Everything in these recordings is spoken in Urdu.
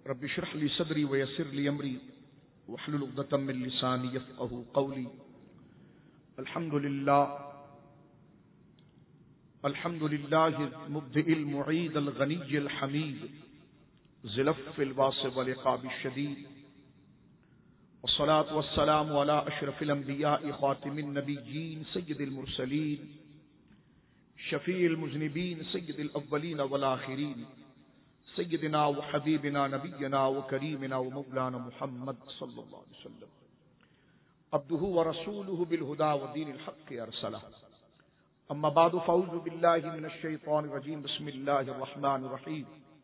رب اشرح لي صدري ويسر لي امري واحلل عقدة من لساني يفقهوا قولي. الحمد لله المبدئ المعيد الغني الحميد زلف الواصب والعقاب الشديد، والصلاة والسلام على أشرف الأنبياء خاتم النبيين سيد المرسلين شفيع المذنبين سيد الأولين والآخرين سيدنا وحبيبنا نبينا وكريمنا ومولانا محمد صلى الله عليه وسلم عبده ورسوله بالهدى ودين الحق أرسله. أما بعد فأعوذ بالله من الشيطان الرجيم. بسم الله الرحمن الرحيم.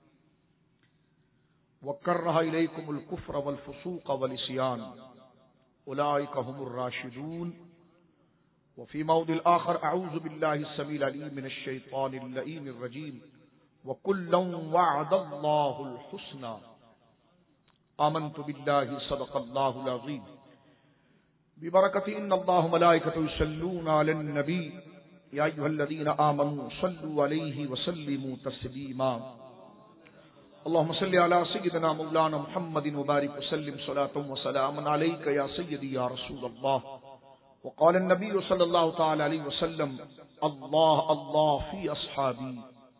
وكره إليكم الكفر والفسوق والعصيان أولئك هم الراشدون. وفي موضع آخر أعوذ بالله السميع العليم من الشيطان اللئيم الرجيم. وكلا وعد الله الحسنى آمنت بالله صدق الله العظيم. ببركة إن الله ملائكته يصلون على النبي يا أيها الذين آمنوا صلوا عليه وسلموا تسليما. اللهم صل على سيدنا مولانا محمد وبارك وسلم صلاة وسلاما عليك يا سيدي يا رسول الله. وقال النبي صلى الله تعالى عليه وسلم الله الله في أصحابي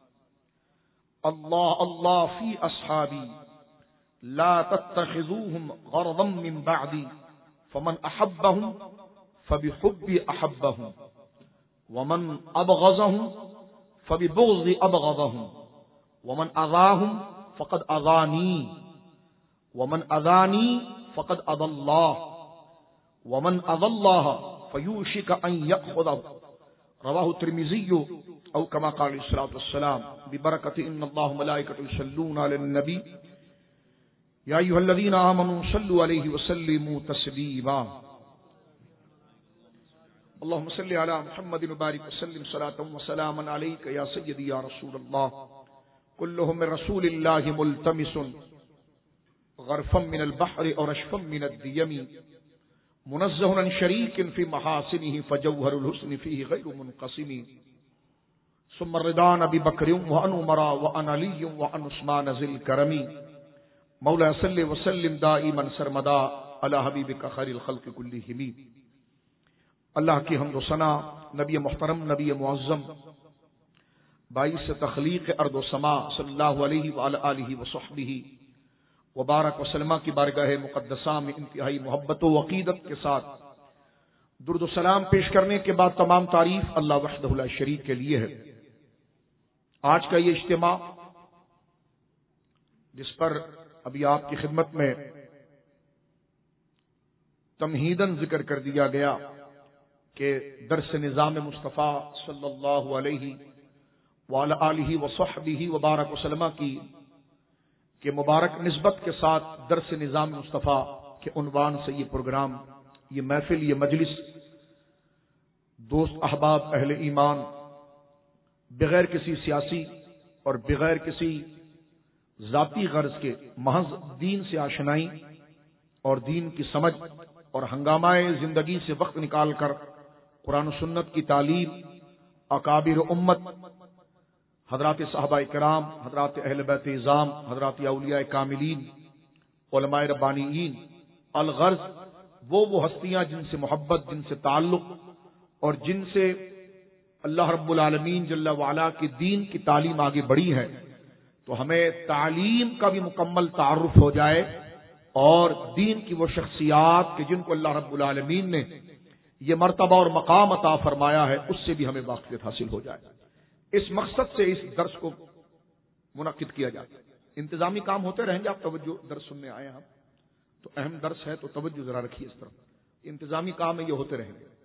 الله الله في أصحابي لا تتخذوهم غرضا من بعدي فمن أحبهم فبحبي أحبهم ومن أبغضهم فببغضي أبغضهم ومن أذاهم فقد أذاني ومن أذاني فقد أذى الله ومن أذى الله فيوشك أن يأخذه. رواه الترمذي أو كما قال عليه الصلاة والسلام. ببركة إن الله ملائكته يصلون على النبي يا أيها الذين آمنوا صلوا عليه وسلموا تسليما. اللهم صل على محمد وبارك وسلم صلاة وسلاما عليك يا سيدي يا رسول الله. كلهم من رسول الله ملتمس غرفا من البحر أو رشفا من الديم منزه عن شريك في محاسنه فجوهر الحسن فيه غير منقسم. ثم الرضا نبي بكر وعن عمر وعن علي وعن عثمان ذي الكرم. مولاي صل وسلم دائما سرمدا على حبيبك خير الخلق كلهم. اللہ کی حمد و ثنا نبی محترم نبی معظم باعث تخلیق ارض و سما صلی اللہ علیہ وآلہ آلہ وصحبہ وبارک وسلم کی بارگاہ مقدسہ میں انتہائی محبت و عقیدت کے ساتھ درود و سلام پیش کرنے کے بعد تمام تعریف اللہ وحدہ لا شریک کے لیے ہے. آج کا یہ اجتماع جس پر ابھی آپ کی خدمت میں تمہیداً ذکر کر دیا گیا کہ درس نظام مصطفیٰ صلی اللہ علیہ وعلی آلہ وصحبہ وبارک وسلم کی کہ مبارک نسبت کے ساتھ درس نظام مصطفیٰ کے عنوان سے یہ پروگرام، یہ محفل، یہ مجلس دوست احباب اہل ایمان بغیر کسی سیاسی اور بغیر کسی ذاتی غرض کے محض دین سے آشنائی اور دین کی سمجھ اور ہنگامہ زندگی سے وقت نکال کر قرآن و سنت کی تعلیم اکابر امت حضرات صحابہ کرام، حضرات اہل بیت اعظام، حضرات اولیاء کاملین، علماء ربانیین، الغرض وہ ہستیاں جن سے محبت، جن سے تعلق اور جن سے اللہ رب العالمین جل وعلا کے دین کی تعلیم آگے بڑھی ہے، تو ہمیں تعلیم کا بھی مکمل تعارف ہو جائے اور دین کی وہ شخصیات کہ جن کو اللہ رب العالمین نے یہ مرتبہ اور مقام عطا فرمایا ہے اس سے بھی ہمیں واقفیت حاصل ہو جائے. اس مقصد سے اس درس کو منعقد کیا جاتا ہے. انتظامی کام ہوتے رہیں گے. آپ توجہ درس سننے آئے ہیں تو اہم درس ہے تو توجہ ذرا رکھیے. اس طرف انتظامی کام ہے، یہ ہوتے رہیں گے.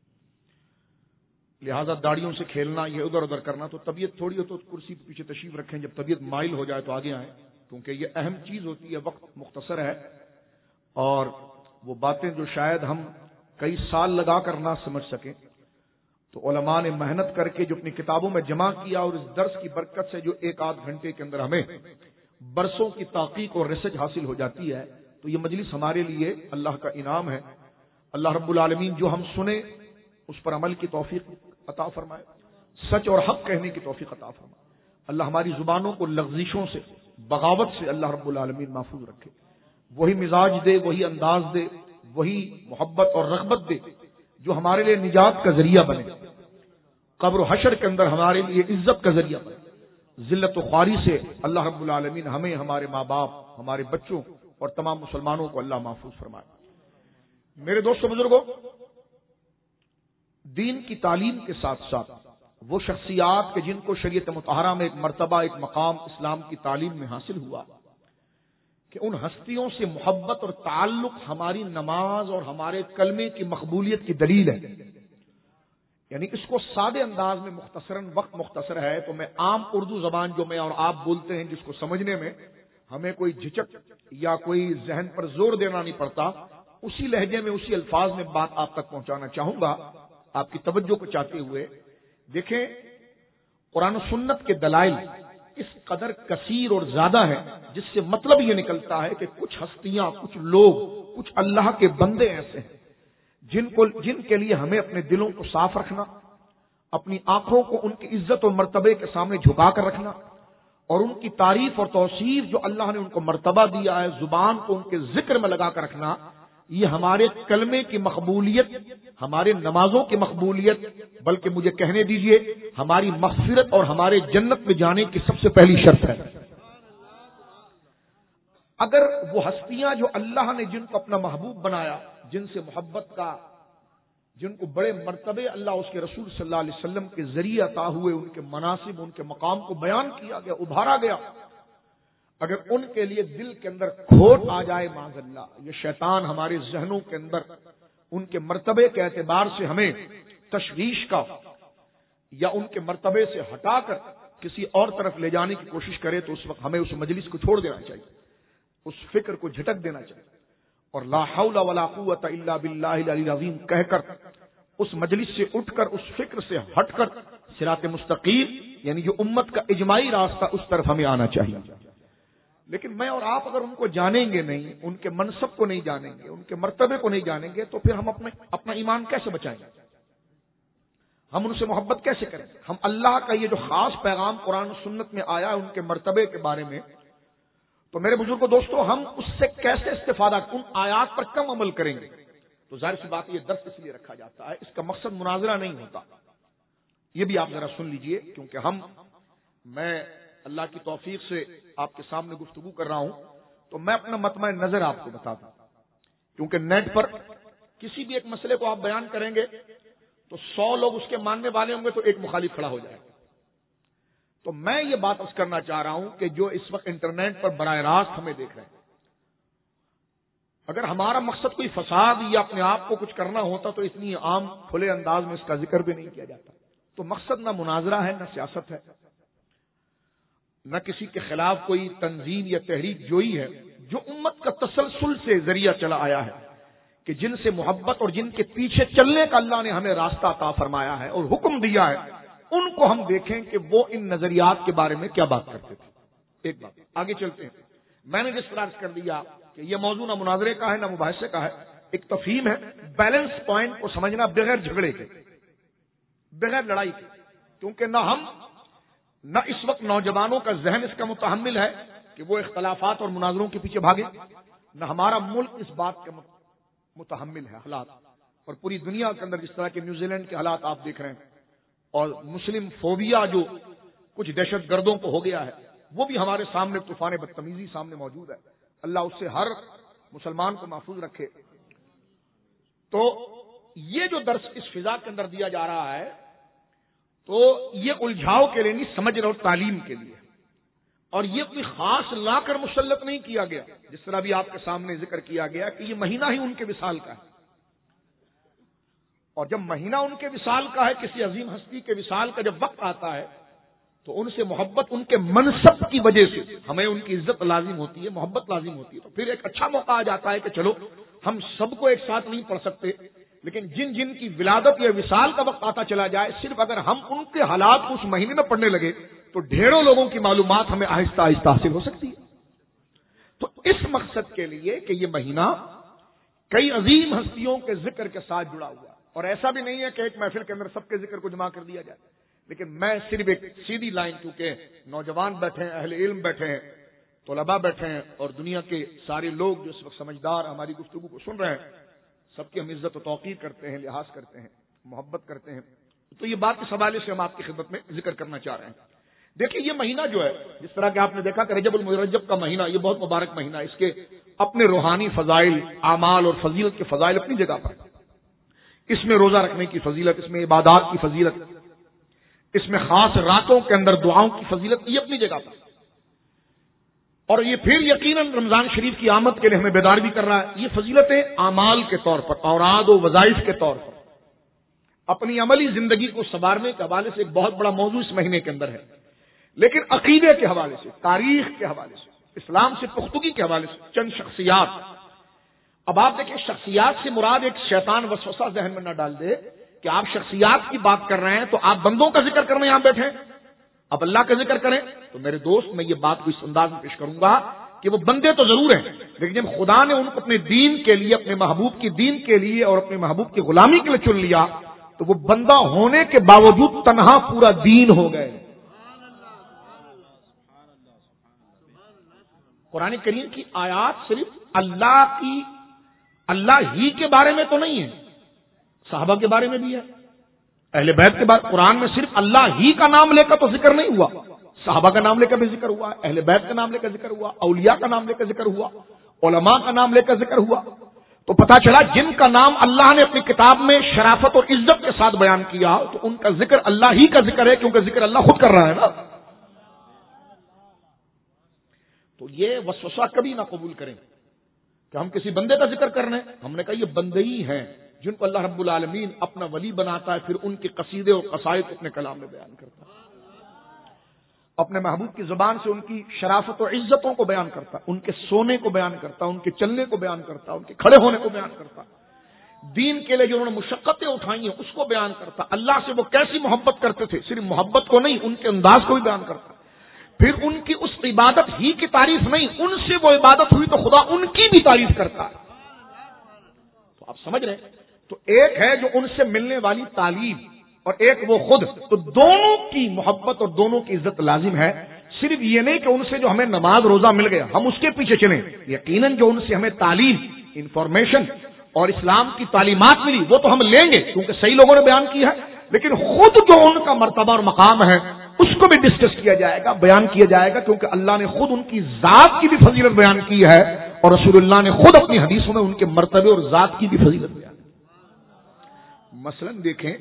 لہذا داڑیوں سے کھیلنا، یہ ادھر ادھر کرنا، تو طبیعت تھوڑی ہو تو کرسی کے پیچھے تشریف رکھیں. جب طبیعت مائل ہو جائے تو آگے آئیں، کیونکہ یہ اہم چیز ہوتی ہے. وقت مختصر ہے اور وہ باتیں جو شاید ہم کئی سال لگا کر نہ سمجھ سکیں تو علماء نے محنت کر کے جو اپنی کتابوں میں جمع کیا اور اس درس کی برکت سے جو ایک آدھ گھنٹے کے اندر ہمیں برسوں کی تحقیق اور ریسرچ حاصل ہو جاتی ہے، تو یہ مجلس ہمارے لیے اللہ کا انعام ہے. اللہ رب العالمین جو ہم سنیں اس پر عمل کی توفیق عطا فرمائے، سچ اور حق کہنے کی توفیق عطا فرمائے. اللہ ہماری زبانوں کو لغزشوں سے بغاوت سے اللہ رب العالمین محفوظ رکھے، وہی مزاج دے، وہی انداز دے، وہی محبت اور رغبت دے جو ہمارے لیے نجات کا ذریعہ بنے، قبر و حشر کے اندر ہمارے لیے عزت کا ذریعہ بنے۔ ذلت و خواری سے اللہ رب العالمین ہمیں، ہمارے ماں باپ، ہمارے بچوں اور تمام مسلمانوں کو اللہ محفوظ فرمائے۔ میرے دوستو بزرگوں، دین کی تعلیم کے ساتھ ساتھ وہ شخصیات کے جن کو شریعت مطہرہ میں ایک مرتبہ، ایک مقام اسلام کی تعلیم میں حاصل ہوا، کہ ان ہستیوں سے محبت اور تعلق ہماری نماز اور ہمارے کلمے کی مقبولیت کی دلیل ہے۔ یعنی اس کو سادے انداز میں مختصراً، وقت مختصر ہے تو میں عام اردو زبان جو میں اور آپ بولتے ہیں، جس کو سمجھنے میں ہمیں کوئی جھجک یا کوئی ذہن پر زور دینا نہیں پڑتا، اسی لہجے میں، اسی الفاظ میں بات آپ تک پہنچانا چاہوں گا، آپ کی توجہ کو چاہتے ہوئے۔ دیکھیں، قرآن و سنت کے دلائل اس قدر کثیر اور زیادہ ہے، جس سے مطلب یہ نکلتا ہے کہ کچھ ہستیاں، کچھ لوگ، کچھ اللہ کے بندے ایسے ہیں جن کے لیے ہمیں اپنے دلوں کو صاف رکھنا، اپنی آنکھوں کو ان کی عزت اور مرتبے کے سامنے جھکا کر رکھنا، اور ان کی تعریف اور توصیف جو اللہ نے ان کو مرتبہ دیا ہے، زبان کو ان کے ذکر میں لگا کر رکھنا، یہ ہمارے کلمے کی مقبولیت، ہمارے نمازوں کی مقبولیت، بلکہ مجھے کہنے دیجئے ہماری مغفرت اور ہمارے جنت میں جانے کی سب سے پہلی شرط ہے۔ اگر وہ ہستیاں جو اللہ نے جن کو اپنا محبوب بنایا، جن سے محبت کا، جن کو بڑے مرتبے اللہ اس کے رسول صلی اللہ علیہ وسلم کے ذریعے عطا ہوئے، ان کے مناصب، ان کے مقام کو بیان کیا گیا، ابھارا گیا، اگر ان کے لیے دل کے اندر کھوٹ آ جائے، معاذ اللہ، یہ شیطان ہمارے ذہنوں کے اندر ان کے مرتبے کے اعتبار سے ہمیں تشویش کا یا ان کے مرتبے سے ہٹا کر کسی اور طرف لے جانے کی کوشش کرے، تو اس وقت ہمیں اس مجلس کو چھوڑ دینا چاہیے، اس فکر کو جھٹک دینا چاہیے، اور لا حول ولا قوت الا باللہ العلی العظیم کہہ کر اس مجلس سے اٹھ کر، اس فکر سے ہٹ کر صراط مستقیم، یعنی جو امت کا اجماعی راستہ، اس طرف ہمیں آنا چاہیے۔ لیکن میں اور آپ اگر ان کو جانیں گے نہیں، ان کے منصب کو نہیں جانیں گے، ان کے مرتبے کو نہیں جانیں گے، تو پھر ہم اپنا ایمان کیسے بچائیں گے؟ ہم ان سے محبت کیسے کریں گے؟ ہم اللہ کا یہ جو خاص پیغام قرآن و سنت میں آیا ہے ان کے مرتبے کے بارے میں، تو میرے بزرگوں دوستو، ہم اس سے کیسے استفادہ، ان آیات پر کم عمل کریں گے؟ تو ظاہر سی بات، یہ درس اس لیے رکھا جاتا ہے، اس کا مقصد مناظرہ نہیں ہوتا، یہ بھی آپ ذرا سن لیجئے، کیونکہ میں اللہ کی توفیق سے آپ کے سامنے گفتگو کر رہا ہوں، تو میں اپنا مطمع نظر آپ کو بتا دوں، کیونکہ نیٹ پر کسی بھی ایک مسئلے کو آپ بیان کریں گے تو 100 لوگ اس کے ماننے والے ہوں گے تو ایک مخالف کھڑا ہو جائے گا۔ تو میں یہ بات عرض کرنا چاہ رہا ہوں کہ جو اس وقت انٹرنیٹ پر براہ راست ہمیں دیکھ رہے ہیں، اگر ہمارا مقصد کوئی فساد یا اپنے آپ کو کچھ کرنا ہوتا تو اتنی عام کھلے انداز میں اس کا ذکر بھی نہیں کیا جاتا۔ تو مقصد نہ مناظرہ ہے، نہ سیاست ہے، نہ کسی کے خلاف کوئی تنظیم یا تحریک جوئی ہے، جو امت کا تسلسل سے ذریعہ چلا آیا ہے کہ جن سے محبت اور جن کے پیچھے چلنے کا اللہ نے ہمیں راستہ عطا فرمایا ہے اور حکم دیا ہے، ان کو ہم دیکھیں کہ وہ ان نظریات کے بارے میں کیا بات کرتے تھے۔ ایک بات آگے چلتے ہیں، میں نے جس طرح کر دیا کہ یہ موضوع نہ مناظرے کا ہے نہ مباحثے کا ہے، ایک تفہیم ہے، بیلنس پوائنٹ کو سمجھنا بغیر جھگڑے کے، بغیر لڑائی کے، کیونکہ نہ اس وقت نوجوانوں کا ذہن اس کا متحمل ہے کہ وہ اختلافات اور مناظروں کے پیچھے بھاگے، نہ ہمارا ملک اس بات کا متحمل ہے۔ حالات اور پوری دنیا کے اندر جس طرح کے نیوزی لینڈ کے حالات آپ دیکھ رہے ہیں، اور مسلم فوبیا جو کچھ دہشت گردوں کو ہو گیا ہے، وہ بھی ہمارے سامنے طوفان بدتمیزی سامنے موجود ہے۔ اللہ اس سے ہر مسلمان کو محفوظ رکھے۔ تو یہ جو درس اس فضا کے اندر دیا جا رہا ہے، تو یہ الجھاؤ کے لیے نہیں، سمجھ اور تعلیم کے لیے، اور یہ کوئی خاص لا کر مسلط نہیں کیا گیا، جس طرح بھی آپ کے سامنے ذکر کیا گیا کہ یہ مہینہ ہی ان کے وصال کا ہے، اور جب مہینہ ان کے وصال کا ہے، کسی عظیم ہستی کے وصال کا جب وقت آتا ہے، تو ان سے محبت، ان کے منصب کی وجہ سے ہمیں ان کی عزت لازم ہوتی ہے، محبت لازم ہوتی ہے، تو پھر ایک اچھا موقع آ جاتا ہے کہ چلو ہم سب کو ایک ساتھ نہیں پڑھ سکتے، لیکن جن کی ولادت یا وصال کا وقت آتا چلا جائے، صرف اگر ہم ان کے حالات کو اس مہینے میں پڑھنے لگے تو ڈھیروں لوگوں کی معلومات ہمیں آہستہ آہستہ حاصل ہو سکتی ہے۔ تو اس مقصد کے لیے کہ یہ مہینہ کئی عظیم ہستیوں کے ذکر کے ساتھ جڑا ہوا ہے، اور ایسا بھی نہیں ہے کہ ایک محفل کے اندر سب کے ذکر کو جمع کر دیا جائے، لیکن میں صرف ایک سیدھی لائن، کیونکہ نوجوان بیٹھے ہیں، اہل علم بیٹھے ہیں، طلباء بیٹھے ہیں اور دنیا کے سارے لوگ جو اس وقت سمجھدار ہماری گفتگو کو سن رہے ہیں، سب کی ہم عزت و توقیر کرتے ہیں، لحاظ کرتے ہیں، محبت کرتے ہیں. تو یہ بات اس حوالے سے ہم آپ کی خدمت میں ذکر کرنا چاہ رہے ہیں. دیکھیں یہ مہینہ جو ہے، جس طرح کہ آپ نے دیکھا کہ رجب المرجب کا مہینہ، یہ بہت مبارک مہینہ ہے. اس کے اپنے روحانی فضائل، اعمال اور فضیلت کے فضائل اپنی جگہ پر. اس میں روزہ رکھنے کی فضیلت، اس میں عبادات کی فضیلت، اس میں خاص راتوں کے اندر دعاؤں کی فضیلت، یہ اپنی جگہ پر. اور یہ پھر یقیناً رمضان شریف کی آمد کے لیے ہمیں بیدار بھی کر رہا ہے. یہ فضیلتیں اعمال کے طور پر، اوراد و وظائف کے طور پر، اپنی عملی زندگی کو سنوارنے کے حوالے سے ایک بہت بڑا موضوع اس مہینے کے اندر ہے. لیکن عقیدے کے حوالے سے، تاریخ کے حوالے سے، اسلام سے پختگی کے حوالے سے چند شخصیات. اب آپ دیکھیں، شخصیات سے مراد ایک شیطان وسوسہ ذہن میں نہ ڈال دے کہ آپ شخصیات کی بات کر رہے ہیں تو آپ بندوں کا ذکر کرنے یہاں بیٹھے، اب اللہ کا ذکر کریں. تو میرے دوست، میں یہ بات کو اس انداز میں پیش کروں گا کہ وہ بندے تو ضرور ہیں، لیکن جب خدا نے ان کو اپنے دین کے لیے، اپنے محبوب کی دین کے لیے اور اپنے محبوب کی غلامی کے لیے چن لیا، تو وہ بندہ ہونے کے باوجود تنہا پورا دین ہو گئے. قرآن کریم کی آیات صرف اللہ ہی کے بارے میں تو نہیں ہے، صحابہ کے بارے میں بھی ہے، اہل بیت کے بارے. قرآن میں صرف اللہ ہی کا نام لے کر تو ذکر نہیں ہوا، صحابہ کا نام لے کر بھی ذکر ہوا، اہل بیت کا نام لے کر ذکر ہوا، اولیاء کا نام لے کر ذکر ہوا، علماء کا نام لے کر ذکر ہوا. تو پتا چلا جن کا نام اللہ نے اپنی کتاب میں شرافت اور عزت کے ساتھ بیان کیا، تو ان کا ذکر اللہ ہی کا ذکر ہے، کیونکہ ذکر اللہ خود کر رہا ہے نا. تو یہ وسوسہ کبھی نہ قبول کریں کہ ہم کسی بندے کا ذکر کر رہے ہیں. ہم نے کہا یہ بندے ہی ہیں جن کو اللہ رب العالمین اپنا ولی بناتا ہے، پھر ان کے قصیدے اور قصائد اپنے کلام میں بیان کرتا ہے، اپنے محبوب کی زبان سے ان کی شرافت و عزتوں کو بیان کرتا، ان کے سونے کو بیان کرتا، ان کے چلنے کو بیان کرتا، ان کے کھڑے ہونے کو بیان کرتا، دین کے لیے جو انہوں نے مشقتیں اٹھائی ہیں اس کو بیان کرتا، اللہ سے وہ کیسی محبت کرتے تھے، صرف محبت کو نہیں، ان کے انداز کو بھی بیان کرتا. پھر ان کی اس عبادت ہی کی تعریف نہیں، ان سے وہ عبادت ہوئی تو خدا ان کی بھی تعریف کرتا ہے. تو آپ سمجھ رہے ہیں، تو ایک ہے جو ان سے ملنے والی تعلیم اور ایک وہ خود، تو دونوں کی محبت اور دونوں کی عزت لازم ہے. صرف یہ نہیں کہ ان سے جو ہمیں نماز روزہ مل گیا ہم اس کے پیچھے چلیں، یقیناً جو ان سے ہمیں تعلیم، انفارمیشن اور اسلام کی تعلیمات ملی وہ تو ہم لیں گے کیونکہ صحیح لوگوں نے بیان کی ہے، لیکن خود جو ان کا مرتبہ اور مقام ہے اس کو بھی ڈسکس کیا جائے گا، بیان کیا جائے گا، کیونکہ اللہ نے خود ان کی ذات کی بھی فضیلت بیان کی ہے اور رسول اللہ نے خود اپنی حدیثوں میں ان کے مرتبے اور ذات کی بھی فضیلت بیان کی. مثلا دیکھیں،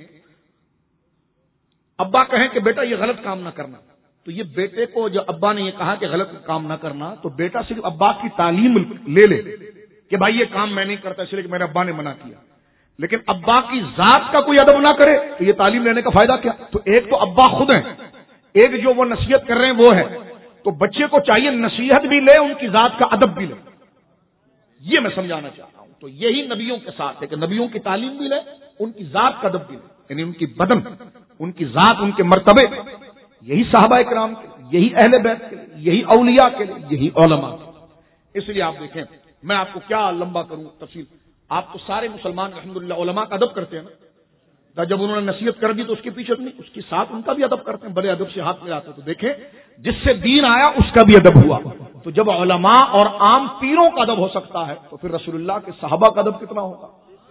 ابا کہیں کہ بیٹا یہ غلط کام نہ کرنا، تو یہ بیٹے کو جب ابا نے یہ کہا کہ غلط کام نہ کرنا، تو بیٹا صرف ابا کی تعلیم لے لے کہ بھائی یہ کام میں نہیں کرتا اس لیے کہ میرے ابا نے منع کیا، لیکن ابا کی ذات کا کوئی ادب نہ کرے تو یہ تعلیم لینے کا فائدہ کیا؟ تو ایک تو ابا خود ہیں، ایک جو وہ نصیحت کر رہے ہیں وہ ہے. تو بچے کو چاہیے نصیحت بھی لے، ان کی ذات کا ادب بھی لے. یہ میں سمجھانا چاہ رہا ہوں. تو یہی نبیوں کے ساتھ ہے کہ نبیوں کی تعلیم بھی لے، ان کی ذات کا ادب بھی لے، یعنی ان کی بدن، ان کی ذات، ان کے مرتبے. یہی صحابہ کرام کے، یہی اہل بیت کے، یہی اولیاء کے لیے، یہی علماء کے. اس لیے آپ دیکھیں، میں آپ کو کیا لمبا کروں تفصیل. آپ تو سارے مسلمان الحمدللہ علماء کا ادب کرتے ہیں نا، جب انہوں نے نصیحت کر دی تو اس کے پیچھے نہیں، اس کے ساتھ ان کا بھی ادب کرتے ہیں، بڑے ادب سے ہاتھ ملاتے. تو دیکھیں جس سے دین آیا اس کا بھی ادب ہوا. تو جب علماء اور عام پیروں کا ادب ہو سکتا ہے تو پھر رسول اللہ کے صحابہ کا ادب کتنا ہوگا.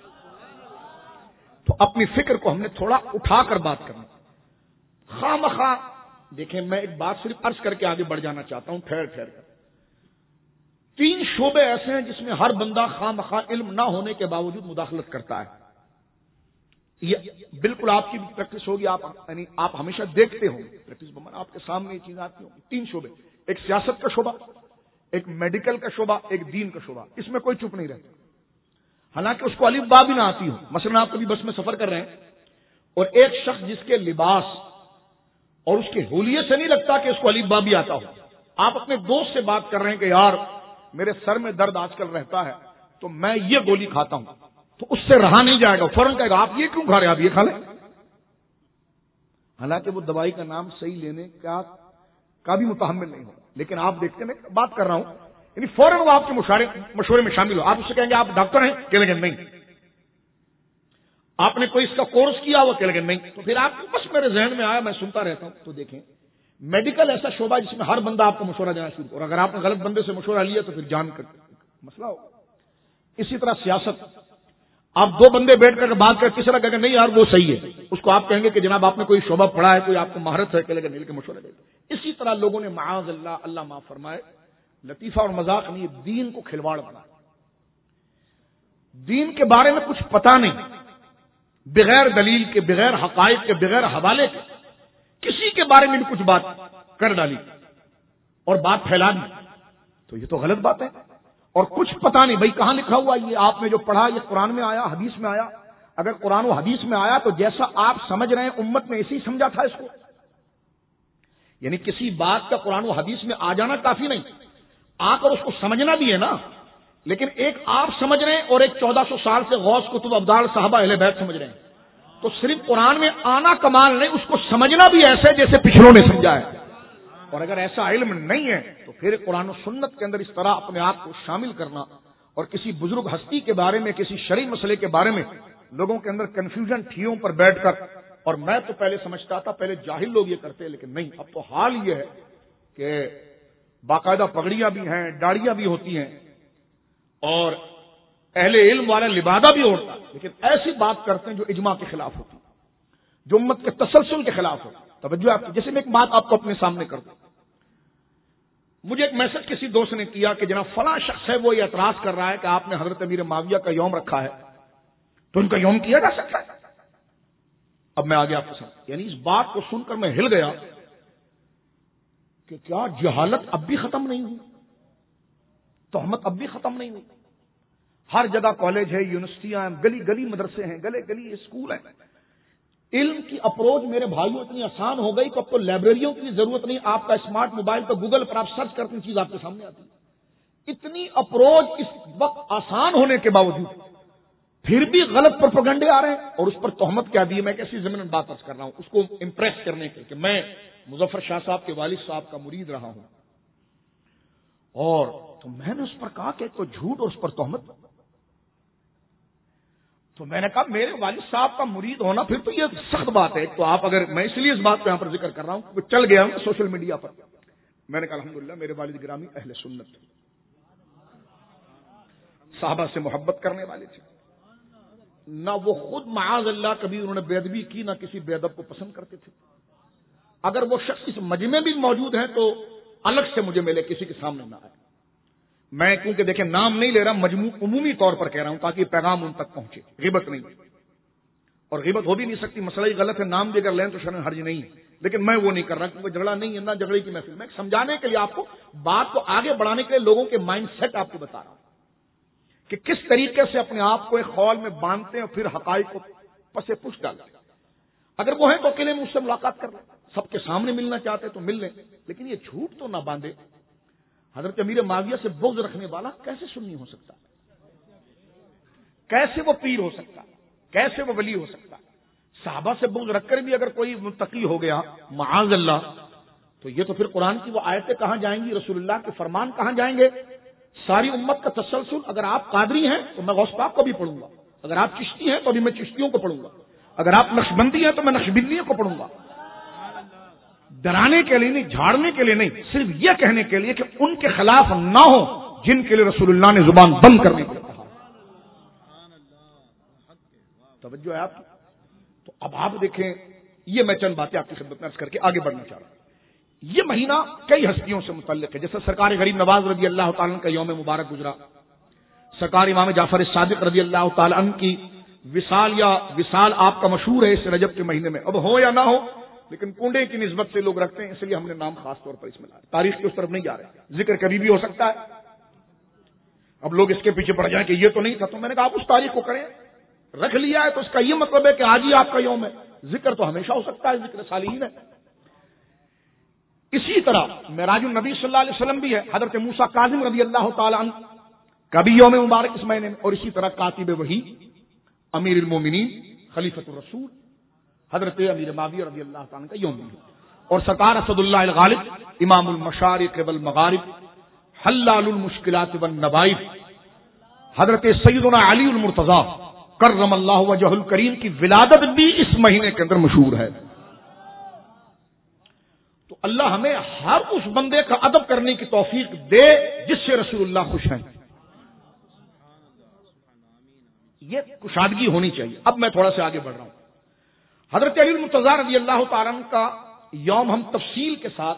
تو اپنی فکر کو ہم نے تھوڑا اٹھا کر بات کرنا. خواہ مخواہ دیکھیں، میں ایک بات صرف عرض کر کے آگے بڑھ جانا چاہتا ہوں ٹھہر ٹھہر کر. 3 شعبے ایسے ہیں جس میں ہر بندہ خواہ مخواہ علم نہ ہونے کے باوجود مداخلت کرتا ہے. یہ بالکل آپ کی بھی پریکٹس ہوگی، یعنی آپ ہمیشہ دیکھتے ہوں پریکٹس بمن آپ کے سامنے یہ چیز آتی ہوگی. 3 شعبے، ایک سیاست کا شعبہ، ایک میڈیکل کا شعبہ، ایک دین کا شعبہ. اس میں کوئی چپ نہیں رہتا، حالانکہ اس کو الف با بھی نہ آتی ہو. مثلا آپ کبھی بس میں سفر کر رہے ہیں اور ایک شخص جس کے لباس اور اس کے حلیے سے نہیں لگتا کہ اس کو الف با بھی آتا ہو، آپ اپنے دوست سے بات کر رہے ہیں کہ یار میرے سر میں درد آج کل رہتا ہے تو میں یہ گولی کھاتا ہوں، تو اس سے رہا نہیں جائے گا، فوراً کہے گا آپ یہ کیوں کھا رہے ہیں، آپ یہ کھا لیں. حالانکہ وہ دوائی کا نام صحیح لینے کا بھی متحمل نہیں ہوگا. لیکن آپ دیکھتے ہیں، بات کر رہا ہوں، یعنی فوراً وہ آپ کے مشورے میں شامل ہو. آپ اس سے کہیں گے آپ ڈاکٹر ہیں، کہہ لیں گے نہیں. آپ نے کوئی اس کا کورس کیا، وہ کہہ لیں گے نہیں. تو پھر آپ بس میرے ذہن میں آیا، میں سنتا رہتا ہوں. تو دیکھیں میڈیکل ایسا شعبہ جس میں ہر بندہ آپ کو مشورہ دینا شروع اور اگر آپ نے غلط بندے سے مشورہ لیا تو پھر جان کر مسئلہ ہو. اسی طرح سیاست، آپ دو بندے بیٹھ کر بات کر تیسرا کہیں گے نہیں یار وہ صحیح ہے، اس کو آپ کہیں گے کہ جناب آپ نے کوئی شعبہ پڑھا ہے، کوئی آپ کو مہارت ہے، کہ مل کے مشورہ دے. اسی طرح لوگوں نے معاذ اللہ، اللہ معاف فرمائے، لطیفہ اور مذاق نہیں، دین کو کھلواڑ بنا. دین کے بارے میں کچھ پتا نہیں، بغیر دلیل کے، بغیر حقائق کے، بغیر حوالے کے کسی کے بارے میں بھی کچھ بات کر ڈالی اور بات پھیلا دی، تو یہ تو غلط بات ہے. اور کچھ پتا نہیں بھائی کہاں لکھا ہوا، یہ آپ نے جو پڑھا یہ قرآن میں آیا، حدیث میں آیا؟ اگر قرآن و حدیث میں آیا تو جیسا آپ سمجھ رہے ہیں امت نے اسی سمجھا تھا اس کو. یعنی کسی بات کا قرآن و حدیث میں آ جانا کافی نہیں، آ کر اس کو سمجھنا بھی ہے نا. لیکن ایک آپ سمجھ رہے ہیں اور ایک 1400 سال سے غوث کتب ابدال صحابہ اہل بیت سمجھ رہے ہیں، تو صرف قرآن میں آنا کمال نہیں، اس کو سمجھنا بھی ایسے جیسے پچھلوں نے سمجھا ہے. اور اگر ایسا علم نہیں ہے تو پھر قرآن و سنت کے اندر اس طرح اپنے آپ کو شامل کرنا اور کسی بزرگ ہستی کے بارے میں، کسی شرعی مسئلے کے بارے میں لوگوں کے اندر کنفیوژن ٹھیوں پر بیٹھ کر، اور میں تو پہلے سمجھتا تھا پہلے جاہل لوگ یہ کرتے لیکن نہیں، اب تو حال یہ ہے کہ باقاعدہ پگڑیاں بھی ہیں، داڑیاں بھی ہوتی ہیں اور اہل علم والا لبادہ بھی ہوتا ہے، لیکن ایسی بات کرتے ہیں جو اجماع کے خلاف ہوتی، جو امت کے تسلسل کے خلاف ہوتی. توجہ آپ کی. جیسے میں ایک بات آپ کو اپنے سامنے کر دوں، مجھے ایک میسج کسی دوست نے کیا کہ جناب فلاں شخص ہے وہ یہ اعتراض کر رہا ہے کہ آپ نے حضرت امیر معاویہ کا یوم رکھا ہے تو ان کا یوم کیا جا سکتا ہے. اب میں آگے آپ کے ساتھ، یعنی اس بات کو سن کر میں ہل گیا کہ کیا جہالت اب بھی ختم نہیں ہوئی، تہمت اب بھی ختم نہیں ہوئی. ہر جگہ کالج ہے، یونیورسٹیاں ہیں، گلی گلی مدرسے ہیں، گلے گلی اسکول ہیں. علم کی اپروچ میرے بھائیوں اتنی آسان ہو گئی کہ اب تو لائبریریوں کی ضرورت نہیں، آپ کا اسمارٹ موبائل پر گوگل پر آپ سرچ کرتے ہیں چیز آپ کے سامنے آتی ہے. اتنی اپروچ اس وقت آسان ہونے کے باوجود پھر بھی غلط پروپیگنڈے آ رہے ہیں اور اس پر تہمت کیا دی ہے. میں کیسی زمین بات عرض کر رہا ہوں اس کو امپریس کرنے کے کہ میں مظفر شاہ صاحب کے والد صاحب کا مرید رہا ہوں، اور تو میں نے اس پر کہا کہ کوئی جھوٹ اور اس پر تہمت. تو میں نے کہا میرے والد صاحب کا مرید ہونا پھر تو یہ سخت بات ہے. تو آپ اگر، میں اس لیے اس بات کو یہاں پر ذکر کر رہا ہوں کہ چل گیا ہوں سوشل میڈیا پر. میں نے کہا الحمدللہ میرے والد گرامی اہل سنت تھے، صحابہ سے محبت کرنے والے تھے، نہ وہ خود معاذ اللہ کبھی انہوں نے بے ادبی کی، نہ کسی بے ادب کو پسند کرتے تھے. اگر وہ شخص اس مجمع بھی موجود ہیں تو الگ سے مجھے ملے، کسی کے سامنے نہ آئے. میں کیونکہ دیکھیں نام نہیں لے رہا، مجموع عمومی طور پر کہہ رہا ہوں تاکہ پیغام ان تک پہنچے. غیبت نہیں، اور غیبت ہو بھی نہیں سکتی، مسئلہ ہی غلط ہے، نام بھی اگر لیں تو شرم حرج نہیں، لیکن میں وہ نہیں کر رہا کیونکہ جھگڑا نہیں ہے، نہ جھگڑے کی محفل. میں سمجھانے کے لیے آپ کو بات کو آگے بڑھانے کے لیے لوگوں کے مائنڈ سیٹ آپ کو بتا رہا ہوں کہ کس طریقے سے اپنے آپ کو ایک خول میں باندھتے ہیں اور پھر حقائق کو پسے پش ڈالتے ہیں. اگر وہ ہیں تو اکیلے میں اس سے ملاقات کر لیں، سب کے سامنے ملنا چاہتے تو مل لیں، لیکن یہ جھوٹ تو نہ باندھے. حضرت امیر معاویہ سے بغض رکھنے والا کیسے سنی ہو سکتا، کیسے وہ پیر ہو سکتا، کیسے وہ ولی ہو سکتا؟ صحابہ سے بغض رکھ کر بھی اگر کوئی متقی ہو گیا معاذ اللہ، تو یہ تو پھر قرآن کی وہ آیتیں کہاں جائیں گی، رسول اللہ کے فرمان کہاں جائیں گے؟ ساری امت کا تسلسل. اگر آپ قادری ہیں تو میں غوث پاک کو بھی پڑھوں گا، اگر آپ چشتی ہیں تو ابھی میں چشتیوں کو پڑھوں گا، اگر آپ نقشبندی ہیں تو میں نقشبندیوں کو پڑھوں گا. ڈرانے کے لیے نہیں، جھاڑنے کے لیے نہیں، صرف یہ کہنے کے لیے کہ ان کے خلاف نہ ہو جن کے لیے رسول اللہ نے زبان بند کرنے کے لیے کہا. توجہ ہے آپ کی. تو اب آپ دیکھیں، یہ میں چند باتیں آپ کی خدمت میں عرض کر کے آگے بڑھنا چاہ رہا ہوں. یہ مہینہ کئی ہستیوں سے متعلق ہے. جیسے سرکار غریب نواز رضی اللہ تعالیٰ کا یوم مبارک گزرا، سرکار امام جعفر صادق رضی اللہ تعالیٰ عنہ کی وصال آپ کا مشہور ہے اس رجب کے مہینے میں. اب ہو یا نہ ہو لیکن کنڈے کی نسبت سے لوگ رکھتے ہیں، اس لیے ہم نے نام خاص طور پر اس میں لایا. تاریخ کی اس طرف نہیں جا رہے، ذکر کبھی بھی ہو سکتا ہے. اب لوگ اس کے پیچھے پڑ جائیں کہ یہ تو نہیں تھا، تو میں نے کہا آپ اس تاریخ کو کریں. رکھ لیا ہے تو اس کا یہ مطلب ہے کہ آج ہی آپ کا یوم ہے. ذکر تو ہمیشہ ہو سکتا ہے، ذکر صالحین ہے. اسی طرح معراج النبی صلی اللہ علیہ وسلم بھی ہے. حضرت موسیٰ کاظم رضی اللہ تعالی عنہ کا بھی یوم مبارک اس مہینے میں. اور اسی طرح کاتب وحی امیر المومنین خلیفۃ الرسول حضرت امیر معاویہ رضی اللہ تعالیٰ کا یوم ہے. اور سرکار اسد اللہ الغالب امام المشارق والمغارب حلال المشکلات والنوائب حضرت سیدنا علی المرتضیٰ کرم اللہ وجہ الکریم کی ولادت بھی اس مہینے کے اندر مشہور ہے. تو اللہ ہمیں ہر اس بندے کا ادب کرنے کی توفیق دے جس سے رسول اللہ خوش ہیں. یہ کشادگی ہونی چاہیے. اب میں تھوڑا سا آگے بڑھ رہا ہوں. حضرت علی المرتضیٰ رضی اللہ تعالیٰ عنہ کا یوم ہم تفصیل کے ساتھ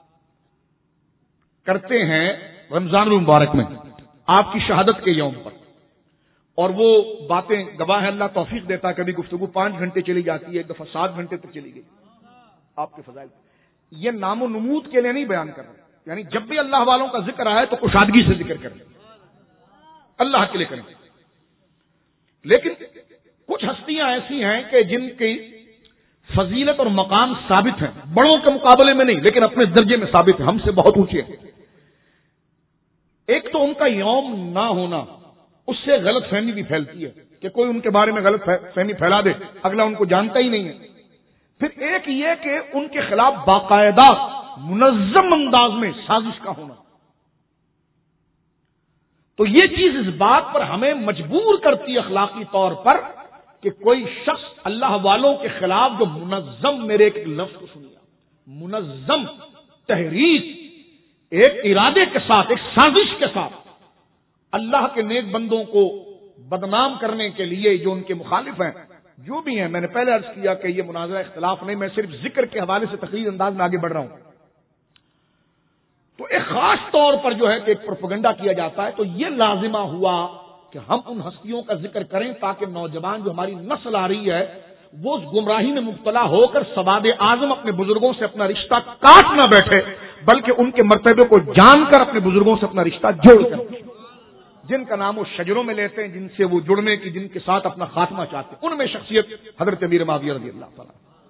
کرتے ہیں رمضان المبارک میں آپ کی شہادت کے یوم پر, اور وہ باتیں گواہ ہے, اللہ توفیق دیتا ہے. کبھی گفتگو 5 گھنٹے چلی جاتی ہے, ایک دفعہ 7 گھنٹے تک چلی گئی. آپ کے فضائل یہ نام و نمود کے لیے نہیں بیان کر رہے, یعنی جب بھی اللہ والوں کا ذکر آئے تو کشادگی سے ذکر کریں, اللہ کے لیے کریں. لیکن کچھ ہستیاں ایسی ہیں کہ جن کی فضیلت اور مقام ثابت ہیں, بڑوں کے مقابلے میں نہیں لیکن اپنے درجے میں ثابت ہیں, ہم سے بہت اونچے ہیں. ایک تو ان کا یوم نہ ہونا, اس سے غلط فہمی بھی پھیلتی ہے کہ کوئی ان کے بارے میں غلط فہمی پھیلا دے, اگلا ان کو جانتا ہی نہیں ہے. پھر ایک یہ کہ ان کے خلاف باقاعدہ منظم انداز میں سازش کا ہونا. تو یہ چیز اس بات پر ہمیں مجبور کرتی ہے اخلاقی طور پر کہ کوئی شخص اللہ والوں کے خلاف جو منظم, میرے ایک لفظ کو سنیا, منظم تحریک, ایک ارادے کے ساتھ, ایک سازش کے ساتھ اللہ کے نیک بندوں کو بدنام کرنے کے لیے جو ان کے مخالف ہیں, جو بھی ہیں, میں نے پہلے عرض کیا کہ یہ مناظرہ اختلاف نہیں, میں صرف ذکر کے حوالے سے تقریر انداز میں آگے بڑھ رہا ہوں. تو ایک خاص طور پر جو ہے کہ ایک پروپیگنڈا کیا جاتا ہے, تو یہ لازمہ ہوا کہ ہم ان ہستیوں کا ذکر کریں تاکہ نوجوان جو ہماری نسل آ رہی ہے وہ گمراہی میں مبتلا ہو کر سواد اعظم اپنے بزرگوں سے اپنا رشتہ کاٹ نہ بیٹھے, بلکہ ان کے مرتبے کو جان کر اپنے بزرگوں سے اپنا رشتہ جوڑ کر, جن کا نام وہ شجروں میں لیتے ہیں, جن سے وہ جڑنے کی, جن کے ساتھ اپنا خاتمہ چاہتے ہیں, ان میں شخصیت حضرت امیر معاویہ رضی اللہ تعالیٰ.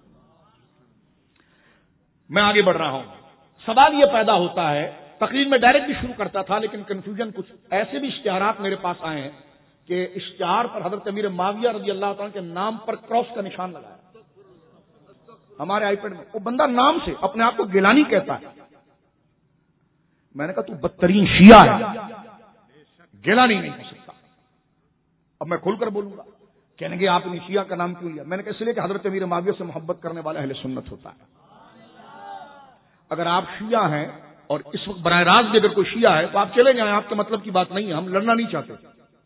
میں آگے بڑھ رہا ہوں. سوال یہ پیدا ہوتا ہے, تقریر میں ڈائریکٹ بھی شروع کرتا تھا لیکن کنفیوژن, کچھ ایسے بھی اشتہارات میرے پاس آئے ہیں کہ اشتہار پر حضرت امیر معاویہ رضی اللہ تعالیٰ کے نام پر کراس کا نشان لگایا ہمارے آئی پیڈ میں. وہ بندہ نام سے اپنے آپ کو گیلانی کہتا ہے. میں نے کہا تو بدترین شیعہ ہے, گیلانی نہیں ہو سکتا. اب میں کھل کر بولوں گا, کہنے گے آپ نے شیعہ کا نام کیوں لیا؟ میں نے کہا اس لیے کہ حضرت امیر معاویہ سے محبت کرنے والا اہل سنت ہوتا ہے. اگر آپ شیعہ ہیں اور اس وقت براہ راست بھی اگر کوئی شیعہ ہے تو آپ چلے جائیں, آپ کے مطلب کی بات نہیں ہے, ہم لڑنا نہیں چاہتے.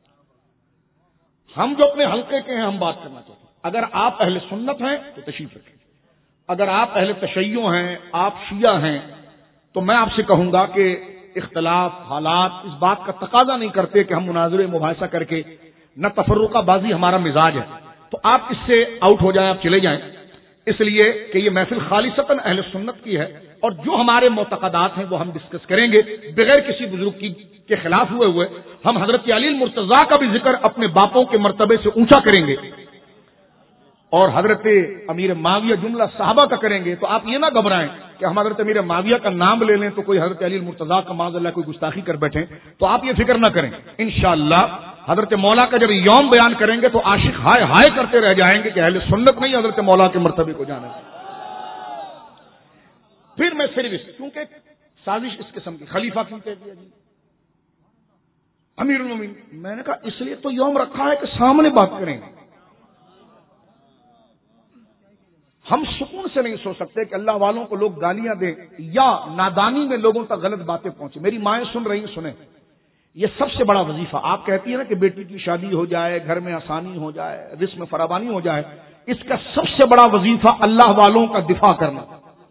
ہم جو اپنے حلقے کے ہیں ہم بات کرنا چاہتے ہیں. اگر آپ اہل سنت ہیں تو تشریف رکھیں, اگر آپ اہل تشیع ہیں, آپ شیعہ ہیں, تو میں آپ سے کہوں گا کہ اختلاف حالات اس بات کا تقاضا نہیں کرتے کہ ہم مناظرے مباحثہ کر کے, نہ تفرقہ بازی ہمارا مزاج ہے, تو آپ اس سے آؤٹ ہو جائیں, آپ چلے جائیں. اس لیے کہ یہ محفل خالصتاً اہل سنت کی ہے اور جو ہمارے معتقدات ہیں وہ ہم ڈسکس کریں گے بغیر کسی بزرگ کے خلاف ہوئے. ہم حضرت علی المرتضیٰ کا بھی ذکر اپنے باپوں کے مرتبے سے اونچا کریں گے اور حضرت امیر معاویہ جملہ صحابہ کا کریں گے. تو آپ یہ نہ گھبرائیں کہ ہم حضرت امیر معاویہ کا نام لے لیں تو کوئی حضرت علی المرتضیٰ کا معاذ اللہ کوئی گستاخی کر بیٹھیں, تو آپ یہ فکر نہ کریں. انشاءاللہ حضرت مولا کا جب یوم بیان کریں گے تو عاشق ہائے ہائے کرتے رہ جائیں گے کہ اہل سنت نہیں حضرت مولا کے مرتبے کو جانا. پھر میں صرف کیونکہ سازش اس قسم کی, خلیفہ کیوں کہہ دیا جی امیر المومنین, میں نے کہا اس لیے تو یوم رکھا ہے کہ سامنے بات کریں. ہم سکون سے نہیں سو سکتے کہ اللہ والوں کو لوگ گالیاں دیں یا نادانی میں لوگوں تک غلط باتیں پہنچے. میری مائیں سن رہی ہیں, سنیں, یہ سب سے بڑا وظیفہ. آپ کہتی ہیں نا کہ بیٹی کی شادی ہو جائے, گھر میں آسانی ہو جائے, رزق میں فراوانی ہو جائے, اس کا سب سے بڑا وظیفہ اللہ والوں کا دفاع کرنا.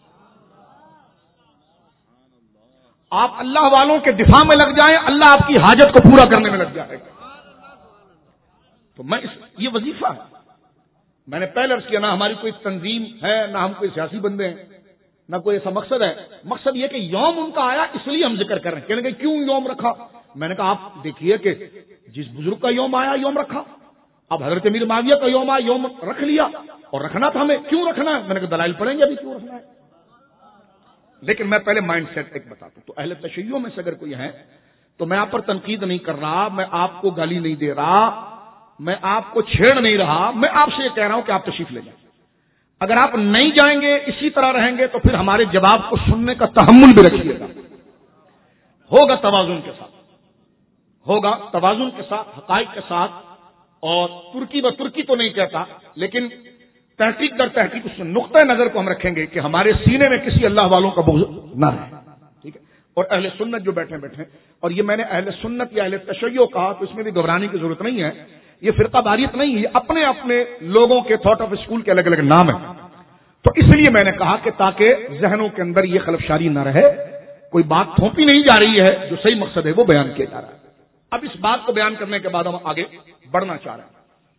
آپ اللہ والوں کے دفاع میں لگ جائیں, اللہ آپ کی حاجت کو پورا کرنے میں لگ جائے گا. تو یہ وظیفہ ہے. میں نے پہلے عرض کیا, نہ ہماری کوئی تنظیم ہے, نہ ہم کوئی سیاسی بندے ہیں, نہ کوئی ایسا مقصد ہے. مقصد یہ کہ یوم ان کا آیا اس لیے ہم ذکر کر رہے ہیں. کہنے کہ کیوں یوم رکھا؟ میں نے کہا آپ دیکھیے کہ جس بزرگ کا یوم آیا یوم رکھا. اب حضرت امیر معاویہ کا یوم آیا یوم رکھ لیا, اور رکھنا تھا ہمیں. کیوں رکھنا ہے؟ میں نے کہا دلائل پڑیں گے ابھی کیوں رکھنا ہے. لیکن میں پہلے مائنڈ سیٹ ایک بتاتا ہوں. تو اہل تشیع میں سے اگر کوئی ہے تو میں آپ پر تنقید نہیں کر رہا, میں آپ کو گالی نہیں دے رہا, میں آپ کو چھیڑ نہیں رہا, میں آپ سے یہ کہہ رہا ہوں کہ آپ تشریف لے جائیں. اگر آپ نہیں جائیں گے, اسی طرح رہیں گے, تو پھر ہمارے جواب کو سننے کا تحمل بھی رکھیے گا. ہوگا توازن کے ساتھ, ہوگا توازن کے ساتھ, حقائق کے ساتھ. اور ترکی ب ترکی تو نہیں کہتا, لیکن تحقیق در تحقیق اس نقطۂ نظر کو ہم رکھیں گے کہ ہمارے سینے میں کسی اللہ والوں کا بغض نہ رہے. ٹھیک ہے. اور اہل سنت جو بیٹھے اور یہ میں نے اہل سنت یا اہل تشیع کہا تو اس میں بھی گھبرانے کی ضرورت نہیں ہے. یہ فرقہ واریت نہیں ہے, یہ اپنے اپنے لوگوں کے تھاٹ آف اسکول کے الگ الگ نام ہیں. تو اس لیے میں نے کہا کہ تاکہ ذہنوں کے اندر یہ خلفشاری نہ رہے, کوئی بات تھوپی نہیں جا رہی ہے, جو صحیح مقصد ہے وہ بیان کیا جا رہا ہے. اب اس بات کو بیان کرنے کے بعد ہم آگے بڑھنا چاہ رہے ہیں.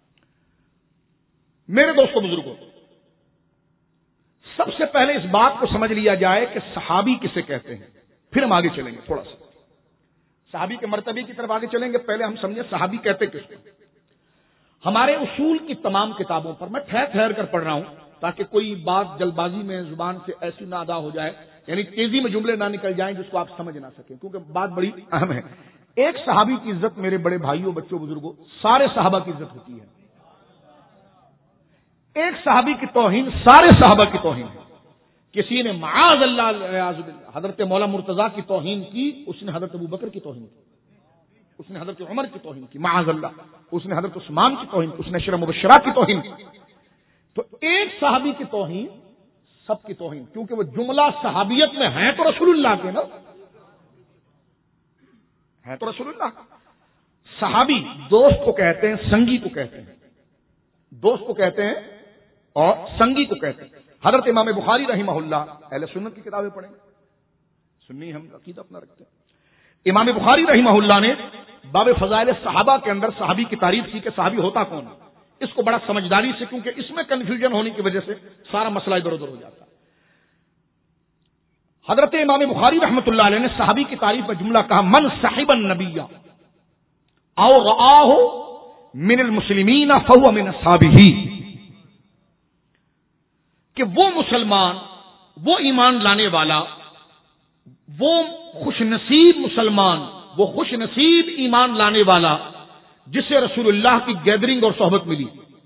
میرے دوستوں بزرگوں, سب سے پہلے اس بات کو سمجھ لیا جائے کہ صحابی کسے کہتے ہیں, پھر ہم آگے چلیں گے. تھوڑا سا صحابی کے مرتبے کی طرف آگے چلیں گے. پہلے ہم سمجھیں صحابی کہتے کس کو. ہمارے اصول کی تمام کتابوں پر میں ٹھہر ٹھہر کر پڑھ رہا ہوں تاکہ کوئی بات جلد بازی میں زبان سے ایسی نہ ادا ہو جائے, یعنی تیزی میں جملے نہ نکل جائیں جس کو آپ سمجھ نہ سکیں, کیونکہ بات بڑی اہم ہے. ایک صحابی کی عزت میرے بڑے بھائیوں, بچوں, بزرگوں, سارے صحابہ کی عزت ہوتی ہے. ایک صحابی کی توہین سارے صحابہ کی توہین ہے. کسی نے معاذ اللہ حضرت مولا مرتضیٰ کی توہین کی, اس نے حضرت ابوبکر کی توہین کی, اس نے حضرت عمر کی توہین کی, معاذ اللہ, اس نے حضرت عثمان کی توہین کی, اس نے عشرہ مبشرہ کی توہین کی. تو ایک صحابی کی توہین سب کی توہین, کیونکہ وہ جملہ صحابیت میں ہیں تو رسول اللہ کے نا, ہیں تو رسول اللہ. صحابی دوست کو کہتے ہیں, سنگی کو کہتے ہیں, دوست کو کہتے ہیں اور سنگی کو کہتے ہیں. حضرت امام بخاری رحمہ اللہ, اہل سنت کی کتابیں پڑھیں, سنی ہم عقیدہ اپنا رکھتے ہیں. امام بخاری رحمہ اللہ نے باب فضائل صحابہ کے اندر صحابی کی تعریف کی کہ صحابی ہوتا کون ہے. اس کو بڑا سمجھداری سے, کیونکہ اس میں کنفیوژن ہونے کی وجہ سے سارا مسئلہ ادھر ادھر ہو جاتا ہے. حضرت امام بخاری رحمۃ اللہ علیہ نے صحابی کی تعریف میں جملہ کہا, من صاحب النبی او رآہ من المسلمین فہو من اصحابہ, کہ وہ مسلمان, وہ ایمان لانے والا, وہ خوش نصیب مسلمان, وہ خوش نصیب ایمان لانے والا جسے رسول اللہ کی گیدرنگ اور صحبت ملی,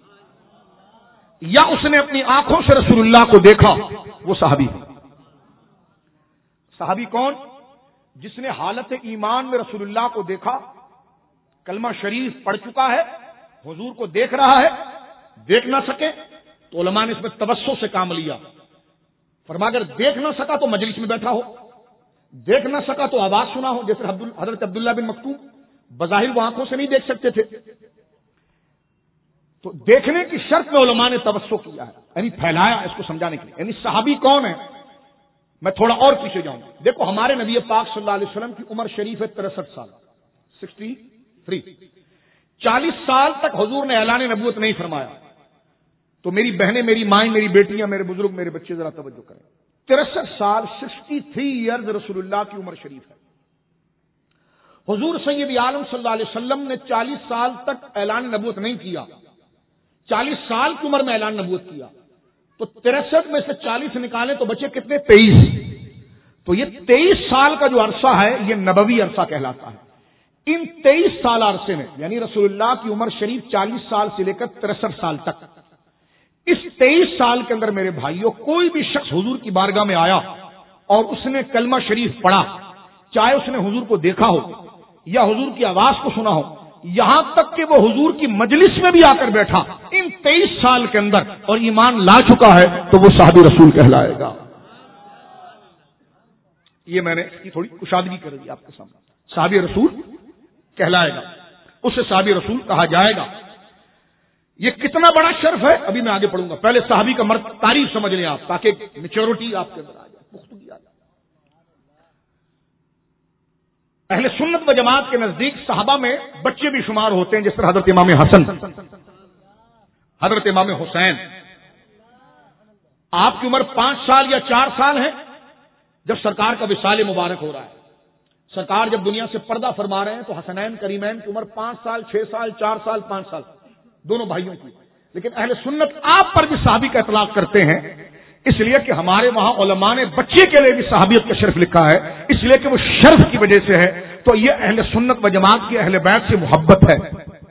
یا اس نے اپنی آنکھوں سے رسول اللہ کو دیکھا, وہ صحابی ہے. صحابی کون؟ جس نے حالت ایمان میں رسول اللہ کو دیکھا, کلمہ شریف پڑھ چکا ہے, حضور کو دیکھ رہا ہے, دیکھ نہ سکے تو علماء نے اس میں توسع سے کام لیا. فرما اگر دیکھ نہ سکا تو مجلس میں بیٹھا ہو, دیکھ نہ سکا تو آواز سنا ہو, جیسے حضرت عبداللہ بن مکتوم بظاہر وہ آنکھوں سے نہیں دیکھ سکتے تھے, تو دیکھنے کی شرط میں علماء نے توسع کیا ہے, یعنی پھیلایا اس کو سمجھانے کے لیے. یعنی صحابی کون ہے؟ میں تھوڑا اور پیچھے جاؤں. دیکھو ہمارے نبی پاک صلی اللہ علیہ وسلم کی عمر شریف ہے 63 سال, 63. 40 سال تک حضور نے اعلان نبوت نہیں فرمایا. تو میری بہنیں, میری مائیں, میری بیٹیاں, میرے بزرگ, میرے بچے ذرا توجہ کریں. 63 سال 63 ایئرز رسول اللہ کی عمر شریف ہے. حضور سید عالم صلی اللہ علیہ وسلم نے 40 سال تک اعلان نبوت نہیں کیا, 40 سال کی عمر میں اعلان نبوت کیا. تو 63 میں سے 40 نکالیں تو بچے کتنے؟ 23. تو یہ 23 سال کا جو عرصہ ہے یہ نبوی عرصہ کہلاتا ہے. ان 23 سال عرصے میں, یعنی رسول اللہ کی عمر شریف 40 سال سے لے کر 63 سال تک, اس 23 سال کے اندر میرے بھائیوں کوئی بھی شخص حضور کی بارگاہ میں آیا اور اس نے کلمہ شریف پڑھا, چاہے اس نے حضور کو دیکھا ہو یا حضور کی آواز کو سنا ہو, یہاں تک کہ وہ حضور کی مجلس میں بھی آ کر بیٹھا, ان 23 سال کے اندر اور ایمان لا چکا ہے تو وہ صحابی رسول کہلائے گا. یہ میں نے اس کی تھوڑی کشادگی کر دی آپ کے سامنے. صحابی رسول کہلائے گا, اسے صحابی رسول کہا جائے گا. یہ کتنا بڑا شرف ہے ابھی میں آگے پڑھوں گا. پہلے صحابی کا مرد تعریف سمجھ لیں آپ, تاکہ میچورٹی آپ کے اندر آ جائے, پختگی آ جائے. اہل سنت و جماعت کے نزدیک صحابہ میں بچے بھی شمار ہوتے ہیں, جس طرح حضرت امام حسن, حضرت امام حسین. آپ کی عمر 5 سال یا 4 سال ہے جب سرکار کا وصال مبارک ہو رہا ہے. سرکار جب دنیا سے پردہ فرما رہے ہیں تو حسنین کریمین کی عمر 5 سال, 6 سال, 4 سال, 5 سال, دونوں بھائیوں کی. لیکن اہل سنت آپ پر بھی صحابی کا اطلاق کرتے ہیں, اس لیے کہ ہمارے وہاں علماء نے بچے کے لیے بھی صحابیت کا شرف لکھا ہے, اس لیے کہ وہ شرف کی وجہ سے ہے. تو یہ اہل سنت و جماعت کی اہل بیت سے محبت ہے.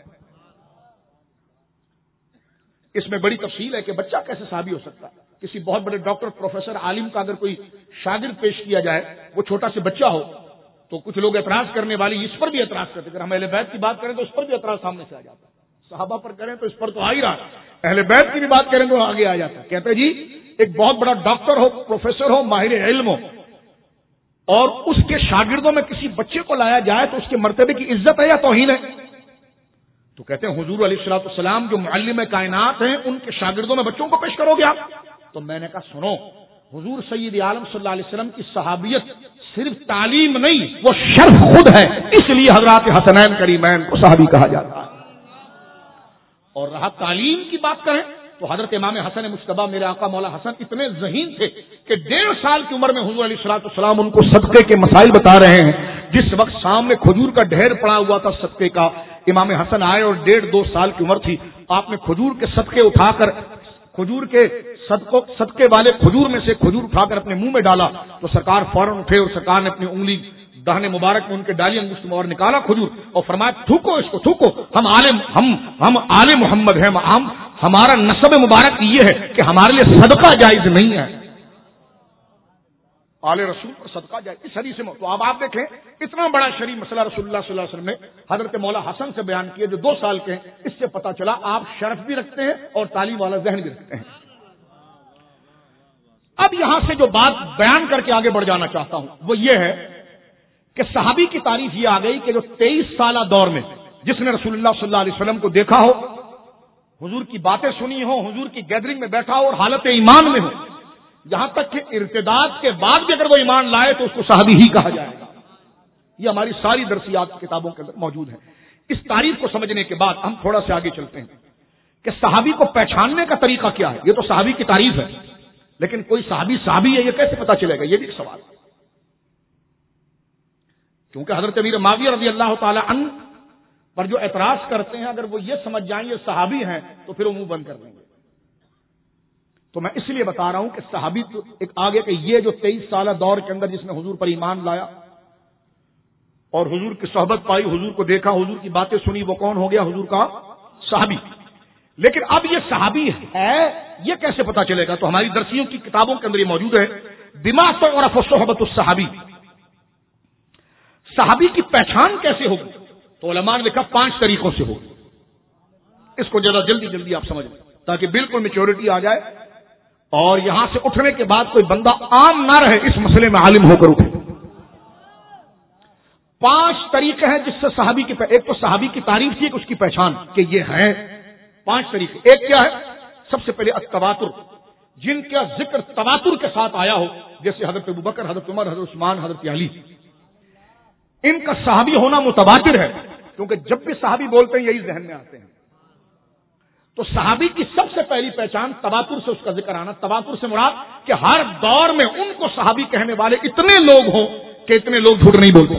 اس میں بڑی تفصیل ہے کہ بچہ کیسے صحابی ہو سکتا ہے. کسی بہت بڑے ڈاکٹر, پروفیسر, عالم کا اگر کوئی شاگرد پیش کیا جائے, وہ چھوٹا سے بچہ ہو, تو کچھ لوگ اعتراض کرنے والی اس پر بھی اعتراض کرتے. اگر ہم اہل بیت کی بات کریں تو اس پر بھی اعتراض سامنے سے آ جاتا ہے. صحابہ پر کریں تو اس پر تو آ ہی رہا. اہل بیت کی بھی بات کریں تو آگے آ جاتا ہے. کہتے جی ایک بہت بڑا ڈاکٹر ہو، پروفیسر ہو، ماہر علم ہو، اور اس کے شاگردوں میں کسی بچے کو لایا جائے تو اس کے مرتبے کی عزت ہے یا توہین ہے؟ تو کہتے ہیں حضور علیہ الصلوۃ والسلام جو معلم کائنات ہیں ان کے شاگردوں میں بچوں کو پیش کرو گے آپ؟ تو میں نے کہا سنو، حضور سید عالم صلی اللہ علیہ وسلم کی صحابیت صرف تعلیم نہیں، وہ شرف خود ہے، اس لیے حضرات حسنین کریمین کو صحابی کہا جاتا ہے. اور رہا تعلیم کی بات کریں تو حضرت امام حسن مجتبی میرے آقا مولا حسن اتنے ذہین تھے کہ 1.5 سال کی عمر میں حضور علیہ الصلوۃ والسلام ان کو صدقے کے مسائل بتا رہے ہیں. جس وقت سامنے کھجور کا ڈھیر پڑا ہوا تھا صدقے کا، امام حسن آئے اور 1.5-2 سال کی عمر تھی، آپ نے کھجور کے صدقے اٹھا کر کھجور کے صدقے والے کھجور میں سے کھجور اٹھا کر اپنے منہ میں ڈالا تو سرکار فوراً اٹھے اور سرکار نے اپنی انگلی دہنے مبارک میں ان کے ڈالی انگشت میں اور نکالا کھجور اور فرمایا تھوکو اس کو، تھوکو، ہم آل محمد ہیں، ہمارا نسب مبارک یہ ہے کہ ہمارے لیے صدقہ جائز نہیں ہے، آل رسول پر صدقہ جائز. اس حدیث میں تو اب آپ دیکھیں اتنا بڑا شرعی مسئلہ رسول اللہ صلی اللہ علیہ وسلم نے حضرت مولا حسن سے بیان کیا جو 2 سال کے ہیں. اس سے پتہ چلا آپ شرف بھی رکھتے ہیں اور تعلیم والا ذہن بھی رکھتے ہیں. اب یہاں سے جو بات بیان کر کے آگے بڑھ جانا چاہتا ہوں وہ یہ ہے کہ صحابی کی تعریف یہ آ گئی کہ جو 23 سالہ دور میں جس نے رسول اللہ صلی اللہ علیہ وسلم کو دیکھا ہو، حضور کی باتیں سنی ہو، حضور کی گیدرنگ میں بیٹھا ہو اور حالت ایمان میں ہو، یہاں تک کہ ارتداد کے بعد بھی اگر وہ ایمان لائے تو اس کو صحابی ہی کہا جائے گا. یہ ہماری ساری درسیات کتابوں کے اندر موجود ہے. اس تعریف کو سمجھنے کے بعد ہم تھوڑا سا آگے چلتے ہیں کہ صحابی کو پہچاننے کا طریقہ کیا ہے. یہ تو صحابی کی تعریف ہے، لیکن کوئی صحابی ہے یہ کیسے پتا چلے گا؟ یہ بھی ایک سوال ہے. کیونکہ حضرت امیر معاویہ رضی اللہ تعالی عنہ پر جو اعتراض کرتے ہیں اگر وہ یہ سمجھ جائیں یہ صحابی ہیں تو پھر وہ منہ بند کر دیں گے. تو میں اس لیے بتا رہا ہوں کہ صحابی تو ایک آگے کہ یہ جو 23 سالہ دور کے اندر جس نے حضور پر ایمان لایا اور حضور کی صحبت پائی، حضور کو دیکھا، حضور کی باتیں سنی، وہ کون ہو گیا؟ حضور کا صحابی. لیکن اب یہ صحابی ہے یہ کیسے پتا چلے گا؟ تو ہماری درسیوں کی کتابوں کے اندر یہ موجود ہے. بما تعرف صحبت الصحابی، صحابی کی پہچان کیسے ہوگی؟ تو علماء نے لکھا 5 طریقوں سے ہوگی. اس کو ذرا جلدی آپ سمجھ لیں تاکہ بالکل میچورٹی آ جائے اور یہاں سے اٹھنے کے بعد کوئی بندہ عام نہ رہے، اس مسئلے میں عالم ہو کر اٹھے. 5 طریقے ہیں جس سے صحابی کی ایک تو صحابی کی تعریف تھی کہ اس کی پہچان کہ یہ ہے. 5 طریقے. ایک کیا ہے؟ سب سے پہلے التواتر، جن کا ذکر تواتر کے ساتھ آیا ہو، جیسے حضرت ابوبکر، حضرت عمر، حضرت عثمان، حضرت علی، ان کا صحابی ہونا متواتر ہے. کیونکہ جب بھی صحابی بولتے ہیں یہی ذہن میں آتے ہیں. تو صحابی کی سب سے پہلی پہچان تواتر سے اس کا ذکر آنا. تواتر سے مراد کہ ہر دور میں ان کو صحابی کہنے والے اتنے لوگ ہوں کہ اتنے لوگ جھوٹ نہیں بولتے.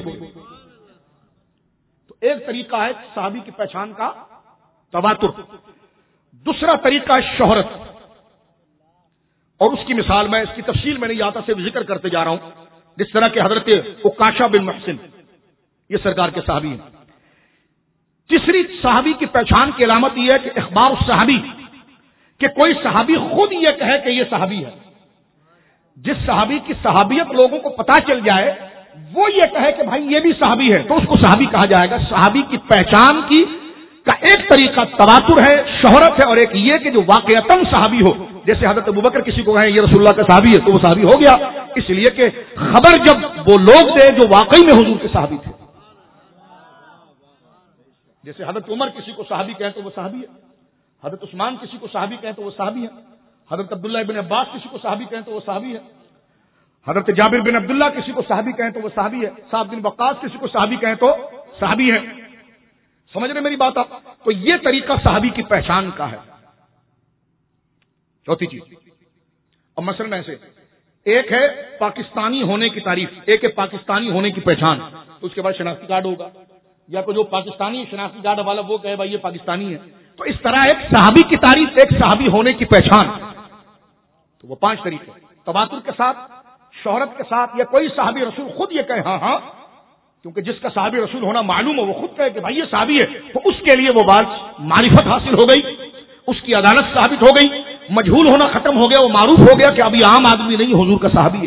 تو ایک طریقہ ہے صحابی کی پہچان کا تواتر. دوسرا طریقہ ہے شہرت، اور اس کی مثال میں اس کی تفصیل میں نہیں آتا صرف ذکر کرتے جا رہا ہوں. جس طرح کہ حضرت عکاشہ بن محسن یہ سرکار کے صحابی ہیں. تیسری صحابی کی پہچان کی علامت یہ ہے کہ اخبار الصحابی، کہ کوئی صحابی خود یہ کہے کہ یہ صحابی ہے. جس صحابی کی صحابیت لوگوں کو پتا چل جائے وہ یہ کہے کہ بھائی یہ بھی صحابی ہے تو اس کو صحابی کہا جائے گا. صحابی کی پہچان کا ایک طریقہ تواتر ہے، شہرت ہے، اور ایک یہ کہ جو واقعتاً صحابی ہو. جیسے حضرت ابوبکر کسی کو کہیں یہ رسول اللہ کا صحابی ہے تو وہ صحابی ہو گیا، اس لیے کہ خبر جب وہ لوگ دے جو واقعی میں حضور کے صحابی تھے. جیسے حضرت عمر کسی کو صحابی کہیں تو وہ صحابی ہے، حضرت عثمان کسی کو صحابی کہیں تو وہ صحابی ہے، حضرت عبداللہ بن عباس کسی کو صحابی کہیں تو وہ صحابی ہے، حضرت جابر بن عبداللہ کسی کو صحابی کہیں تو وہ صحابی ہے، سعد بن وقاص کسی کو صحابی کہیں تو صحابی ہے. سمجھ رہے میری بات آپ؟ تو یہ طریقہ صحابی کی پہچان کا ہے. چوتھی چیز، اب مثلا ایسے ایک ہے پاکستانی ہونے کی تعریف، ایک ہے پاکستانی ہونے کی پہچان. تو اس کے بعد شناختی کارڈ ہوگا، یا کوئی جو پاکستانی شناختی کارڈ والا وہ کہے بھائی یہ پاکستانی ہے. تو اس طرح ایک صحابی کی تعریف، ایک صحابی ہونے کی پہچان. تو وہ 5 طریقے، تواتر کے ساتھ، شہرت کے ساتھ، یا کوئی صحابی رسول خود یہ کہے ہاں ہاں، کیونکہ جس کا صحابی رسول ہونا معلوم ہو وہ خود کہے کہ بھائی یہ صحابی ہے تو اس کے لیے وہ بات معرفت حاصل ہو گئی، اس کی عدالت ثابت ہو گئی، مجہول ہونا ختم ہو گیا، وہ معروف ہو گیا کہ ابھی عام آدمی نہیں حضور کا صحابی ہے.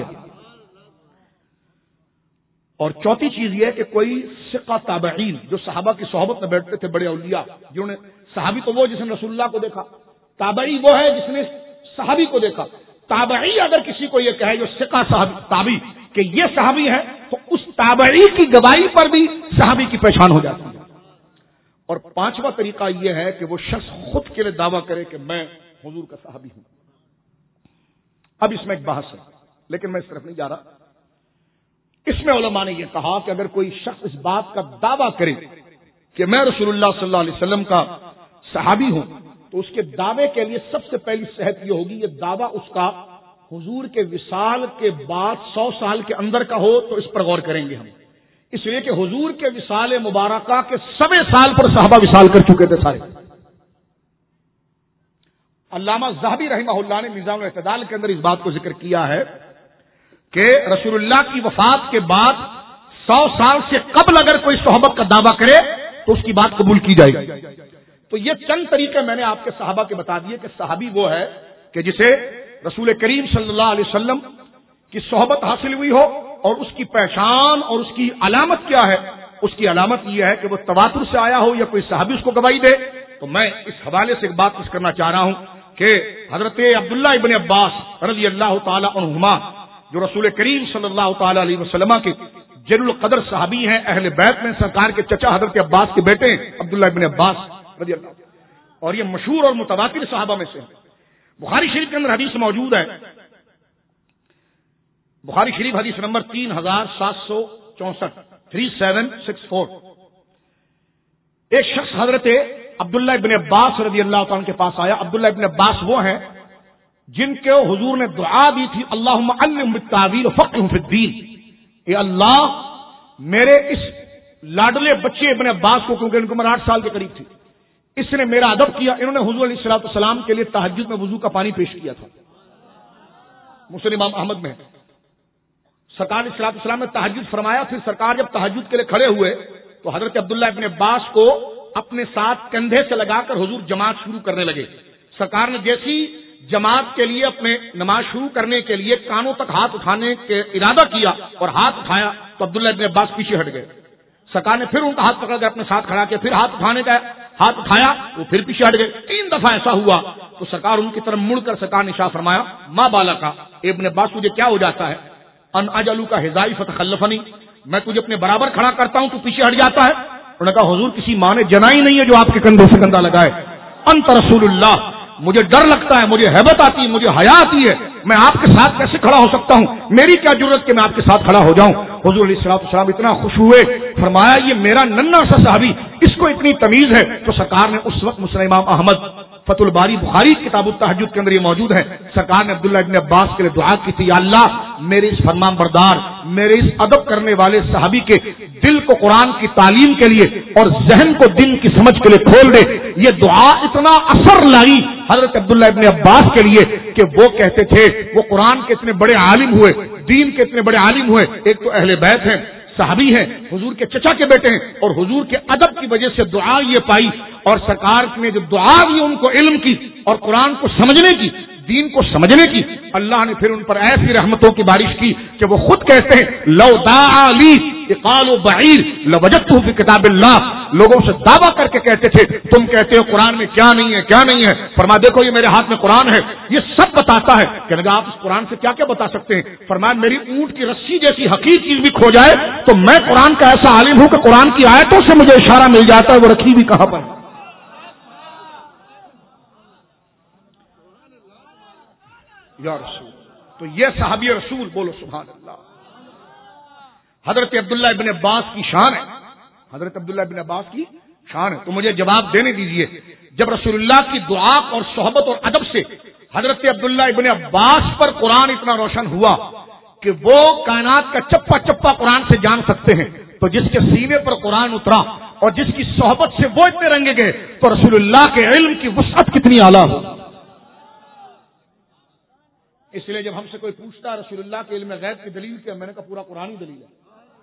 اور چوتھی چیز یہ ہے کہ کوئی ثقہ تابعین جو صحابہ کی صحبت میں بیٹھتے تھے، بڑے اولیاء جنہوں نے، صحابی تو وہ جس نے رسول اللہ کو دیکھا، تابعی وہ ہے جس نے صحابی کو دیکھا. تابعی اگر کسی کو یہ کہے جو ثقہ تابعی کہ یہ صحابی ہے تو اس تابعی کی گواہی پر بھی صحابی کی پہچان ہو جاتی ہے. اور پانچواں طریقہ یہ ہے کہ وہ شخص خود کے لیے دعویٰ کرے کہ میں حضور کا صحابی ہوں. اب اس میں ایک بحث ہے لیکن میں اس طرف نہیں جا رہا. اس میں علماء نے یہ کہا کہ اگر کوئی شخص اس بات کا دعویٰ کرے کہ میں رسول اللہ صلی اللہ علیہ وسلم کا صحابی ہوں تو اس کے دعوے کے لیے سب سے پہلی صحت یہ ہوگی یہ دعویٰ اس کا حضور کے وصال کے بعد 100 سال کے اندر کا ہو تو اس پر غور کریں گے ہم. اس لیے کہ حضور کے وصال مبارکہ کے 100 سال پر صحابہ وصال کر چکے تھے سارے. علامہ ذہبی رحمہ اللہ نے میزان الاعتدال کے اندر اس بات کو ذکر کیا ہے کہ رسول اللہ کی وفات کے بعد 100 سال سے قبل اگر کوئی صحبت کا دعویٰ کرے تو اس کی بات قبول کی جائے گی. تو یہ چند طریقے میں نے آپ کے صحابہ کے بتا دیے کہ صحابی وہ ہے کہ جسے رسول کریم صلی اللہ علیہ وسلم کی صحبت حاصل ہوئی ہو اور اس کی پہچان اور اس کی علامت کیا ہے. اس کی علامت یہ ہے کہ وہ تواتر سے آیا ہو یا کوئی صحابی اس کو گواہی دے. تو میں اس حوالے سے ایک بات کرنا چاہ رہا ہوں کہ حضرت عبداللہ ابن عباس رضی اللہ تعالی عنہما جو رسول کریم صلی اللہ تعالی علیہ وسلم کے جلیل القدر صحابی ہیں, اہل بیت میں سرکار کے چچا حضرت عباس کے بیٹے ہیں عبداللہ ابن عباس رضی اللہ, اور یہ مشہور اور متواتر صحابہ میں سے ہیں. بخاری شریف کے اندر حدیث موجود ہے, بخاری شریف حدیث نمبر 3764 3764. ایک شخص حضرت عبداللہ ابن عباس رضی اللہ تعالیٰ کے پاس آیا. عبداللہ ابن عباس وہ ہیں جن کے حضور نے دعا دی تھی اللہم علمہ التاویل وفقہہ فی الدین. اے اللہ میرے اس لاڈلے بچے ابن عباس کو, کیونکہ ان کی عمر 8 سال کے قریب تھی, اس نے میرا ادب کیا. انہوں نے حضور علیہ الصلوۃ والسلام کے لیے تہجد میں وضو کا پانی پیش کیا تھا. مسلم امام احمد میں سرکار علیہ الصلوۃ والسلام نے تہجد فرمایا. پھر سرکار جب تہجد کے لیے کھڑے ہوئے تو حضرت عبداللہ ابن عباس کو اپنے ساتھ کندھے سے لگا کر حضور جماعت شروع کرنے لگے. سرکار نے جیسی جماعت کے لیے اپنے نماز شروع کرنے کے لیے کانوں تک ہاتھ اٹھانے کے ارادہ کیا اور ہاتھ اٹھایا تو عبداللہ ابن عباس پیچھے ہٹ گئے. سرکار نے پھر ان کا ہاتھ پکڑ کے اپنے ساتھ کھڑا کیا, پھر ہاتھ اٹھانے کا ہاتھ اٹھایا وہ پھر پیچھے ہٹ گئے. 3 دفعہ ایسا ہوا تو سرکار ان کی طرف مڑ کر سرکار نے ارشاد فرمایا ماں بالا کا ابن عباس تجھے کیا ہو جاتا ہے, ان اجلو کا ہدائی فتخلفنی, میں تجھے اپنے برابر کھڑا کرتا ہوں تو پیچھے ہٹ جاتا ہے. انہوں نے کہا حضور کسی ماں نے جنا ہی نہیں ہے جو آپ کے کندھے سے کندھا لگائے. انت رسول اللہ, مجھے ڈر لگتا ہے, مجھے ہیبت آتی ہے, مجھے حیا آتی ہے, میں آپ کے ساتھ کیسے کھڑا ہو سکتا ہوں, میری کیا ضرورت کہ میں آپ کے ساتھ کھڑا ہو جاؤں. حضور علیہ الصلوۃ والسلام اتنا خوش ہوئے, فرمایا یہ میرا ننھا سا صحابی, اس کو اتنی تمیز ہے. تو سرکار نے اس وقت مسلم امام احمد فتح الباری بخاری کتاب التہجد کے اندر یہ موجود ہے, سرکار نے عبداللہ ابن عباس کے لیے دعا کی تھی, یا اللہ میرے اس فرمان بردار, میرے اس ادب کرنے والے صحابی کے دل کو قرآن کی تعلیم کے لیے اور ذہن کو دین کی سمجھ کے لیے کھول دے. یہ دعا اتنا اثر لائی حضرت عبداللہ ابن عباس کے لیے کہ وہ کہتے تھے, وہ قرآن کے اتنے بڑے عالم ہوئے, دین کے اتنے بڑے عالم ہوئے, ایک تو اہل بیت ہیں, صحابی ہیں, حضور کے چچا کے بیٹے ہیں, اور حضور کے ادب کی وجہ سے دعا یہ پائی, اور سرکار نے جو دعا دی ان کو علم کی اور قرآن کو سمجھنے کی, دین کو سمجھنے کی, اللہ نے پھر ان پر ایسی رحمتوں کی بارش کی کہ وہ خود کہتے ہیں لو دعا لی اقال بعیر لوجدته فی کتاب اللہ. لوگوں سے دعویٰ کر کے کہتے تھے تم کہتے ہو قرآن میں کیا نہیں ہے, کیا نہیں ہے. فرمایا دیکھو یہ میرے ہاتھ میں قرآن ہے, یہ سب بتاتا ہے. کہ آپ اس قرآن سے کیا کیا بتا سکتے ہیں. فرمایا میری اونٹ کی رسی جیسی حقیقی چیز بھی کھو جائے تو میں قرآن کا ایسا عالم ہوں کہ قرآن کی آیتوں سے مجھے اشارہ مل جاتا ہے وہ رکھی بھی کہاں پر. یا رسول, تو یہ صحابی رسول, بولو سبحان اللہ. حضرت عبداللہ ابن عباس کی شان ہے, حضرت عبداللہ ابن عباس کی شان ہے. تو مجھے جواب دینے دیجئے, جب رسول اللہ کی دعا اور صحبت اور ادب سے حضرت عبداللہ ابن عباس پر قرآن اتنا روشن ہوا کہ وہ کائنات کا چپا چپا قرآن سے جان سکتے ہیں, تو جس کے سینے پر قرآن اترا اور جس کی صحبت سے وہ اتنے رنگے گئے تو رسول اللہ کے علم کی وسعت کتنی اعلیٰ ہو. اس لیے جب ہم سے کوئی پوچھتا ہے رسول اللہ کے علم غیب کی دلیل کیا, میں نے کہا پورا قرآن ہی دلیل ہے,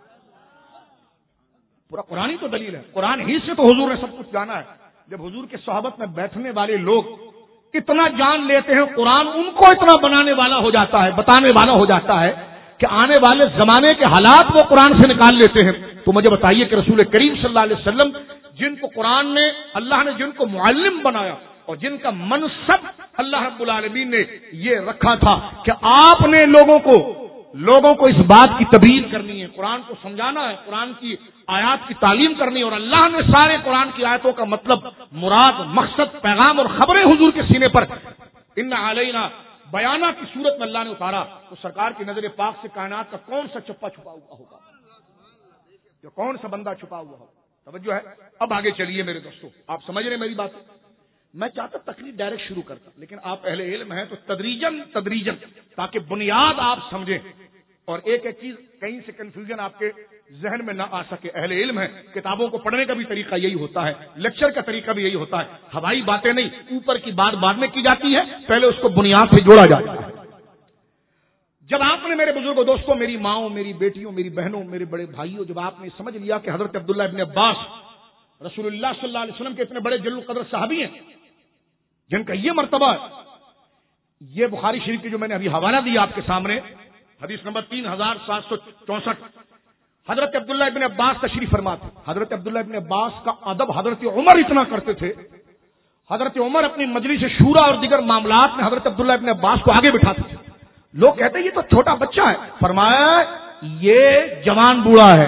پورا قرآن ہی تو دلیل ہے. قرآن ہی سے تو حضور نے سب کچھ جانا ہے. جب حضور کے صحابت میں بیٹھنے والے لوگ اتنا جان لیتے ہیں, قرآن ان کو اتنا بنانے والا ہو جاتا ہے, بتانے والا ہو جاتا ہے کہ آنے والے زمانے کے حالات وہ قرآن سے نکال لیتے ہیں. تو مجھے بتائیے کہ رسول کریم صلی اللہ علیہ وسلم جن کو قرآن نے اللہ نے جن کو معلم بنایا, اور جن کا منصب اللہ رب العالمین نے یہ رکھا تھا کہ آپ نے لوگوں کو اس بات کی تبلیغ کرنی ہے، قرآن کو سمجھانا ہے، قرآن کی آیات کی تعلیم کرنی ہے، اور اللہ نے سارے قرآن کی آیتوں کا مطلب، مراد، مقصد، پیغام اور خبریں حضور کے سینے پر ان علینا بیانہ کی صورت میں اللہ نے اتارا، تو سرکار کی نظر پاک سے کائنات کا کون سا چپا چھپا ہوا ہوگا، یا کون سا بندہ چھپا ہوا ہوگا؟ توجہ ہے؟ اب آگے چلیے میرے دوستو، آپ سمجھ رہے میری بات؟ میں چاہتا تقریر ڈائریکٹ شروع کرتا، لیکن آپ اہل علم ہیں تو تدریجن تاکہ بنیاد آپ سمجھیں اور ایک ایک چیز کہیں سے کنفیوژن آپ کے ذہن میں نہ آ سکے۔ اہل علم ہے، کتابوں کو پڑھنے کا بھی طریقہ یہی ہوتا ہے، لیکچر کا طریقہ بھی یہی ہوتا ہے، ہوائی باتیں نہیں، اوپر کی بات بعد میں کی جاتی ہے، پہلے اس کو بنیاد سے جوڑا جاتا ہے۔ جب آپ نے میرے بزرگوں، دوستوں، میری ماؤں، میری بیٹیوں، میری بہنوں، میرے بڑے بھائیوں، جب آپ نے سمجھ لیا کہ حضرت عبداللہ ابن عباس رسول اللہ صلی اللہ علیہ وسلم کے اتنے بڑے جلیل القدر صحابی ہیں جن کا یہ مرتبہ ہے، یہ بخاری شریف کی جو میں نے ابھی حوالہ دیا آپ کے سامنے، حدیث نمبر 3764، حضرت عبداللہ ابن عباس تشریف فرماتے۔ حضرت عبداللہ ابن عباس کا ادب حضرت عمر اتنا کرتے تھے، حضرت عمر اپنی مجلس شورا اور دیگر معاملات میں حضرت عبداللہ ابن عباس کو آگے بٹھاتے تھے۔ لوگ کہتے ہیں یہ تو چھوٹا بچہ ہے، فرمایا یہ جوان بوڑھا ہے،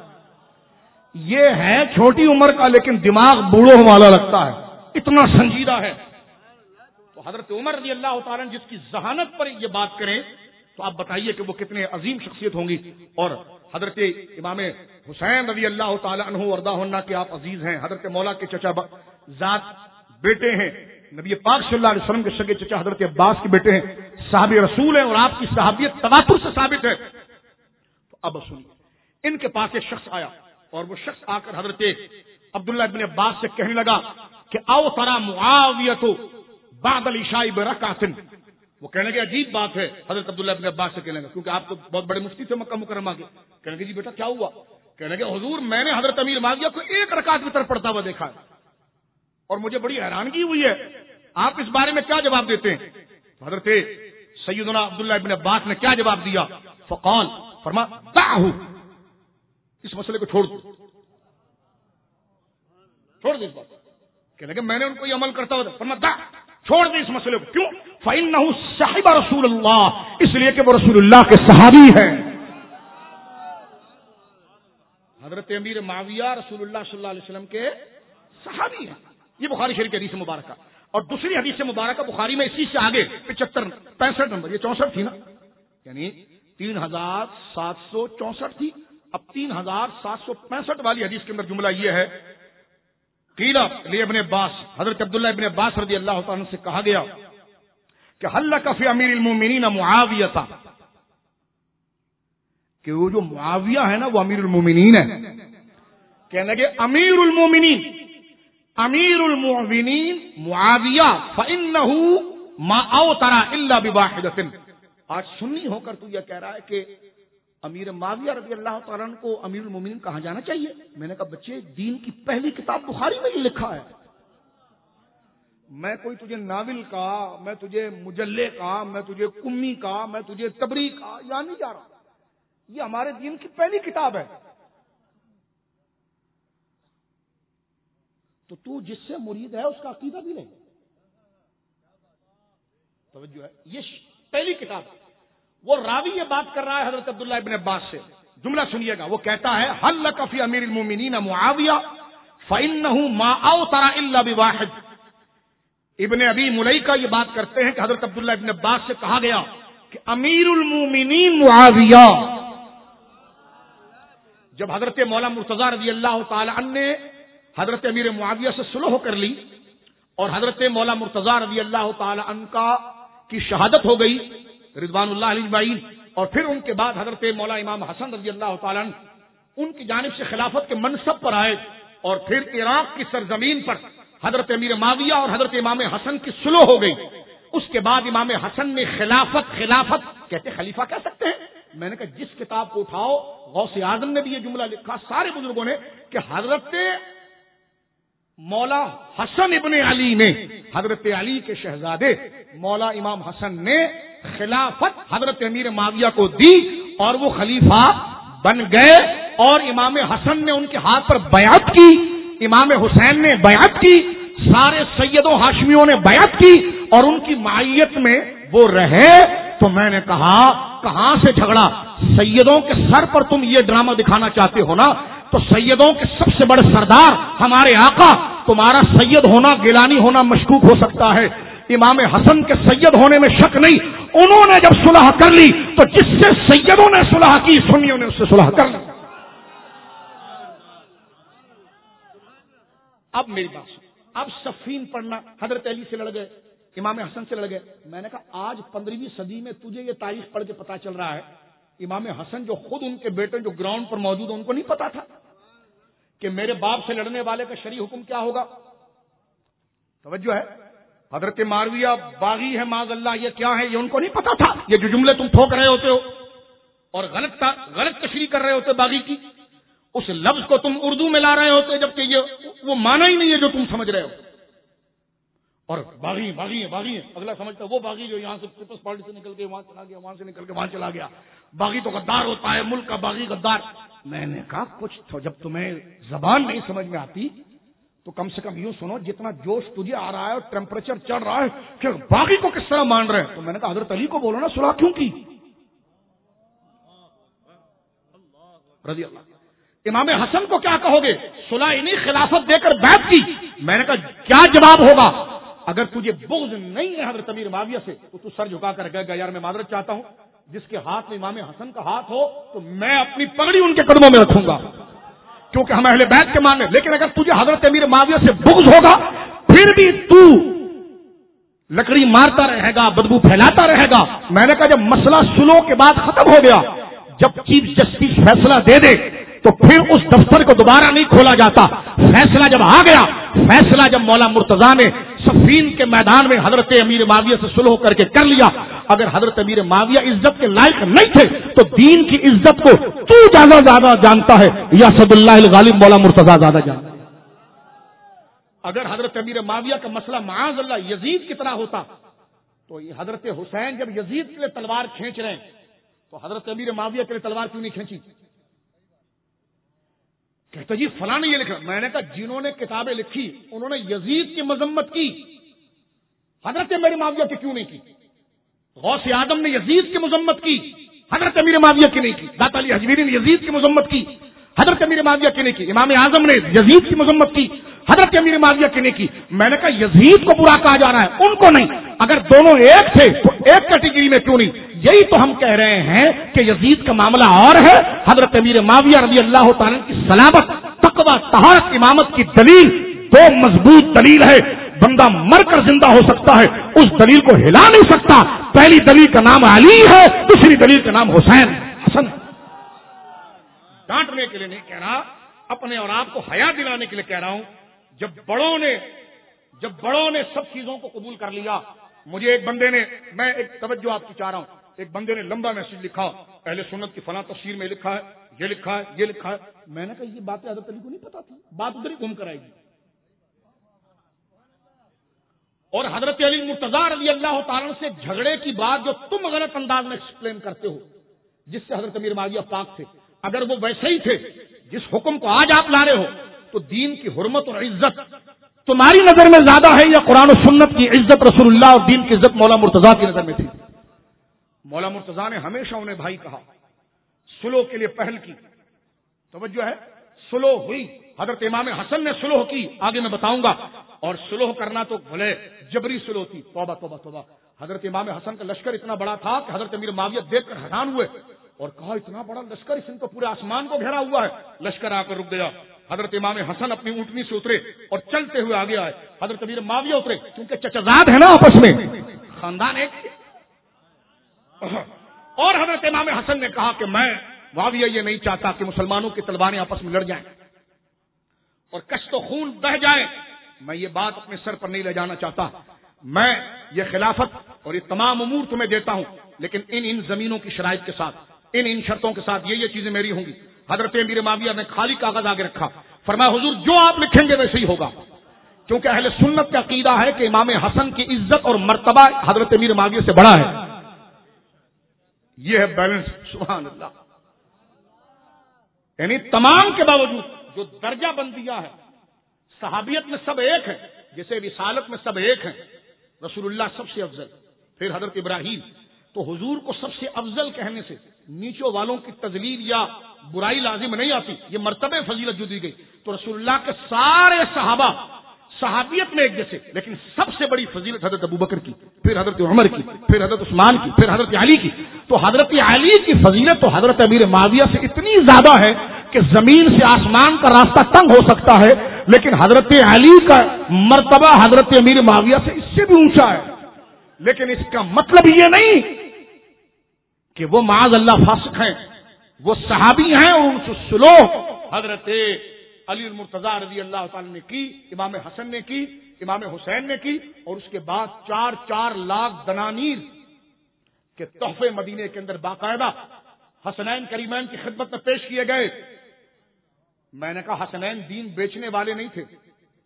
یہ ہے چھوٹی عمر کا لیکن دماغ بوڑھوں والا لگتا ہے، اتنا سنجیدہ ہے۔ تو حضرت عمر رضی اللہ تعالیٰ جس کی ذہانت پر یہ بات کریں تو آپ بتائیے کہ وہ کتنے عظیم شخصیت ہوں گی۔ اور حضرت امام حسین رضی اللہ تعالیٰ عنہ وردہ عنہ کے آپ عزیز ہیں، حضرت مولا کے چچا ذات بیٹے ہیں، نبی پاک صلی اللہ علیہ وسلم کے سگے چچا حضرت عباس کے بیٹے ہیں، صحاب رسول ہیں، اور آپ کی صحابیت تواتر سے ثابت ہے۔ تو اب سنیے، ان کے پاس ایک شخص آیا اور وہ شخص آ کر حضرت عبداللہ ابن عباس سے کہنے لگا کہ او ترى معاویہ بعد العشاء برکعۃ۔ وہ کہنے لگے عجیب بات ہے، حضرت عبداللہ ابن عباس سے کہنے لگا، کیونکہ آپ تو بہت بڑے مفتی تھے مکہ مکرمہ کے۔ کہنے لگے جی بیٹا کیا ہوا؟ کہنے لگے حضور میں نے حضرت امیر معاویہ کو ایک رکعت وتر پڑھتا ہوا دیکھا ہے اور مجھے بڑی حیرانگی ہوئی ہے، آپ اس بارے میں کیا جواب دیتے ہیں؟ حضرت سیدنا عبداللہ ابن عباس نے کیا جواب دیا؟ فقال، فرما دعہ، اس مسئلے کو چھوڑ دو، چھوڑ دو اس بات۔ کہنے لگے میں نے ان کو یہ عمل کرتا ہوا، فرما دع، چھوڑ دے اس مسئلے کو۔ کیوں؟ فإنه صاحب رسول اللہ، اس لیے کہ وہ رسول اللہ کے صحابی ہیں۔ حضرت امیر معاویہ رسول اللہ صلی اللہ علیہ وسلم کے صحابی ہیں، یہ بخاری شریف کی حدیث مبارکہ۔ اور دوسری حدیث مبارکہ بخاری میں اسی سے آگے 65 نمبر، یہ 64 تھی نا، یعنی 3764 تھی، اب 3765 والی حدیث کے اندر جملہ یہ ہے، قیل لابن عباس، حضرت عبداللہ ابن عباس رضی اللہ تعالیٰ عنہ سے کہا گیا کہ حل لک فی امیر المومنین معاویہ، کہ وہ جو معاویہ ہے نا وہ امیر المومنین ہے۔ کہنے لگے امیر المومنین معاویہ فإنہ ما اوتر الا بواحدۃ۔ آج سنی ہو کر تو یہ کہہ رہا ہے کہ امیر معاویہ رضی اللہ تعالیٰ عنہ کو امیر المومنین کہا جانا چاہیے۔ میں نے کہا بچے، دین کی پہلی کتاب بخاری میں یہ لکھا ہے، میں کوئی تجھے ناول کا، میں تجھے مجلے کا، میں تجھے کمی کا، میں تجھے تبری کا یا نہیں جا رہا، یہ ہمارے دین کی پہلی کتاب ہے۔ تو جس سے مرید ہے اس کا عقیدہ بھی نہیں، توجہ ہے، یہ پہلی کتاب ہے۔ وہ راوی یہ بات کر رہا ہے حضرت عبداللہ ابن عباس سے، جملہ سنیے گا، وہ کہتا ہے حل لک فی امیر المومنین معاویہ فإنہ ما اوتر الا بواحد۔ ابن ابی ملیکہ یہ بات کرتے ہیں کہ حضرت عبداللہ ابن عباس سے کہا گیا کہ امیر المومنین معاویہ، جب حضرت مولا مرتضی رضی اللہ تعالی عنہ نے حضرت امیر معاویہ سے صلح کر لی اور حضرت مولا مرتضی رضی اللہ تعالی عنہ کی شہادت ہو گئی رضوان اللہ علیہ اجمعین، اور پھر ان کے بعد حضرت مولا امام حسن رضی اللہ تعالی عنہ ان کی جانب سے خلافت کے منصب پر آئے، اور پھر عراق کی سرزمین پر حضرت امیر معاویہ اور حضرت امام حسن کی صلح ہو گئی۔ اس کے بعد امام حسن نے خلافت کہتے خلیفہ کہہ سکتے ہیں، میں نے کہا جس کتاب کو اٹھاؤ، غوث اعظم نے بھی یہ جملہ لکھا، سارے بزرگوں نے، کہ حضرت مولا حسن ابن علی نے، حضرت علی کے شہزادے مولا امام حسن نے خلافت حضرت امیر معاویہ کو دی اور وہ خلیفہ بن گئے، اور امام حسن نے ان کے ہاتھ پر بیعت کی، امام حسین نے بیعت کی، سارے سیدوں ہاشمیوں نے بیعت کی اور ان کی معیت میں وہ رہے، تو میں نے کہا کہاں سے جھگڑا؟ سیدوں کے سر پر تم یہ ڈرامہ دکھانا چاہتے ہو نا، تو سیدوں کے سب سے بڑے سردار ہمارے آقا، تمہارا سید ہونا گیلانی ہونا مشکوک ہو سکتا ہے، امام حسن کے سید ہونے میں شک نہیں۔ انہوں نے جب صلح کر لی تو جس سے سیدوں نے صلح کی سنیوں نے اس سے صلح کر لی۔ اب میری بات سن، اب صفین پڑھنا، حضرت علی سے لڑ گئے، امام حسن سے لڑ گئے۔ میں نے کہا آج 15ویں صدی میں تجھے یہ تاریخ پڑھ کے پتا چل رہا ہے، امام حسن جو خود ان کے بیٹے جو گراؤنڈ پر موجود ہیں ان کو نہیں پتا تھا کہ میرے باپ سے لڑنے والے کا شرعی حکم کیا ہوگا؟ توجہ ہے، حضرت معاویہ باغی ہے معاذ اللہ، یہ کیا ہے یہ ان کو نہیں پتا تھا۔ یہ جو جملے تم ٹھوک رہے ہوتے ہو اور غلط تشریح کر رہے ہوتے باغی کی، اس لفظ کو تم اردو میں لا رہے ہوتے جبکہ یہ وہ معنی ہی نہیں ہے جو تم سمجھ رہے ہو۔ اور باغی باغی ہے باغی ہے، اگلا سمجھتا وہ باغی جو یہاں سے پیپلز پارٹی سے نکل کے وہاں چلا گیا، وہاں سے نکل کے وہاں چلا گیا، باغی تو غدار ہوتا ہے، ملک کا باغی غدار۔ میں نے کہا کچھ تو جب تمہیں زبان نہیں سمجھ میں آتی تو کم سے کم یوں سنو، جتنا جوش تجھے آ رہا ہے اور ٹیمپریچر چڑھ رہا ہے کہ باغی کو کس طرح مان رہے ہیں، تو میں نے کہا حضرت علی کو بولو نا صلح کیوں کی رضی اللہ۔ امام حسن کو کیا کہو گے؟ صلح انہیں خلافت دے کر بیعت کی۔ میں نے کہا کیا جواب ہوگا؟ اگر تجھے بغض نہیں ہے حضرت امیر معاویہ سے تو سر جھکا کر کہے گا یار میں معذرت چاہتا ہوں، جس کے ہاتھ میں امام حسن کا ہاتھ ہو تو میں اپنی پگڑی ان کے قدموں میں رکھوں گا کیونکہ ہم اہل بیت کے ماننے۔ لیکن اگر تجھے حضرت امیر معاویہ سے بغض ہوگا پھر بھی تو لکڑی مارتا رہے گا، بدبو پھیلاتا رہے گا۔ میں نے کہا جب مسئلہ سلو کے بعد ختم ہو گیا، جب چیف جسٹس فیصلہ دے دے تو پھر اس دفتر کو دوبارہ نہیں کھولا جاتا۔ فیصلہ جب آ گیا، فیصلہ جب مولا مرتضیٰ نے صفین کے میدان میں حضرت امیر معاویہ سے صلح کر کے کر لیا، اگر حضرت امیر معاویہ عزت کے لائق نہیں تھے تو دین کی عزت کو تو زیادہ جانتا ہے یا اسد اللہ الغالب مولا مرتضیٰ زیادہ جانتا ہے۔ اگر حضرت امیر معاویہ کا مسئلہ معاذ اللہ یزید کی طرح ہوتا تو یہ حضرت حسین جب یزید کے لیے تلوار کھینچ رہے ہیں تو حضرت امیر معاویہ کے لیے تلوار کیوں نہیں کھینچی؟ کہتے جی فلاں نے یہ لکھا۔ میں نے کہا جنہوں نے کتابیں لکھی انہوں نے یزید کی مذمت کی، حضرت امیر معاویہ کی کیوں نہیں کی؟ غوث اعظم نے یزید کی مذمت کی، حضرت امیر معاویہ کی نہیں کی۔ داتا علی حجویری نے یزید کی مذمت کی، حضرت امیر معاویہ کی نہیں کی۔ امام اعظم نے یزید کی مذمت کی، حضرت امیر معاویہ کی نہیں کی۔ میں نے کہا یزید کو برا کہا جا رہا ہے، ان کو نہیں۔ اگر دونوں ایک تھے تو ایک کیٹیگری میں کیوں نہیں؟ یہی تو ہم کہہ رہے ہیں کہ یزید کا معاملہ اور ہے، حضرت امیر معاویہ رضی اللہ تعالی کی سلامت، تقوی، طہارت، امامت کی دلیل دو مضبوط دلیل ہے۔ بندہ مر کر زندہ ہو سکتا ہے، اس دلیل کو ہلا نہیں سکتا۔ پہلی دلیل کا نام علی ہے، دوسری دلیل کا نام حسین حسن۔ ڈانٹنے کے لیے نہیں کہہ رہا، اپنے اور آپ کو حیا دلانے کے لیے کہہ رہا ہوں۔ جب بڑوں نے سب چیزوں کو قبول کر لیا، مجھے ایک بندے نے، میں ایک توجہ آپ کی چاہ رہا ہوں، ایک بندے نے لمبا میسج لکھا، اہل سنت کی فلاں تفسیر میں لکھا ہے، یہ لکھا ہے، یہ لکھا ہے۔ میں نے کہا یہ باتیں حضرت علی کو نہیں پتا تھی، بات ادھر ہی گھوم کر آئے گی۔ اور حضرت علی مرتضیٰ رضی اللہ تعالیٰ سے جھگڑے کی بات جو تم غلط انداز میں ایکسپلین کرتے ہو، جس سے حضرت امیر معاویہ پاک تھے، اگر وہ ویسے ہی تھے جس حکم کو آج آپ لا رہے ہو، تو دین کی حرمت اور عزت تمہاری نظر میں زیادہ ہے یا قرآن و سنت کی عزت، رسول اللہ اور دین کی عزت مولا مرتضیٰ کی نظر میں تھی؟ مولا مرتضیٰ نے ہمیشہ انہیں بھائی کہا، صلح کے لیے پہل کی۔ توجہ ہے، صلح ہوئی، حضرت امام حسن نے صلح کی، آگے میں بتاؤں گا۔ اور صلح کرنا تو بھلے جبری صلح تھی، توبہ توبہ توبہ۔ حضرت امام حسن کا لشکر اتنا بڑا تھا کہ حضرت امیر معاویہ دیکھ کر حیران ہوئے اور کہا اتنا بڑا لشکر، اس نے تو پورے آسمان کو گھیرا ہوا ہے۔ لشکر آ کر رک گیا، حضرت امام حسن اپنی اونٹنی سے اترے اور چلتے ہوئے آگے آئے، حضرت امیر معاویہ اترے، کیونکہ چچزاد ہے نا آپس میں، خاندان ایک۔ اور حضرت امام حسن نے کہا کہ میں معاویہ یہ نہیں چاہتا کہ مسلمانوں کی تلواریں آپس میں لڑ جائیں اور کشت و خون بہہ جائے، میں یہ بات اپنے سر پر نہیں لے جانا چاہتا، میں یہ خلافت اور یہ تمام امور تمہیں دیتا ہوں، لیکن ان زمینوں کی شرائط کے ساتھ، ان شرطوں کے ساتھ یہ چیزیں میری ہوں گی۔ حضرت امیر معاویہ نے خالی کاغذ آگے رکھا، فرمایا حضور جو آپ لکھیں گے ویسے ہی ہوگا، کیونکہ اہل سنت کا عقیدہ ہے کہ امام حسن کی عزت اور مرتبہ حضرت امیر معاویہ سے بڑا ہے۔ یہ ہے بیلنس، سبحان اللہ۔ یعنی تمام کے باوجود جو درجہ بندیاں ہے، صحابیت میں سب ایک ہے، جیسے رسالت میں سب ایک ہیں، رسول اللہ سب سے افضل، پھر حضرت ابراہیم، تو حضور کو سب سے افضل کہنے سے نیچوں والوں کی تذلیل یا برائی لازم نہیں آتی، یہ مرتبہ فضیلت جو دی گئی۔ تو رسول اللہ کے سارے صحابہ صحابیت میں ایک جیسے، لیکن سب سے بڑی فضیلت حضرت ابوبکر کی، پھر حضرت عمر کی، پھر حضرت عثمان کی، پھر حضرت علی کی۔ تو حضرت علی کی فضیلت تو حضرت امیر معاویہ سے اتنی زیادہ ہے کہ زمین سے آسمان کا راستہ تنگ ہو سکتا ہے، لیکن حضرت علی کا مرتبہ حضرت امیر معاویہ سے اس سے بھی اونچا ہے۔ لیکن اس کا مطلب یہ نہیں کہ وہ معاذ اللہ فاسق ہیں، وہ صحابی ہیں، اور ان سے سلوک حضرت علی المرتضیٰ رضی اللہ تعالی نے کی، امام حسن نے کی، امام حسین نے کی، اور اس کے بعد 4 لاکھ دنانیر کے تحفے مدینے کے اندر باقاعدہ حسنین کریمین کی خدمت میں پیش کیے گئے۔ میں نے کہا حسنین دین بیچنے والے نہیں تھے،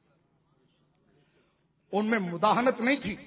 ان میں مداہنت نہیں تھی۔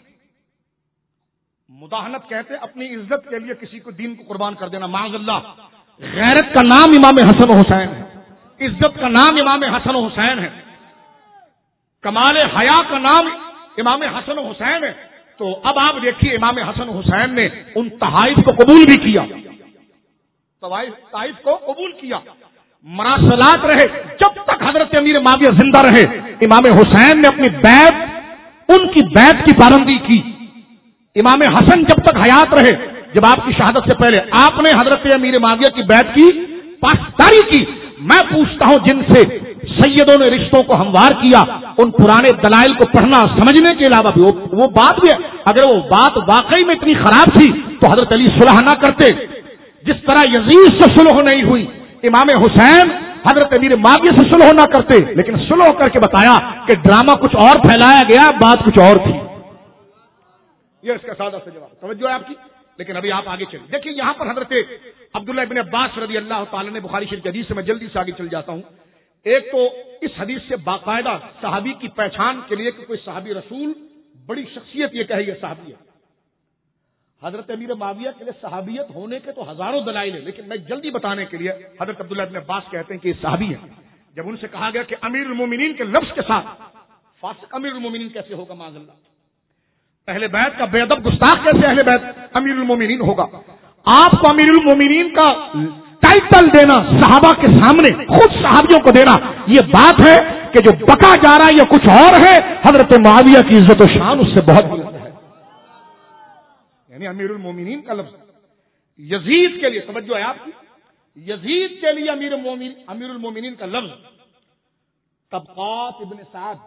مداہنت کہتے اپنی عزت کے لیے کسی کو دین کو قربان کر دینا، معاذ اللہ۔ غیرت کا نام امام حسن و حسین ہے، عزت کا نام امام حسن و حسین ہے، کمال حیا کا نام امام حسن و حسین ہے۔ تو اب آپ دیکھیے امام حسن و حسین نے ان تحائف کو قبول بھی کیا، تحائف کو قبول کیا، مراسلات رہے جب تک حضرت امیر معاویہ زندہ رہے۔ امام حسین نے اپنی بیعت، ان کی بیعت کی پابندی کی۔ امام حسن جب تک حیات رہے، جب آپ کی شہادت سے پہلے آپ نے حضرت امیر معاویہ کی بیعت کی، پاسداری کی۔ میں پوچھتا ہوں جن سے سیدوں نے رشتوں کو ہموار کیا، ان پرانے دلائل کو پڑھنا سمجھنے کے علاوہ بھی وہ بات بھی ہے، اگر وہ بات واقعی میں اتنی خراب تھی تو حضرت علی صلح نہ کرتے، جس طرح یزید سے صلح نہیں ہوئی، امام حسین حضرت امیر معاویہ سے صلح نہ کرتے، لیکن صلح کر کے بتایا کہ ڈرامہ کچھ اور پھیلایا گیا، بات کچھ اور تھی۔ یہ اس کا سادہ سے جواب، توجہ ہے آپ کی۔ لیکن ابھی آپ آگے چلیں، دیکھیں یہاں پر حضرت عبداللہ ابن عباس رضی اللہ تعالی نے بخاری شریف کی حدیث سے میں جلدی سے آگے چل جاتا ہوں۔ ایک تو اس حدیث سے باقاعدہ صحابی کی پہچان کے لیے کہ کوئی صحابی رسول بڑی شخصیت یہ کہے یہ صحابی ہے۔ حضرت امیر معاویہ کے لیے صحابیت ہونے کے تو ہزاروں دلائل ہیں، لیکن میں جلدی بتانے کے لیے حضرت عبداللہ ابن عباس کہتے ہیں کہ یہ صحابی ہے۔ جب ان سے کہا گیا کہ امیر المومنین کے لفظ کے ساتھ فاسق امیر المومنین کیسے ہوگا معاذ اللہ، اہل بیت کا بے ادب گستاخ کیسے اہل بیت امیر المومنین ہوگا؟ آپ کو امیر المومنین کا ٹائٹل دینا صحابہ کے سامنے، خود صحابیوں کو دینا، یہ بات ہے کہ جو بکا جا رہا ہے یہ کچھ اور ہے۔ حضرت معاویہ کی عزت و شان اس سے بہت بلند ہے، یعنی امیر المومنین کا لفظ یزید کے لیے، توجہ ہے آپ کی، یزید کے لیے امیر المومنین کا لفظ طبقات ابن سعد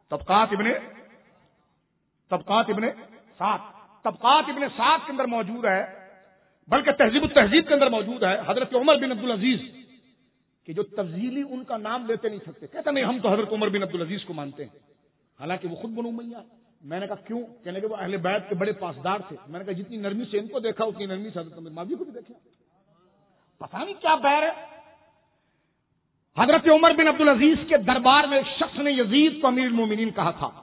کے اندر موجود ہے، بلکہ تہذیب التہذیب کے اندر موجود ہے۔ حضرت عمر بن عبدالعزیز کہ جو تفضیلی ان کا نام لیتے نہیں سکتے، کہتے نہیں ہم تو حضرت عمر بن عبدالعزیز کو مانتے ہیں، حالانکہ وہ خود بنو امیہ۔ میں نے کہا کیوں؟ کہنے کہ وہ اہل بیت کے بڑے پاسدار تھے۔ میں نے کہا جتنی نرمی سے ان کو دیکھا اتنی نرمی سے حضرت عمر معاویہ کو بھی دیکھا، پتہ نہیں کیا بیر ہے۔ حضرت عمر بن عبدالعزیز کے دربار میں ایک شخص نے یزید کو امیر المومنین کہا تھا،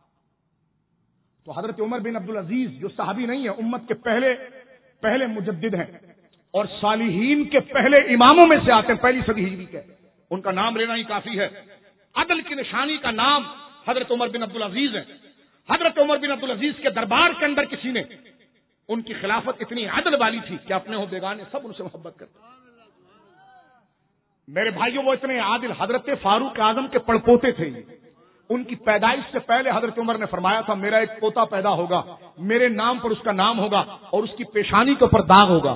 تو حضرت عمر بن عبدالعزیز جو صحابی نہیں ہے، امت کے پہلے مجدد ہیں اور صالحین کے پہلے اماموں میں سے آتے ہیں، پہلی صدی ہجری کے، ان کا نام لینا ہی کافی ہے۔ عدل کی نشانی کا نام حضرت عمر بن عبدالعزیز ہے۔ حضرت عمر بن عبدالعزیز کے دربار کے اندر کسی نے، ان کی خلافت اتنی عدل والی تھی کہ اپنے ہو بیگانے سب ان سے محبت کرتے۔ میرے بھائیوں وہ اتنے عادل، حضرت فاروق اعظم کے پڑپوتے تھے، ان کی پیدائش سے پہلے حضرت عمر نے فرمایا تھا میرا ایک پوتا پیدا ہوگا، میرے نام پر اس کا نام ہوگا اور اس کی پیشانی کے اوپر داغ ہوگا۔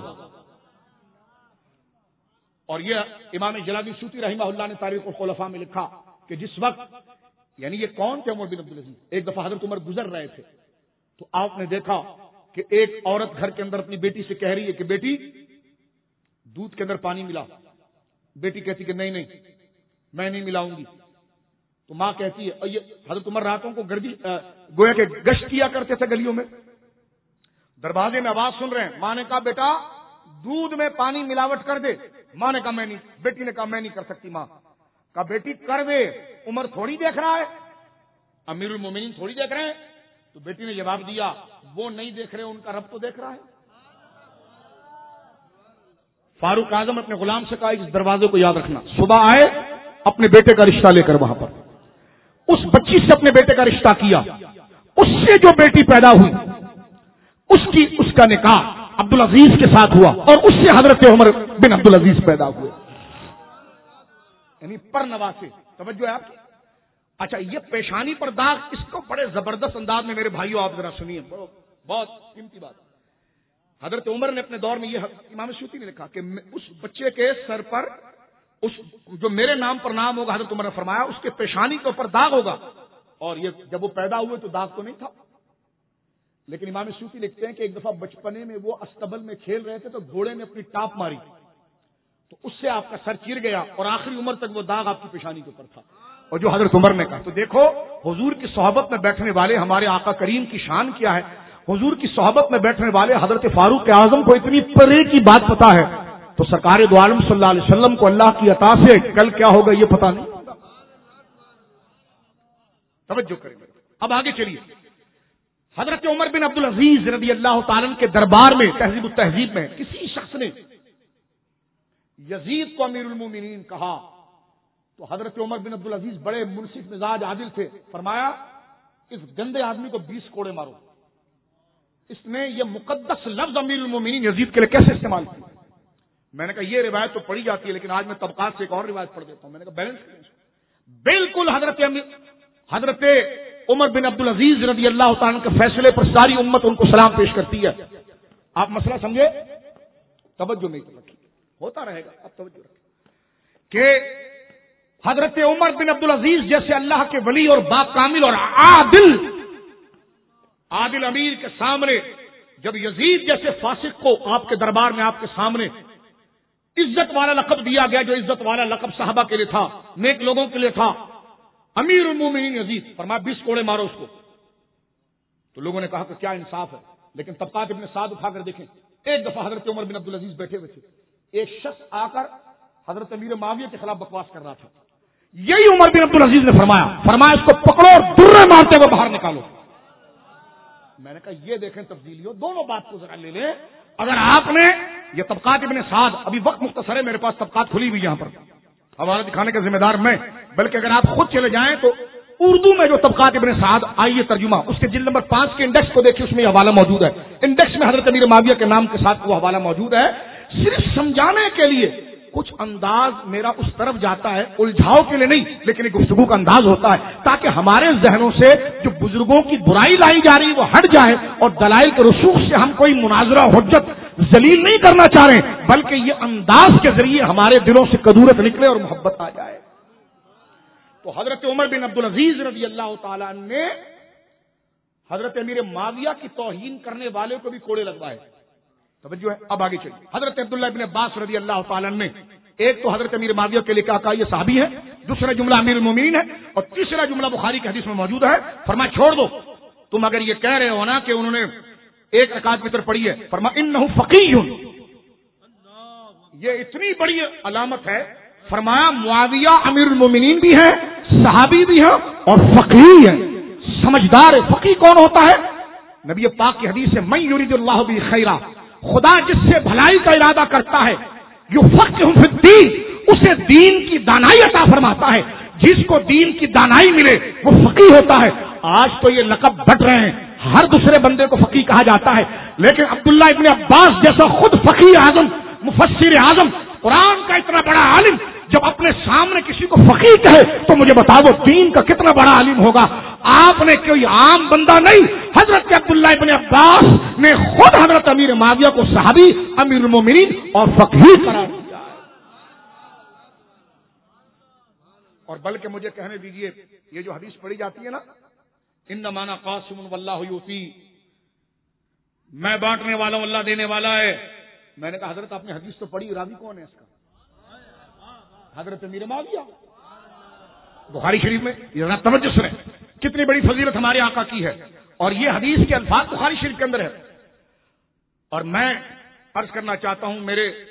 اور یہ امام جلالی سیوطی رحمہ اللہ نے تاریخ الخلفاء میں لکھا کہ جس وقت، یعنی یہ کون تھے عمر بن عبدالعزیز، ایک دفعہ حضرت عمر گزر رہے تھے تو آپ نے دیکھا کہ ایک عورت گھر کے اندر اپنی بیٹی سے کہہ رہی ہے کہ بیٹی دودھ کے اندر پانی ملا، بیٹی کہتی کہ نہیں میں نہیں ملاؤں گی، تو ماں کہتی ہے، اور یہ حضرت عمر راتوں کو گویا کہ گشت کیا کرتے تھے گلیوں میں، دروازے میں آواز سن رہے ہیں، ماں نے کہا بیٹا دودھ میں پانی ملاوٹ کر دے، ماں نے کہا میں نہیں، بیٹی نے کہا میں نہیں کر سکتی، ماں کہا بیٹی کر دے، عمر تھوڑی دیکھ رہا ہے، امیر المومنین تھوڑی دیکھ رہے ہیں، تو بیٹی نے جواب دیا وہ نہیں دیکھ رہے، ان کا رب تو دیکھ رہا ہے۔ فاروق اعظم اپنے غلام سے کہا اس دروازے کو یاد رکھنا، صبح آئے اپنے بیٹے کا رشتہ لے کر وہاں پر اس بچی سے اپنے بیٹے کا رشتہ کیا، اس سے جو بیٹی پیدا ہوئی اس کا نکاح عبدالعزیز کے ساتھ ہوا، اور اس سے حضرت عمر بن عبدالعزیز پیدا ہوئے، یعنی پر نواسے. توجہ ہے آپ کی. اچھا، یہ پیشانی پر داغ، اس کو بڑے زبردست انداز میں میرے بھائیوں آپ ذرا سنیے، بہت قیمتی بات. حضرت عمر نے اپنے دور میں، یہ امام سیوطی نے لکھا کہ اس بچے کے سر پر جو میرے نام پر نام ہوگا، حضرت عمر نے فرمایا اس کے پیشانی کے اوپر داغ ہوگا. اور یہ جب وہ پیدا ہوئے تو داغ تو نہیں تھا، لیکن امام سیوطی لکھتے ہیں کہ ایک دفعہ بچپنے میں وہ استبل میں کھیل رہے تھے تو گھوڑے نے اپنی ٹاپ ماری تو اس سے آپ کا سر چیر گیا، اور آخری عمر تک وہ داغ آپ کی پیشانی کے اوپر تھا. اور جو حضرت عمر نے کہا، تو دیکھو حضور کی صحبت میں بیٹھنے والے ہمارے آقا کریم کی شان کیا ہے. حضور کی صحبت میں بیٹھنے والے حضرت فاروق اعظم کو اتنی پرے کی بات پتا ہے، تو سرکار دو عالم صلی اللہ علیہ وسلم کو اللہ کی عطا سے کل کیا ہوگا یہ پتا نہیں. توجہ کریں. اب آگے چلیے. حضرت عمر بن عبدالعزیز رضی اللہ تعالیٰ کے دربار میں تہذیب التہذیب میں کسی شخص نے یزید کو امیر المومنین کہا تو حضرت عمر بن عبدالعزیز بڑے منصف مزاج عادل تھے، فرمایا اس گندے آدمی کو 20 کوڑے مارو. اس نے یہ مقدس لفظ امیر المومنین یزید کے لیے کیسے استعمال کیا؟ میں نے کہا یہ روایت تو پڑھی جاتی ہے، لیکن آج میں طبقات سے ایک اور روایت پڑھ دیتا ہوں. میں نے کہا بیلنس بالکل حضرت عمر بن عبدالعزیز رضی اللہ تعالیٰ کے فیصلے پر ساری امت ان کو سلام پیش کرتی ہے. آپ مسئلہ سمجھے؟ توجہ نہیں رکھی، ہوتا رہے گا. اب توجہ رکھیں کہ حضرت عمر بن عبدالعزیز جیسے اللہ کے ولی اور باکامل اور عادل امیر کے سامنے جب یزید جیسے فاسق کو آپ کے دربار میں آپ کے سامنے عزت والا لقب دیا گیا، جو عزت والا لقب صحابہ کے لیے تھا، نیک لوگوں کے لیے تھا، امیر المومنین یزید، فرمایا 20 کوڑے مارو اس کو. تو لوگوں نے کہا کہ کیا انصاف ہے، لیکن طبقات ابن سعد اٹھا کر دیکھیں. ایک دفعہ حضرت عمر بن عبدالعزیز بیٹھے ہوئے تھے، ایک شخص آ کر حضرت امیر معاویہ کے خلاف بکواس کر رہا تھا. یہی عمر بن عبدالعزیز نے فرمایا اس کو پکڑو اور درے مارتے ہوئے باہر نکالو. میں نے کہا یہ دیکھیں تبدیلی ہو، دونوں بات کو ذرا لے لیں. اگر آپ نے یہ طبقات ابن سعد، ابھی وقت مختصر ہے میرے پاس طبقات کھلی ہوئی یہاں پر، حوالہ دکھانے کا ذمہ دار میں، بلکہ اگر آپ خود چلے جائیں تو اردو میں جو طبقات ابن سعد آئیے ترجمہ، اس کے جلد نمبر 5 کے انڈیکس کو دیکھیں، اس میں یہ حوالہ موجود ہے. انڈیکس میں حضرت امیر معاویہ کے نام کے ساتھ وہ حوالہ موجود ہے. صرف سمجھانے کے لیے کچھ انداز میرا اس طرف جاتا ہے، الجھاؤ کے لیے نہیں، لیکن ایک گفتگو کا انداز ہوتا ہے تاکہ ہمارے ذہنوں سے جو بزرگوں کی برائی لائی جا رہی وہ ہٹ جائے، اور دلائل کے رسوخ سے ہم کوئی مناظرہ حجت ذلیل نہیں کرنا چاہ رہے، بلکہ یہ انداز کے ذریعے ہمارے دلوں سے کدورت نکلے اور محبت آ جائے. تو حضرت عمر بن عبدالعزیز رضی اللہ تعالیٰ نے حضرت امیر معاویہ کی توہین کرنے والے کو بھی کوڑے لگوائے. توجہ ہے. اب آگے چلیے. حضرت عبداللہ بن عباس رضی اللہ تعالیٰ نے ایک تو حضرت امیر معاویہ کے لیے کہا یہ صحابی ہے، دوسرا جملہ امیر المومنین ہے، اور تیسرا جملہ بخاری کی حدیث میں موجود ہے، فرمایا چھوڑ دو، تم اگر یہ کہہ رہے ہو نا کہ انہوں نے ایک رکعت وتر پڑھی ہے، فرمایا انہ فقیہ، یہ اتنی بڑی علامت ہے. فرمایا معاویہ امیر المومنین بھی ہیں، صحابی بھی ہیں، اور فقیہ ہیں، سمجھدار ہے. فقیہ کون ہوتا ہے؟ نبی پاک کی حدیث ہے من یرید اللہ بہ خیرا، خدا جس سے بھلائی کا ارادہ کرتا ہے، یفقہہ فی الدین، اسے دین کی دانائی عطا فرماتا ہے. جس کو دین کی دانائی ملے وہ فقیہ ہوتا ہے. آج تو یہ لقب بٹ رہے ہیں، ہر دوسرے بندے کو فقیہ کہا جاتا ہے، لیکن عبداللہ ابن عباس جیسا خود فقیہ اعظم، مفسر اعظم، قرآن کا اتنا بڑا عالم جب اپنے سامنے کسی کو فقیہ کہے تو مجھے بتا دو دین کا کتنا بڑا عالم ہوگا. آپ نے کوئی عام بندہ نہیں، حضرت عبداللہ ابن عباس نے خود حضرت امیر معاویہ کو صحابی، امیر المومنین اور فقیہ قرار دیا. اور بلکہ مجھے کہنے دیجئے یہ جو حدیث پڑھی جاتی ہے نا، انما انا قاسم واللہ یؤتی، میں بانٹنے والا ہوں اللہ دینے والا ہے. میں نے کہا حضرت آپ نے حدیث تو پڑھی، راوی کون ہے اس کا؟ حضرت امیر معاویہ. بخاری شریف میں یہ توجہ سنیں کتنی بڑی فضیلت ہمارے آقا کی ہے، اور یہ حدیث کے الفاظ بخاری شریف کے اندر ہے. اور میں عرض کرنا چاہتا ہوں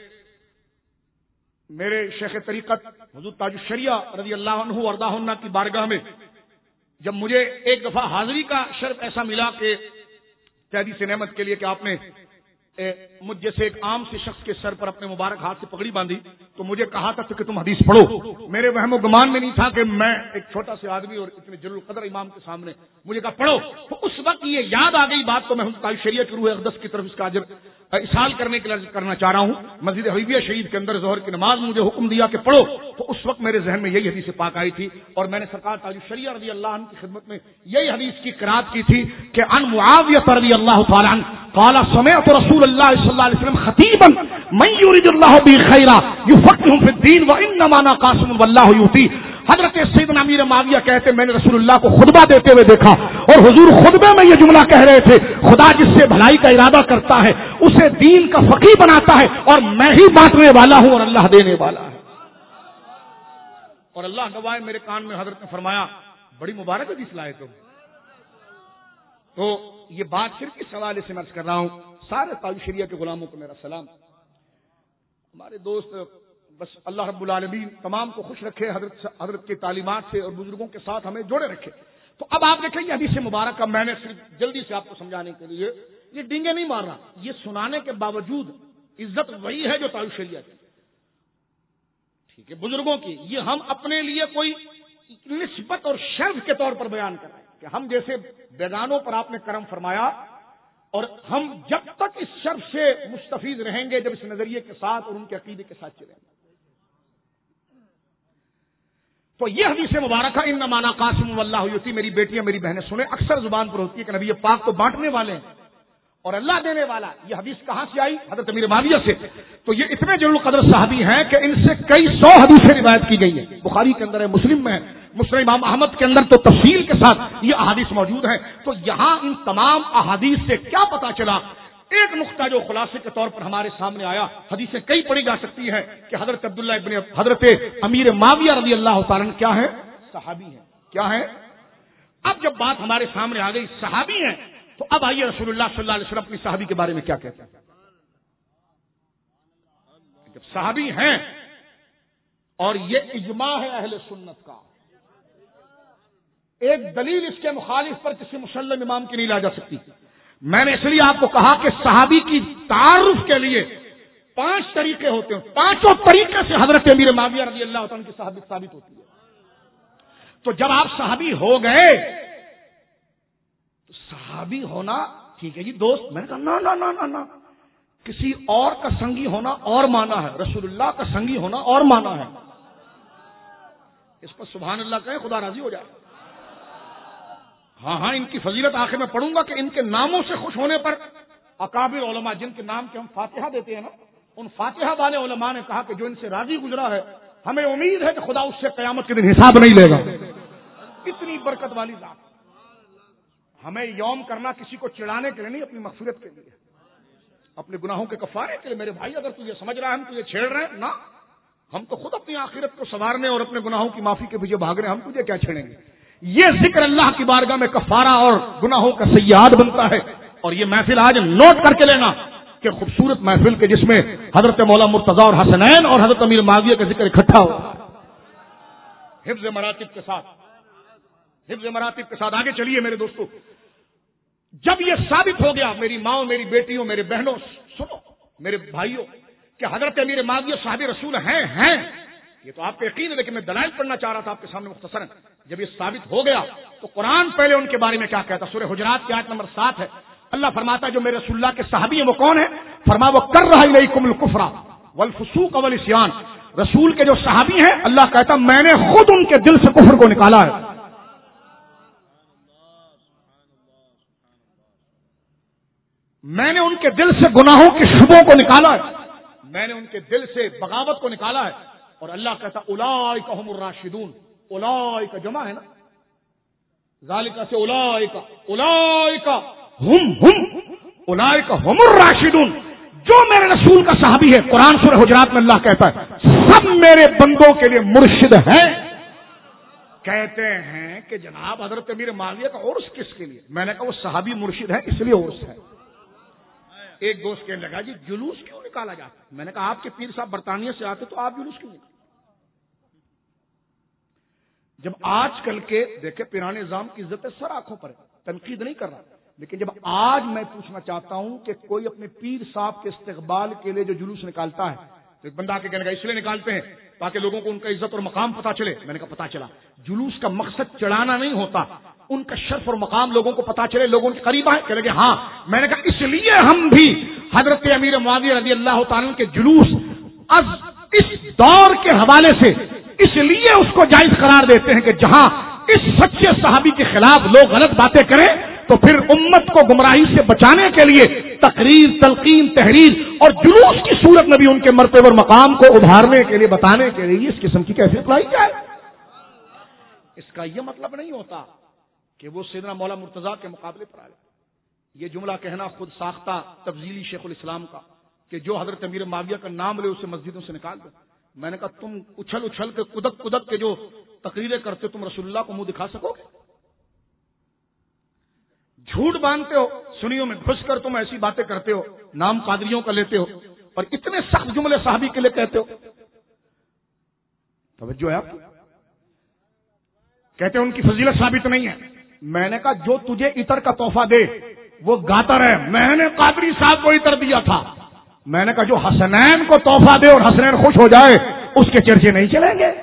میرے شیخ طریقت حضور تاج الشریعہ رضی اللہ عنہ وارضاہ عنہ کی بارگاہ میں جب مجھے ایک دفعہ حاضری کا شرف ایسا ملا کہ قیدی سے نعمت کے لیے کہ آپ نے مجھ جیسے ایک عام سے شخص کے سر پر اپنے مبارک ہاتھ سے پگڑی باندھی تو مجھے کہا تھا کہ تم حدیث پڑھو. میرے وہم و گمان میں نہیں تھا کہ میں ایک چھوٹا سے آدمی اور اتنے جلیل القدر امام کے سامنے مجھے کہا پڑھو. تو اس وقت یہ یاد آ گئی بات, تو میں تاج شریعت کی روح اقدس کی طرف اس کا اجر اصال کرنے کے لیے کرنا چاہ رہا ہوں. مسجد حبیبیہ شریف کے اندر ظہر کی نماز مجھے حکم دیا کہ پڑھو, تو اس وقت میرے ذہن میں یہی حدیث پاک آئی تھی, اور میں نے سرکار تاج الشریعہ رضی اللہ عنہ کی خدمت میں یہی حدیث کی قرات کی تھی کہ ان معاویہ رضی اللہ تعالی عنہ قال سمعت رسول اللہ صلی اللہ علیہ وسلم خطیبا من یرید اللہ به خیرا یفقهه فی الدین وانما انا قاسم واللہ یؤتی. حضرت سیدنا امیر معاویہ کہتے میں نے رسول اللہ کو خطبہ دیتے ہوئے دیکھا, اور حضور خطبے میں یہ جملہ کہہ رہے تھے, خدا جس سے بھلائی کا ارادہ کرتا ہے اسے دین کا فقیہ بناتا ہے, اور میں ہی بانٹنے والا ہوں اور اللہ دینے والا ہے. اور اللہ گواہ میرے کان میں حضرت نے فرمایا بڑی مبارک حدیث لائے تم. تو یہ بات صرف اس حوالے سے میں عرض کر رہا ہوں. سارے تاج شریعہ کے غلاموں کو میرا سلام. ہمارے دوست بس اللہ رب العالمین تمام کو خوش رکھے, حضرت کی تعلیمات سے اور بزرگوں کے ساتھ ہمیں جوڑے رکھے. تو اب آپ دیکھیں یہ حدیث مبارکہ میں نے صرف جلدی سے آپ کو سمجھانے کے لیے یہ ڈنگے نہیں مار رہا, یہ سنانے کے باوجود عزت وہی ہے جو تاج شریعہ کی, ٹھیک ہے, بزرگوں کی. یہ ہم اپنے لیے کوئی نسبت اور شرف کے طور پر بیان کر رہے ہیں کہ ہم جیسے بیگانوں پر آپ نے کرم فرمایا, اور ہم جب تک اس شرف سے مستفید رہیں گے جب اس نظریے کے ساتھ اور ان کے عقیدے کے ساتھ چلیں گے. تو یہ حدیث مبارکہ انما انا قاسم واللہ یؤتی, میری بیٹیاں میری بہنیں سنیں, اکثر زبان پر ہوتی ہے کہ نبی پاک تو بانٹنے والے ہیں اور اللہ دینے والا. یہ حدیث کہاں سے آئی؟ حضرت امیر معاویہ سے. تو یہ اتنے جلیل القدر صحابی ہیں کہ ان سے کئی سو حدیثیں روایت کی گئی ہیں. بخاری کے اندر ہے, مسلم میں ہے, مسند امام احمد کے اندر تو تفصیل کے ساتھ یہ احادیث موجود ہیں. تو یہاں ان تمام احادیث سے کیا پتا چلا؟ ایک نقطہ جو خلاصے کے طور پر ہمارے سامنے آیا, حدیثیں کئی پڑھی جا سکتی ہیں کہ حضرت عبداللہ ابن حضرت امیر معاویہ رضی اللہ تعالیٰ کیا ہے؟ صحابی ہیں. کیا ہے؟ اب جب بات ہمارے سامنے آ گئی صحابی ہیں, تو اب آئیے رسول اللہ صلی اللہ علیہ وسلم اپنی صحابی کے بارے میں کیا کہتے ہیں. جب صحابی ہیں اور یہ اجماع ہے اہل سنت کا, ایک دلیل اس کے مخالف پر کسی مسلم امام کی نہیں لا جا سکتی. میں نے اس لیے آپ کو کہا کہ صحابی کی تعارف کے لیے 5 طریقے ہوتے ہیں, 5 طریقے سے حضرت امیر معاویہ رضی اللہ عنہ کی صحابیت ثابت ہوتی ہے. تو جب آپ صحابی ہو گئے تو صحابی ہونا ٹھیک ہے جی دوست, میں نے کہا نا کسی اور کا سنگی ہونا اور مانا ہے, رسول اللہ کا سنگی ہونا اور مانا ہے. اس پر سبحان اللہ کہیں, خدا راضی ہو جائے. ہاں ان کی فضیلت آخر میں پڑھوں گا کہ ان کے ناموں سے خوش ہونے پر اکابر علماء جن کے نام کے ہم فاتحہ دیتے ہیں نا, ان فاتحہ والے علماء نے کہا کہ جو ان سے راضی گزرا ہے ہمیں امید ہے کہ خدا اس سے قیامت کے دن حساب نہیں لے گا. اتنی برکت والی ذات. ہمیں یوم کرنا کسی کو چڑھانے کے لیے نہیں, اپنی مغفرت کے لیے, اپنے گناہوں کے کفارے کے لیے. میرے بھائی اگر تجھے سمجھ رہا ہے ہم تجھے چھیڑ رہے ہیں, نہ, ہم تو خود اپنی آخرت کو سنوارنے اور اپنے گناہوں کی معافی کے پیچھے بھاگ رہے ہیں, ہم تجھے کیا چھیڑیں گے. یہ ذکر اللہ کی بارگاہ میں کفارہ اور گناہوں کا سیاد بنتا ہے. اور یہ محفل آج نوٹ کر کے لینا کہ خوبصورت محفل کے جس میں حضرت مولا مرتضیٰ اور حسنین اور حضرت امیر معاویہ کا ذکر اکٹھا ہو, حفظ مراتب کے ساتھ, حفظ مراتب کے ساتھ. آگے چلیے میرے دوستو, جب یہ ثابت ہو گیا میری ماں, میری بیٹیوں, میرے بہنوں, سنو میرے بھائیوں, کہ حضرت امیر معاویہ صحابی رسول ہیں, یہ تو آپ کو یقین ہے, لیکن میں دلائل پڑھنا چاہ رہا تھا آپ کے سامنے مختصراً. جب یہ ثابت ہو گیا تو قرآن پہلے ان کے بارے میں کیا کہتا؟ سورہ حجرات کی آیت نمبر 7 ہے. اللہ فرماتا ہے جو میرے رسول اللہ کے صحابی ہیں وہ کون ہے؟ فرما وہ کر رہا الیکم الکفر والفسوق والعصیان. رسول کے جو صحابی ہیں اللہ کہتا میں نے خود ان کے دل سے کفر کو نکالا ہے, میں نے ان کے دل سے گناہوں کے شبوں کو نکالا ہے, میں نے ان کے دل سے بغاوت کو نکالا ہے. اور اللہ کہتا اولئک هم الراشدون, اولئک جمع ہے نا, ذالک سے اولئک هم الراشدون. جو میرے رسول کا صحابی ہے, قرآن سورہ حجرات میں اللہ کہتا ہے سب میرے بندوں کے لیے مرشد ہیں. کہتے ہیں کہ جناب حضرت امیر معاویہ کا عرس کس کے لیے؟ میں نے کہا وہ صحابی مرشد ہے اس لیے عرس ہے. ایک دوست کہنے لگا جی جلوس کیوں نکالا جاتا؟ میں نے کہا آپ کے پیر صاحب برطانیہ سے آتے تو آپ جلوس کیوں نکالتے؟ جب آج کل کے دیکھیں پیرانے نظام کی عزت سر آنکھوں پر ہے, تنقید نہیں کر رہا, لیکن جب آج میں پوچھنا چاہتا ہوں کہ کوئی اپنے پیر صاحب کے استقبال کے لیے جو جلوس نکالتا ہے تو ایک بندہ آ کے کہنے کا اس لیے نکالتے ہیں تاکہ لوگوں کو ان کا عزت اور مقام پتا چلے. میں نے کہا پتا چلا. جلوس کا مقصد چڑھانا نہیں ہوتا, ان کا شرف اور مقام لوگوں کو پتا چلے, لوگوں کے قریب آئے. کہنے لگے ہاں. میں نے کہا اس لیے ہم بھی حضرت امیر معاویہ رضی اللہ تعالیٰ کے جلوس اس دور کے حوالے سے اس لیے اس کو جائز قرار دیتے ہیں کہ جہاں اس سچے صحابی کے خلاف لوگ غلط باتیں کریں تو پھر امت کو گمراہی سے بچانے کے لیے تقریر, تلقین, تحریر اور جلوس کی صورت میں بھی ان کے مرتبے اور مقام کو ابھارنے کے لیے, بتانے کے لیے اس قسم کی کیفیت لائی جائے. اس کا یہ مطلب نہیں ہوتا کہ وہ سیدنا مولا مرتضیٰ کے مقابلے پر آئے. یہ جملہ کہنا خود ساختہ تبذیلی شیخ الاسلام کا کہ جو حضرت امیر معاویہ کا نام لے اسے مسجدوں سے نکال دو. میں نے کہا تم اچھل اچھل کے کدک کدک کے جو تقریریں کرتے تم رسول اللہ کو منہ دکھا سکو گے؟ جھوٹ باندھتے ہو, سنیوں میں گھس کر تم ایسی باتیں کرتے ہو, نام قادریوں کا لیتے ہو اور اتنے سخت جملے صحابی کے لیے کہتے ہو. توجہ ہے آپ کی؟ کہتے ہیں ان کی فضیلت ثابت نہیں ہے. میں نے کہا جو تجھے عطر کا تحفہ دے وہ گاتا رہے. میں نے قادری صاحب کو عطر دیا تھا. میں نے کہا جو حسنین کو تحفہ دے اور حسنین خوش ہو جائے اس کے چرچے نہیں چلیں گے.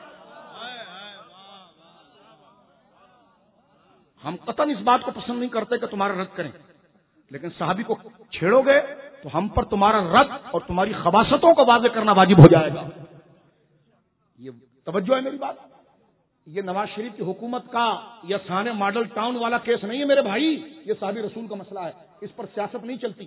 ہم قطعاً اس بات کو پسند نہیں کرتے کہ تمہارا رد کریں, لیکن صحابی کو چھیڑو گے تو ہم پر تمہارا رد اور تمہاری خباستوں کو واضح کرنا واجب ہو جائے گا. یہ توجہ ہے میری بات. یہ نواز شریف کی حکومت کا یا تھانے ماڈل ٹاؤن والا کیس نہیں ہے میرے بھائی, یہ صحابی رسول کا مسئلہ ہے. اس پر سیاست نہیں چلتی.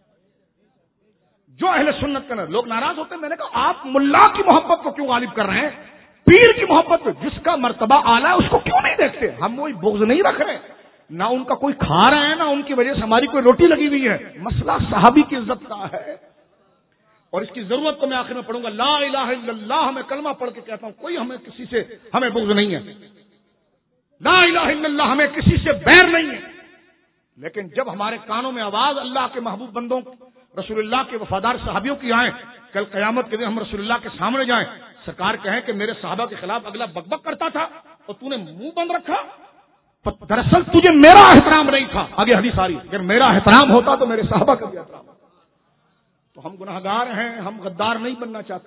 جو اہل سنت کے لوگ ناراض ہوتے ہیں. میں نے کہا آپ ملا کی محبت کو کیوں غالب کر رہے ہیں, پیر کی محبت کو, جس کا مرتبہ اعلیٰ ہے اس کو کیوں نہیں دیکھتے؟ ہم وہی بغض نہیں رکھ رہے, نہ ان کا کوئی کھا رہے ہیں, نہ ان کی وجہ سے ہماری کوئی روٹی لگی ہوئی ہے. مسئلہ صحابی کی عزت کا ہے اور اس کی ضرورت کو میں آخر میں پڑھوں گا. لا الہ الا اللہ میں کلمہ پڑھ کے کہتا ہوں, کوئی ہمیں کسی سے ہمیں بغض نہیں ہے. لا الہ الا اللہ ہمیں کسی سے بیر نہیں ہے. لیکن جب ہمارے کانوں میں آواز اللہ کے محبوب بندوں رسول اللہ کے وفادار صحابیوں کی آئیں, کل قیامت کے دن ہم رسول اللہ کے سامنے جائیں, سرکار کہیں کہ میرے صحابہ کے خلاف اگلا بک بک کرتا تھا اور تو نے منہ بند رکھا, دراصل تجھے میرا احترام نہیں تھا. آگے حدیث آ رہی, اگر میرا احترام ہوتا تو میرے صحابہ کا بھی احترام ہوتا. تو ہم گناہگار ہیں, ہم غدار نہیں بننا چاہتے.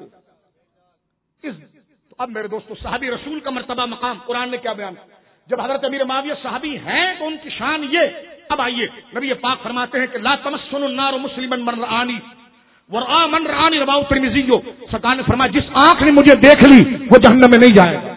تو اب میرے دوستو صحابی رسول کا مرتبہ مقام قرآن نے کیا بیان کیا؟ جب حضرت امیر معاویہ صحابی ہیں تو ان کی شان یہ. اب آئیے نبی پاک فرماتے ہیں کہ لا تمسن النار مسلما من رآنی ورآ من رآنی رواه الترمذی. سرکار نے فرمایا جس آنکھ نے مجھے دیکھ لی وہ جہنم میں نہیں جائے گا,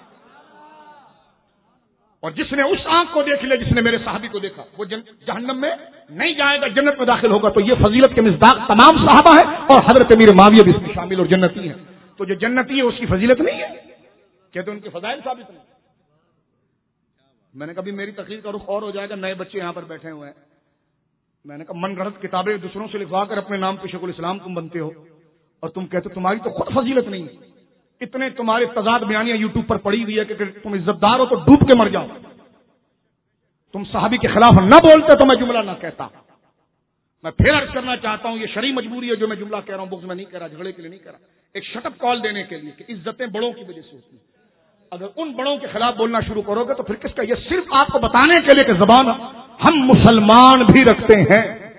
اور جس نے اس آنکھ کو دیکھ لیا جس نے میرے صحابی کو دیکھا وہ جہنم میں نہیں جائے گا, جنت میں داخل ہوگا. تو یہ فضیلت کے مصداق تمام صحابہ ہیں اور حضرت امیر معاویہ بھی اس میں شامل اور جنتی ہیں. تو جو جنتی ہے اس کی فضیلت نہیں ہے, کہتے ان کے فضائل ثابت نہیں. میں نے کہا میری تقریر کا رخ اور ہو جائے گا, نئے بچے یہاں پر بیٹھے ہوئے ہیں. میں نے کہا من گھڑت کتابیں دوسروں سے لکھوا کر اپنے نام پہ شیخ الاسلام تم بنتے ہو اور تم کہتے ہو تمہاری تو خود فضیلت نہیں ہے. اتنے تمہارے تضاد بیانیاں یوٹیوب پر پڑی ہوئی ہے کہ تم عزت دار ہو تو ڈوب کے مر جاؤ. تم صحابی کے خلاف نہ بولتے تو میں جملہ نہ کہتا. میں پھر عرض کرنا چاہتا ہوں یہ شرعی مجبوری ہے جو میں جملہ کہہ رہا ہوں, بغض میں نہیں کہہ رہا, جھگڑے کے لیے نہیں کہہ رہا, ایک شٹ اپ کال دینے کے لیے کہ عزتیں بڑوں کی وجہ سے ہوتی ہیں. اگر ان بڑوں کے خلاف بولنا شروع کرو گے تو پھر کس کا؟ یہ صرف آپ کو بتانے کے لیے کہ زبان ہم مسلمان بھی رکھتے ہیں.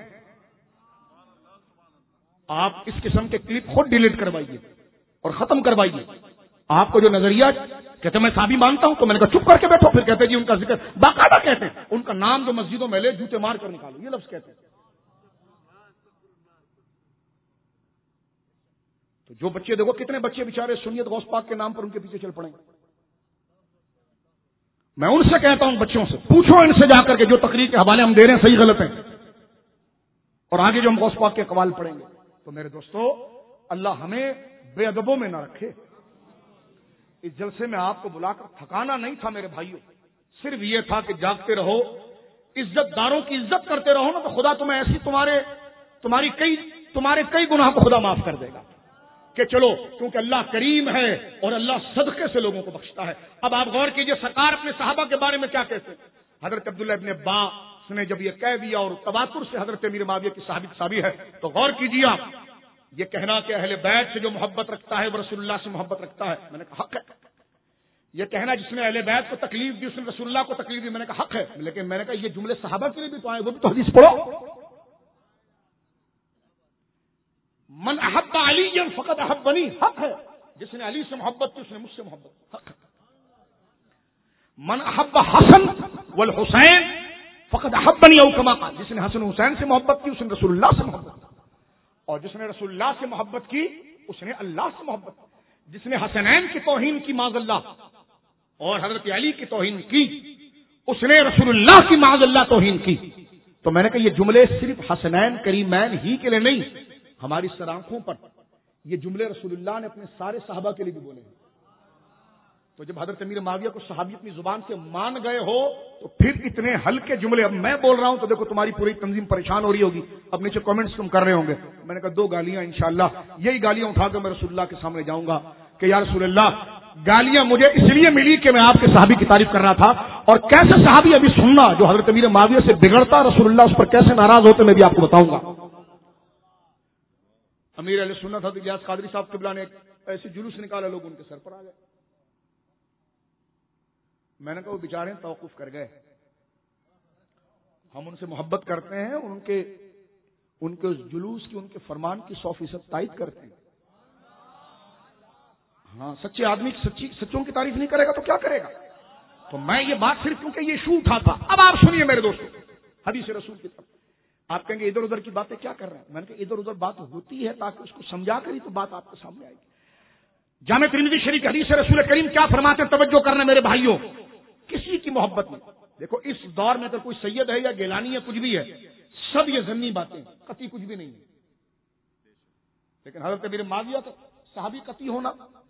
آپ اس قسم کے کلپ خود ڈیلیٹ کروائیے اور ختم کروائیے. آپ کو جو نظریہ کہتے میں صحابی مانتا ہوں تو میں نے کہا چپ کر کے بیٹھو, پھر کہتے جی ان کا ذکر باقاعدہ کہتے ہیں, ان کا نام جو مسجدوں میں لے جوتے مار کر نکالو, یہ لفظ کہتے ہیں. تو جو بچے دیکھو کتنے بچے بیچارے سنیت غوث پاک کے نام پر ان کے پیچھے چل پڑیں گے. میں ان سے کہتا ہوں بچوں سے پوچھو ان سے جا کر کے جو تقریر کے حوالے ہم دے رہے ہیں صحیح غلط ہیں, اور آگے جو ہم غوث پاک کے قوال پڑھیں گے. تو میرے دوستو اللہ ہمیں بے ادبوں میں نہ رکھے. اس جلسے میں آپ کو بلا کر تھکانا نہیں تھا میرے بھائیوں, صرف یہ تھا کہ جاگتے رہو, عزت داروں کی عزت کرتے رہو نا تو خدا تمہیں ایسی تمہارے کئی گناہ کو خدا معاف کر دے گا کہ چلو کیونکہ اللہ کریم ہے اور اللہ صدقے سے لوگوں کو بخشتا ہے. اب آپ غور کیجئے سرکار اپنے صحابہ کے بارے میں کیا کہتے ہیں. حضرت عبداللہ ابن عباس نے جب یہ کہہ دیا اور تواتر سے حضرت امیر معاویہ کی صحابی ہے تو غور کیجئے آپ, یہ کہنا کہ اہل بیت سے جو محبت رکھتا ہے وہ رسول اللہ سے محبت رکھتا ہے, میں نے کہا حق ہے. یہ کہنا جس نے اہل بیت کو تکلیف دی اس نے رسول اللہ کو تکلیف دی, میں نے کہا حق ہے. لیکن میں نے کہا یہ جملے صحابہ کے لیے بھی تو آئے, وہ بھی تو حدیث پڑھو. من احب علی فقط احبنی، حق ہے، جس نے علی سے محبت کی اس نے مجھ سے محبت کی، حق ہے۔ من احب حسن والحسین فقط احبنی او کما قال، جس نے حسن حسین سے محبت کی اس نے رسول اللہ سے محبت کی، اور جس نے رسول اللہ سے محبت کی اس نے اللہ سے محبت کی۔ جس نے حسنین کی توہین کی معاذ اللہ اور حضرت علی کی توہین کی اس نے رسول اللہ کی معاذ اللہ توہین کی۔ تو میں نے کہا یہ جملے صرف حسنین کریمین ہی کے لیے نہیں، ہماری سر آنکھوں پر یہ جملے رسول اللہ نے اپنے سارے صحابہ کے لیے بھی بولے ہیں۔ تو جب حضرت امیر معاویہ کو صحابی اپنی زبان سے مان گئے ہو تو پھر اتنے ہلکے جملے اب میں بول رہا ہوں تو دیکھو تمہاری پوری تنظیم پریشان ہو رہی ہوگی، اب نیچے کامنٹس تم کر رہے ہوں گے۔ میں نے کہا 2 گالیاں انشاءاللہ یہی گالیاں اٹھا کر میں رسول اللہ کے سامنے جاؤں گا کہ یا رسول اللہ گالیاں مجھے اس لیے ملی کہ میں آپ کے صحابی کی تعریف کر رہا تھا، اور کیسے صحابی ابھی سننا جو حضرت امیر معاویہ سے بگڑتا رسول اللہ اس پر کیسے ناراض ہوتے میں بھی آپ کو بتاؤں گا۔ امیر اہل سنت حضرت غیاث قادری صاحب قبلہ نے ایک ایسے جلوس نکالا، لوگ ان کے سر پر آ گئے۔ میں نے کہا وہ بیچارے توقف کر گئے، ہم ان سے محبت کرتے ہیں، ان کے اس جلوس کی ان کے فرمان کی 100% تائید کرتے ہیں۔ ہاں سچے آدمی سچوں کی تعریف نہیں کرے گا تو کیا کرے گا؟ تو میں یہ بات صرف کیونکہ یہ ایشو اٹھا تھا۔ اب آپ سنیے میرے دوستوں حدیث رسول کی طرف۔ آپ کہیں گے ادھر ادھر کی باتیں کیا کر رہے ہیں؟ میں نے کہا ادھر ادھر بات ہوتی ہے تاکہ اس کو سمجھا کر ہی تو بات آپ کے سامنے آئے گی۔ جامع ترمذی شریف کی حدیث رسول کریم کیا فرماتے ہیں؟ توجہ کرنا میرے بھائیوں، کسی کی محبت میں دیکھو اس دور میں اگر کوئی سید ہے یا گیلانی ہے کچھ بھی ہے، سب یہ ضمنی باتیں، قطعی کچھ بھی نہیں ہے۔ لیکن حضرت امیر معاویہ کا صحابی قطعی ہونا،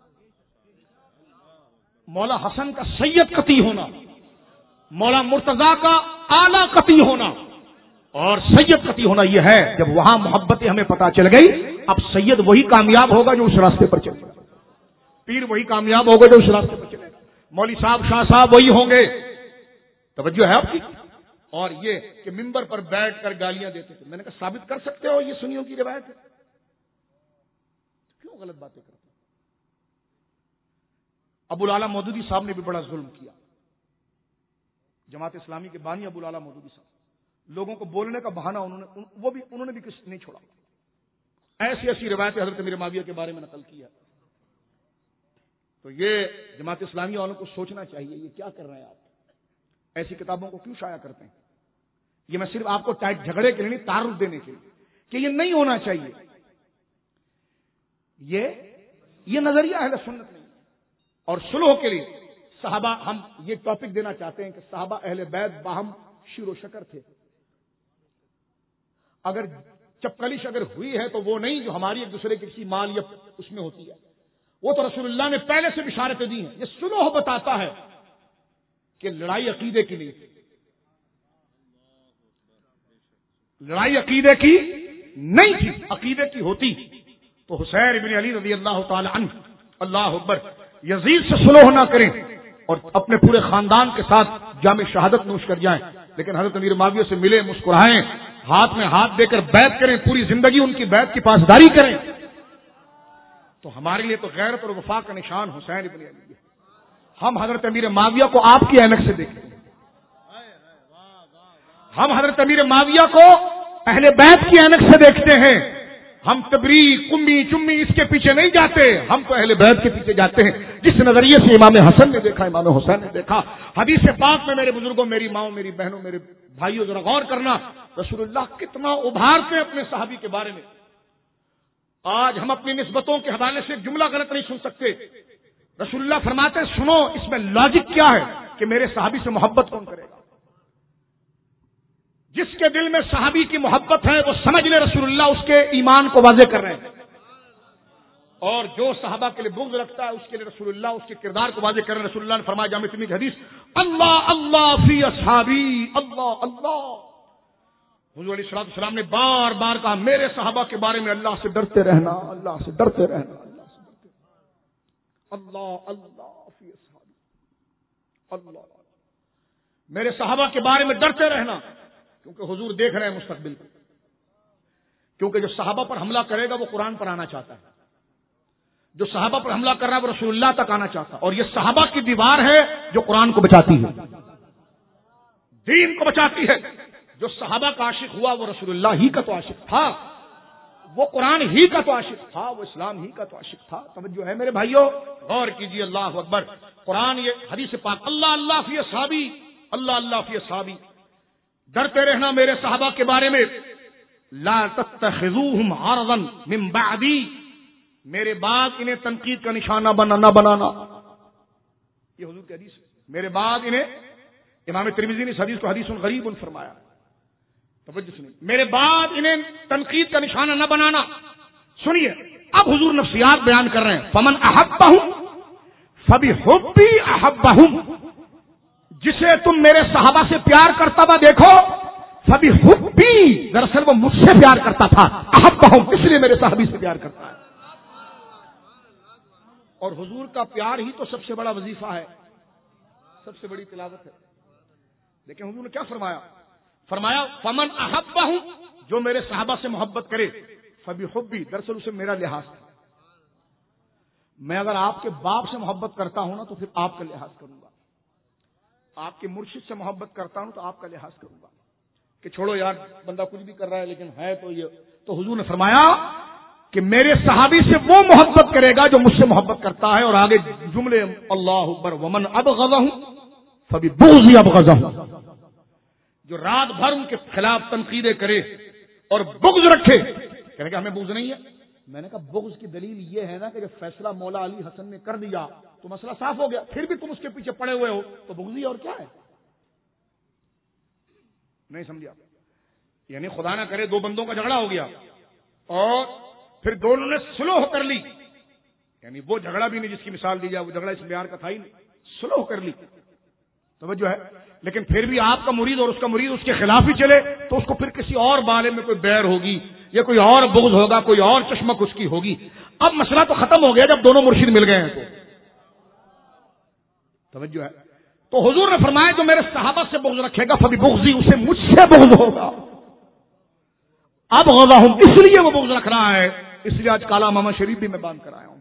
مولا حسن کا سید قطعی ہونا، مولا مرتضی کا اعلیٰ قطعی ہونا اور سید قطعی ہونا، یہ ہے جب وہاں محبتیں ہمیں پتہ چل گئی اب سید وہی کامیاب ہوگا جو اس راستے پر چلے گا، پیر وہی کامیاب ہوگا جو اس راستے پر چلے گا، مولوی صاحب شاہ صاحب وہی ہوں گے۔ توجہ ہے آپ کی؟ اور یہ کہ ممبر پر بیٹھ کر گالیاں دیتے تھے، میں نے کہا ثابت کر سکتے ہو یہ سنیوں کی روایت ہے؟ کیوں غلط باتیں کرتے؟ ابو العالی مودودی صاحب نے بھی بڑا ظلم کیا، جماعت اسلامی کے بانی ابو العالی مودودی صاحب، لوگوں کو بولنے کا بہانہ انہوں نے بھی کچھ نہیں چھوڑا، ایسی ایسی روایتیں حضرت امیر معاویہ کے بارے میں نقل کیا۔ تو یہ جماعت اسلامی والوں کو سوچنا چاہیے یہ کیا کر رہے ہیں آپ، ایسی کتابوں کو کیوں شائع کرتے ہیں؟ یہ میں صرف آپ کو ٹائٹ جھگڑے کے لیے نہیں، تعارف دینے کے لیے کہ یہ نہیں ہونا چاہیے، یہ نظریہ اہل سنت نہیں۔ اور صلح کے لیے صحابہ، ہم یہ ٹاپک دینا چاہتے ہیں کہ صحابہ اہل بیت باہم شیر و شکر تھے، اگر چپکلش اگر ہوئی ہے تو وہ نہیں جو ہماری ایک دوسرے کے کسی مال یا اس میں ہوتی ہے، وہ تو رسول اللہ نے پہلے سے بشارتیں دی ہیں۔ یہ صلح بتاتا ہے کہ لڑائی عقیدے کی نہیں تھی، لڑائی عقیدے کی نہیں تھی، عقیدے کی ہوتی تو حسین بن علی رضی اللہ تعالی عنہ، اللہ اکبر، یزید سے صلح نہ کریں اور اپنے پورے خاندان کے ساتھ جام شہادت نوش کر جائیں، لیکن حضرت امیر معاویہ سے ملے، مسکرائیں، ہاتھ میں ہاتھ دے کر بیعت کریں، پوری زندگی ان کی بیعت کی پاسداری کریں، تو ہمارے لیے تو غیرت اور وفا کا نشان حسین بن علی ہے۔ ہم حضرت امیر معاویہ کو آپ کی عینک سے دیکھیں، ہم حضرت امیر معاویہ کو اہل بیت کی عینک سے دیکھتے ہیں، ہم تبریک کمی چمی اس کے پیچھے نہیں جاتے، ہم تو اہل بیت کے پیچھے جاتے ہیں، جس نظریے سے امام حسن نے دیکھا، امام حسین نے دیکھا۔ حدیث پاک میں میرے بزرگوں، میری ماؤں، میری بہنوں، میرے بھائیوں ذرا غور کرنا، رسول اللہ کتنا ابھارتے اپنے صحابی کے بارے میں۔ آج ہم اپنی نسبتوں کے حوالے سے جملہ غلط نہیں سن سکتے۔ رسول اللہ فرماتے ہیں سنو اس میں لاجک کیا ہے کہ میرے صحابی سے محبت کون کرے گا؟ جس کے دل میں صحابی کی محبت ہے وہ سمجھ لے رسول اللہ اس کے ایمان کو واضح کر رہے ہیں، اور جو صحابہ کے لیے بغض رکھتا ہے اس کے لیے رسول اللہ اس کے کردار کو واضح کر رہے ہیں۔ رسول اللہ نے فرمایا جامع ترمذی کی حدیث، اللہ اللہ فی اصحابی، اللہ اللہ، حضور علیہ الصلوۃ والسلام نے بار بار کہا میرے صحابہ کے بارے میں اللہ سے ڈرتے رہنا، اللہ سے ڈرتے رہنا، اللہ سے ڈرتے رہنا، اللہ اللہ فی اصحابی، اللہ میرے صحابہ کے بارے میں ڈرتے رہنا، کیونکہ حضور دیکھ رہے ہیں مستقبل کو، کیونکہ جو صحابہ پر حملہ کرے گا وہ قرآن پر آنا چاہتا ہے، جو صحابہ پر حملہ کر رہا ہے وہ رسول اللہ تک آنا چاہتا ہے، اور یہ صحابہ کی دیوار ہے جو قرآن کو بچاتی ہے، دین کو بچاتی ہے۔ جو صحابہ کا عاشق ہوا وہ رسول اللہ ہی کا تو عاشق تھا، وہ قرآن ہی کا تو عاشق تھا، وہ اسلام ہی کا تو عاشق تھا. توجہ ہے میرے بھائیوں، غور کیجیے. اللہ اکبر. قرآن یہ حدیث پاک، اللہ اللہ فی اصحابی، اللہ اللہ فی اصحابی. ڈرتے رہنا میرے صحابہ کے بارے میں. لا تتخذوہم عرضا من بعدی، میرے بعد انہیں تنقید کا نشانہ نہ بنانا. یہ حضور کی حدیث ہے. میرے بعد انہیں، امام ترمذی نے اس حدیث کو حدیث غریب فرمایا. توجہ سنیے، میرے بعد انہیں تنقید کا نشانہ نہ بنانا. سنیے اب حضور نفسیات بیان کر رہے ہیں. فمن احبہم فبحبی احبہم، جسے تم میرے صحابہ سے پیار کرتا ہوا دیکھو، فبحبی، دراصل وہ مجھ سے پیار کرتا تھا. احبہم، اس لیے میرے صحابی سے پیار کرتا ہے. اور حضور کا پیار ہی تو سب سے بڑا وظیفہ ہے، سب سے بڑی تلاوت ہے. لیکن حضور نے کیا فرمایا؟ فرمایا فمن احبہم، جو میرے صحابہ سے محبت کرے، فبحبی، دراصل اسے میرا لحاظ تھا. میں اگر آپ کے باپ سے محبت کرتا ہوں نا تو پھر آپ کا لحاظ کروں گا. آپ کے مرشد سے محبت کرتا ہوں تو آپ کا لحاظ کروں گا کہ چھوڑو یار بندہ کچھ بھی کر رہا ہے لیکن ہے تو یہ. تو حضور نے فرمایا کہ میرے صحابی سے وہ محبت کرے گا جو مجھ سے محبت کرتا ہے. اور آگے جملے اللہ اکبر. ومن ابغضہم فببغضی ابغضہم، جو رات بھر ان کے خلاف تنقیدیں کرے اور بغض رکھے. کہنے کہ ہمیں بغض نہیں ہے. میں نے کہا بغض کی دلیل یہ ہے نا کہ جب فیصلہ مولا علی حسن نے کر دیا تو مسئلہ صاف ہو گیا، پھر بھی تم اس کے پیچھے پڑے ہوئے ہو تو بغضی اور کیا ہے؟ نہیں سمجھا؟ یعنی خدا نہ کرے دو بندوں کا جھگڑا ہو گیا اور پھر دونوں نے سلوح کر لی، یعنی وہ جھگڑا بھی نہیں جس کی مثال دی جائے، وہ جھگڑا اس معیار کا تھا ہی نہیں، سلوح کر لی. توجہ ہے. لیکن پھر بھی آپ کا مرید اور اس کا مرید اس کے خلاف ہی چلے تو اس کو پھر کسی اور بارے میں کوئی بیر ہوگی یا کوئی اور بغض ہوگا، کوئی اور چشمک اس کی ہوگی. اب مسئلہ تو ختم ہو گیا جب دونوں مرشد مل گئے ہیں. تو توجہ ہے. تو حضور نے فرمایا جو میرے صحابہ سے بغض رکھے گا فبی بغضی، اسے مجھ سے بغض ہوگا. اب غضاہم، اس لیے وہ بغض رکھ رہا ہے، اس لیے آج کالا امامہ شریف بھی میں باندھ کر آیا ہوں.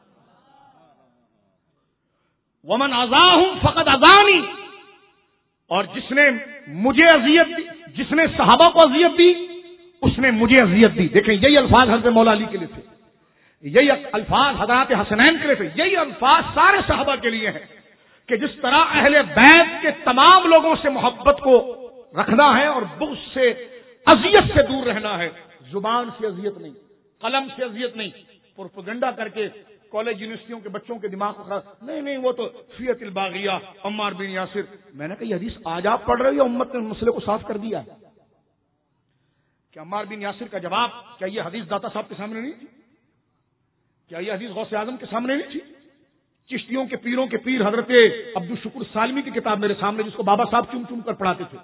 ومن اذاہم فقد اذانی، اور جس نے مجھے اذیت دی، جس نے صحابہ کو اذیت دی اس نے مجھے اذیت دی. دیکھیں یہی الفاظ حضرت مولا علی کے لیے تھے، یہی الفاظ حضرات حسنین کے لیے تھے، یہی الفاظ سارے صحابہ کے لیے ہیں کہ جس طرح اہل بیت کے تمام لوگوں سے محبت کو رکھنا ہے اور بغض سے، اذیت سے دور رہنا ہے. زبان سے اذیت نہیں، قلم سے اذیت نہیں، پروپیگنڈا کر کے کالج یونیورسٹیوں کے بچوں کے دماغ کو خراب نہیں وہ تو فیت الباغیہ عمار بن یاسر. میں نے کہا یہ حدیث آج آپ پڑھ رہے ہو یا امت نے مسئلے کو صاف کر دیا ہے؟ کہ عمار بن یاسر کا جواب، کیا یہ حدیث داتا صاحب کے سامنے نہیں تھی؟ کیا یہ حدیث غوث اعظم کے سامنے نہیں تھی؟ چشتیوں کے پیروں کے پیر حضرت عبد الشکر سالمی کی کتاب میرے سامنے جس کو بابا صاحب چم چم کر پڑھاتے تھے،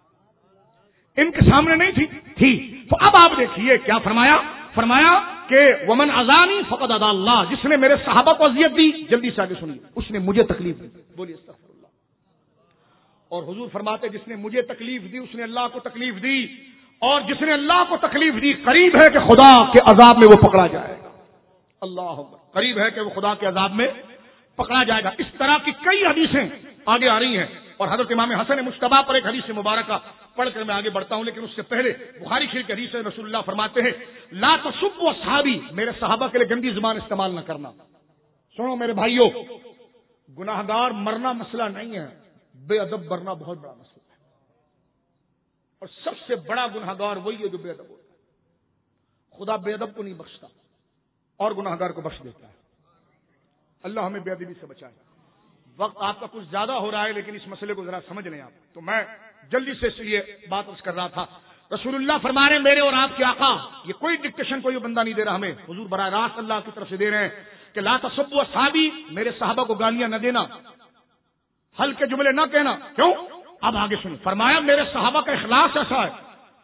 ان کے سامنے نہیں تھی. تو اب آپ دیکھیے کیا فرمایا، فرمایا کہ ومن اذانی فقد اذا اللہ، جس نے میرے صحابہ کو اذیت دی، جلدی سے آگے سنیے، اس نے مجھے تکلیف دی. بولیے استغفر اللہ. اور حضور فرماتے جس نے مجھے تکلیف دی اس نے اللہ کو تکلیف دی، اور جس نے اللہ کو تکلیف دی قریب ہے کہ خدا کے عذاب میں وہ پکڑا جائے گا. اللہ اکبر. قریب ہے کہ وہ خدا کے عذاب میں پکڑا جائے گا. اس طرح کی کئی حدیثیں آگے آ رہی ہیں. اور حضرت امام حسن مجتبی پر ایک حدیث مبارکہ پڑھ کر میں آگے بڑھتا ہوں، لیکن اس سے پہلے بخاری شریف کی حدیث ہے، رسول اللہ فرماتے ہیں لا تسبوا اصحابی، میرے صحابہ کے لیے گندی زبان استعمال نہ کرنا. سنو میرے بھائیوں، گناہگار مرنا مسئلہ نہیں ہے، بے ادب مرنا بہت بڑا مسئلہ ہے. اور سب سے بڑا گناہگار وہی ہے جو بے ادب ہوتا ہے. خدا بے ادب کو نہیں بخشتا اور گناہگار کو بخش دیتا ہے. اللہ ہمیں بے ادبی سے بچائے. وقت آپ کا کچھ زیادہ ہو رہا ہے لیکن اس مسئلے کو ذرا سمجھ لیں آپ. تو میں جلدی سے یہ بات عرض کر رہا تھا. رسول اللہ فرما رہے ہیں میرے اور آپ کے آقا، یہ کوئی ڈکٹیشن کوئی بندہ نہیں دے رہا ہمیں، حضور براہ راست اللہ کی طرف سے دے رہے ہیں کہ لا تسبوا اصحابی، میرے صحابہ کو گالیاں نہ دینا، ہلکے جملے نہ کہنا. کیوں؟ اب آگے سنیں. فرمایا میرے صحابہ کا اخلاص ایسا ہے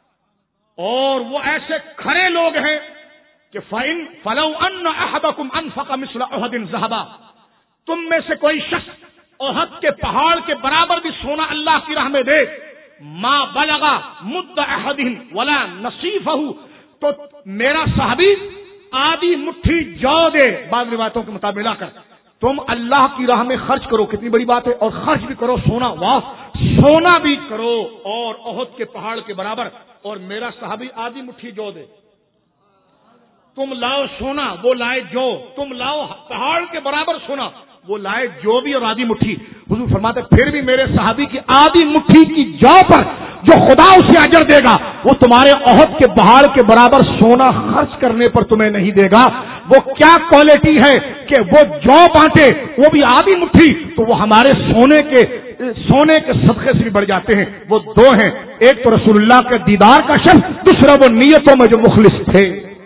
اور وہ ایسے کھڑے لوگ ہیں کہ فَلَوْ أَنَّ أَحَدَكُمْ أَنفَقَ مِثْلَ أُحُدٍ ذَهَبًا، تم میں سے کوئی شخص احد کے پہاڑ کے برابر بھی سونا اللہ کی راہ میں دے، ما بلغ مد احدہم ولا نصیفہ، تو میرا صحابی آدھی مٹھی جو دے، بعض روایتوں کے مطابق ملا کر تم اللہ کی راہ میں خرچ کرو. کتنی بڑی بات ہے. اور خرچ بھی کرو سونا، واہ، سونا بھی کرو اور احد کے پہاڑ کے برابر، اور میرا صحابی آدھی مٹھی جو دے. تم لاؤ سونا وہ لائے جو، تم لاؤ پہاڑ کے برابر سونا وہ لائے جو بھی اور آدھی مٹھی. حضور فرماتے پھر بھی میرے صحابی کی آدھی مٹھی کی جو پر جو خدا اسے اجر دے گا وہ تمہارے احد کے پہاڑ کے برابر سونا خرچ کرنے پر تمہیں نہیں دے گا. وہ کیا کوالٹی ہے کہ وہ جو بانٹے وہ بھی آدھی مٹھی تو وہ ہمارے سونے کے صدقے سے بھی بڑھ جاتے ہیں. وہ دو ہیں، ایک تو رسول اللہ کے دیدار کا شرف، دوسرا وہ نیتوں میں جو مخلص تھے،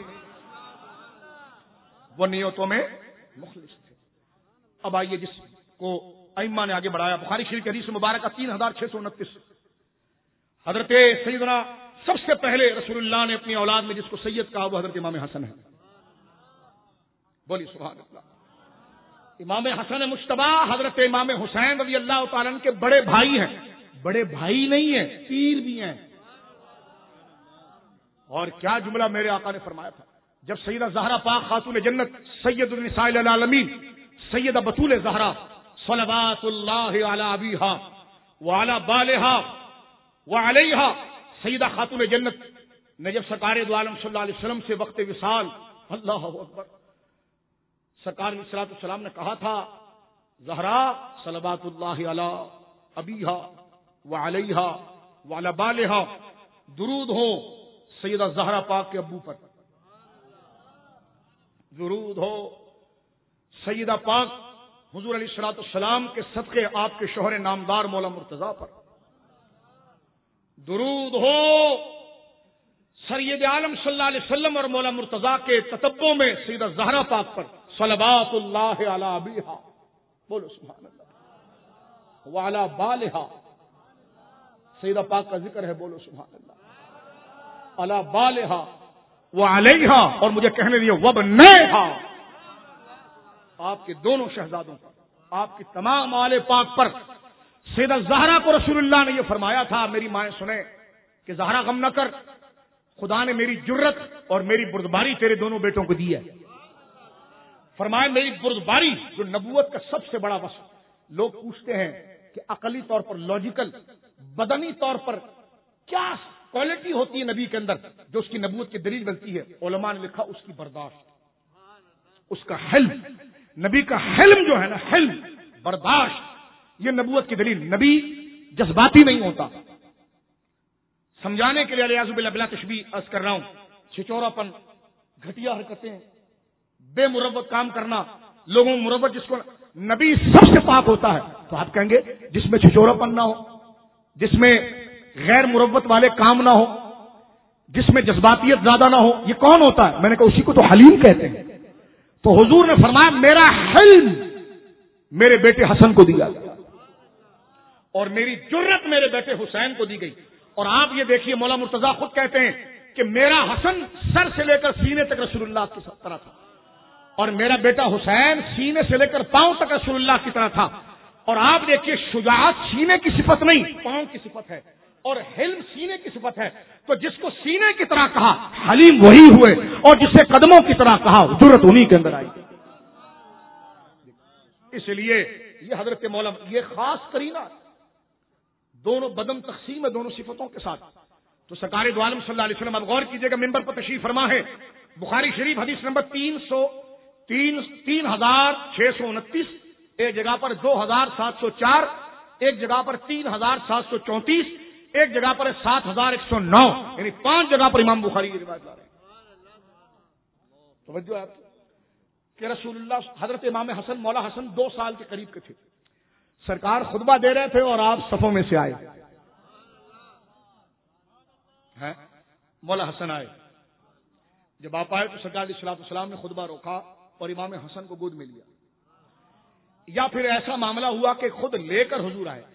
وہ نیتوں میں مخلص تھے. اب آئیے جس کو ائمہ نے آگے بڑھایا، بخاری شریف کی حدیث مبارکہ 3629، حضرت سیدنا سب سے پہلے رسول اللہ نے اپنی اولاد میں جس کو سید کہا وہ حضرت امام حسن ہے. بولی سبحان اللہ. امام حسن مجتبی حضرت امام حسین رضی اللہ تعالیٰ عنہ کے بڑے بھائی ہیں. بڑے بھائی نہیں ہیں، پیر بھی ہیں. اور کیا جملہ میرے آقا نے فرمایا تھا جب سیدہ زہرا پاک خاتون جنت سید النساء العالمین سیدہ بطول زہرا صلوات اللہ علی ابیہا وعلی بالہا وعلیہا سیدہ خاتون جنت نے جب سرکار دو عالم صلی اللہ علیہ وسلم سے وقت وصال، اللہ اکبر، سرکار علیہ الصلوۃ والسلام نے کہا تھا زہرا صلوات اللہ علی ابیہا وعلیہا وعلی بالہا، درود ہو سیدہ زہرا پاک کے ابو پر، درود ہو سیدہ پاک حضور علیہ الصلوۃ والسلام کے صدقے آپ کے شوہر نامدار مولا مرتضیٰ پر، درود ہو سید عالم صلی اللہ علیہ وسلم اور مولا مرتضیٰ کے تتبع میں سیدہ زہرا پاک پر، صلوات اللہ علی ابیہا، بولو سبحان اللہ، وعلی بالہا، سیدہ پاک کا ذکر ہے، بولو سبحان اللہ، علی بالہا وعلیہا، اور مجھے کہنے دیے وابنیہا، آپ کے دونوں شہزادوں پر، آپ کی تمام آل پاک پر. سیدہ زہرا کو رسول اللہ نے یہ فرمایا تھا، میری مائیں سنیں کہ زہرا غم نہ کر، خدا نے میری جرت اور میری بردباری تیرے دونوں بیٹوں کو دی ہے. فرمایا میری بردباری جو نبوت کا سب سے بڑا وصف. لوگ پوچھتے ہیں کہ عقلی طور پر، لاجیکل، بدنی طور پر کیا کوالٹی ہوتی ہے نبی کے اندر جو اس کی نبوت کی دلیل بنتی ہے؟ علماء نے لکھا اس کی برداشت، اس کا حلم. نبی کا حلم جو ہے نا، حلم، برداشت، یہ نبوت کی دلیل. نبی جذباتی نہیں ہوتا. سمجھانے کے لیے الیاذ باللہ بلا تشبیہ عرض کر رہا ہوں، چھچوراپن، گھٹیا حرکتیں، بے مروت کام کرنا، لوگوں میں مروت جس کو نبی سب سے پاک ہوتا ہے. تو آپ کہیں گے جس میں چھچوراپن نہ ہو، جس میں غیر مروت والے کام نہ ہو، جس میں جذباتیت زیادہ نہ ہو، یہ کون ہوتا ہے؟ میں نے کہا اسی کو تو حلیم کہتے ہیں. تو حضور نے فرمایا میرا حلم میرے بیٹے حسن کو دیا اور میری جرت میرے بیٹے حسین کو دی گئی. اور آپ یہ دیکھیے مولا مرتضیٰ خود کہتے ہیں کہ میرا حسن سر سے لے کر سینے تک رسول اللہ کی طرح تھا، اور میرا بیٹا حسین سینے سے لے کر پاؤں تک رسول اللہ کی طرح تھا. اور آپ دیکھیے شجاعت سینے کی صفت نہیں، پاؤں کی صفت ہے، اور حلم سینے کی صفت ہے. تو جس کو سینے کی طرح کہا حلیم وہی ہوئے، اور جسے قدموں کی طرح کہا جرت انہی کے اندر آئی. اس لیے یہ حضرت مولا، یہ خاص کرینہ دونوں بدن تقسیم ہے دونوں صفتوں کے ساتھ. تو سرکار دو عالم صلی اللہ علیہ وسلم، اب غور کیجئے گا، ممبر پر تشریف فرما ہے. بخاری شریف حدیث نمبر 3629، ایک جگہ پر 2704، ایک جگہ پر 3734، ایک جگہ پر 7109، یعنی 5 جگہ پر امام بخاری کی روایت لا رہے ہیں. توجہ ہے کہ رسول اللہ حضرت امام حسن مولا حسن 2 سال کے قریب کے تھے. سرکار خطبہ دے رہے تھے اور آپ صفوں میں سے آئے. مولا حسن آئے. جب آپ آئے تو سرکار علیہ الصلوۃ والسلام نے خطبہ روکا اور امام حسن کو گود میں لیا. یا پھر ایسا معاملہ ہوا کہ خود لے کر حضور آئے.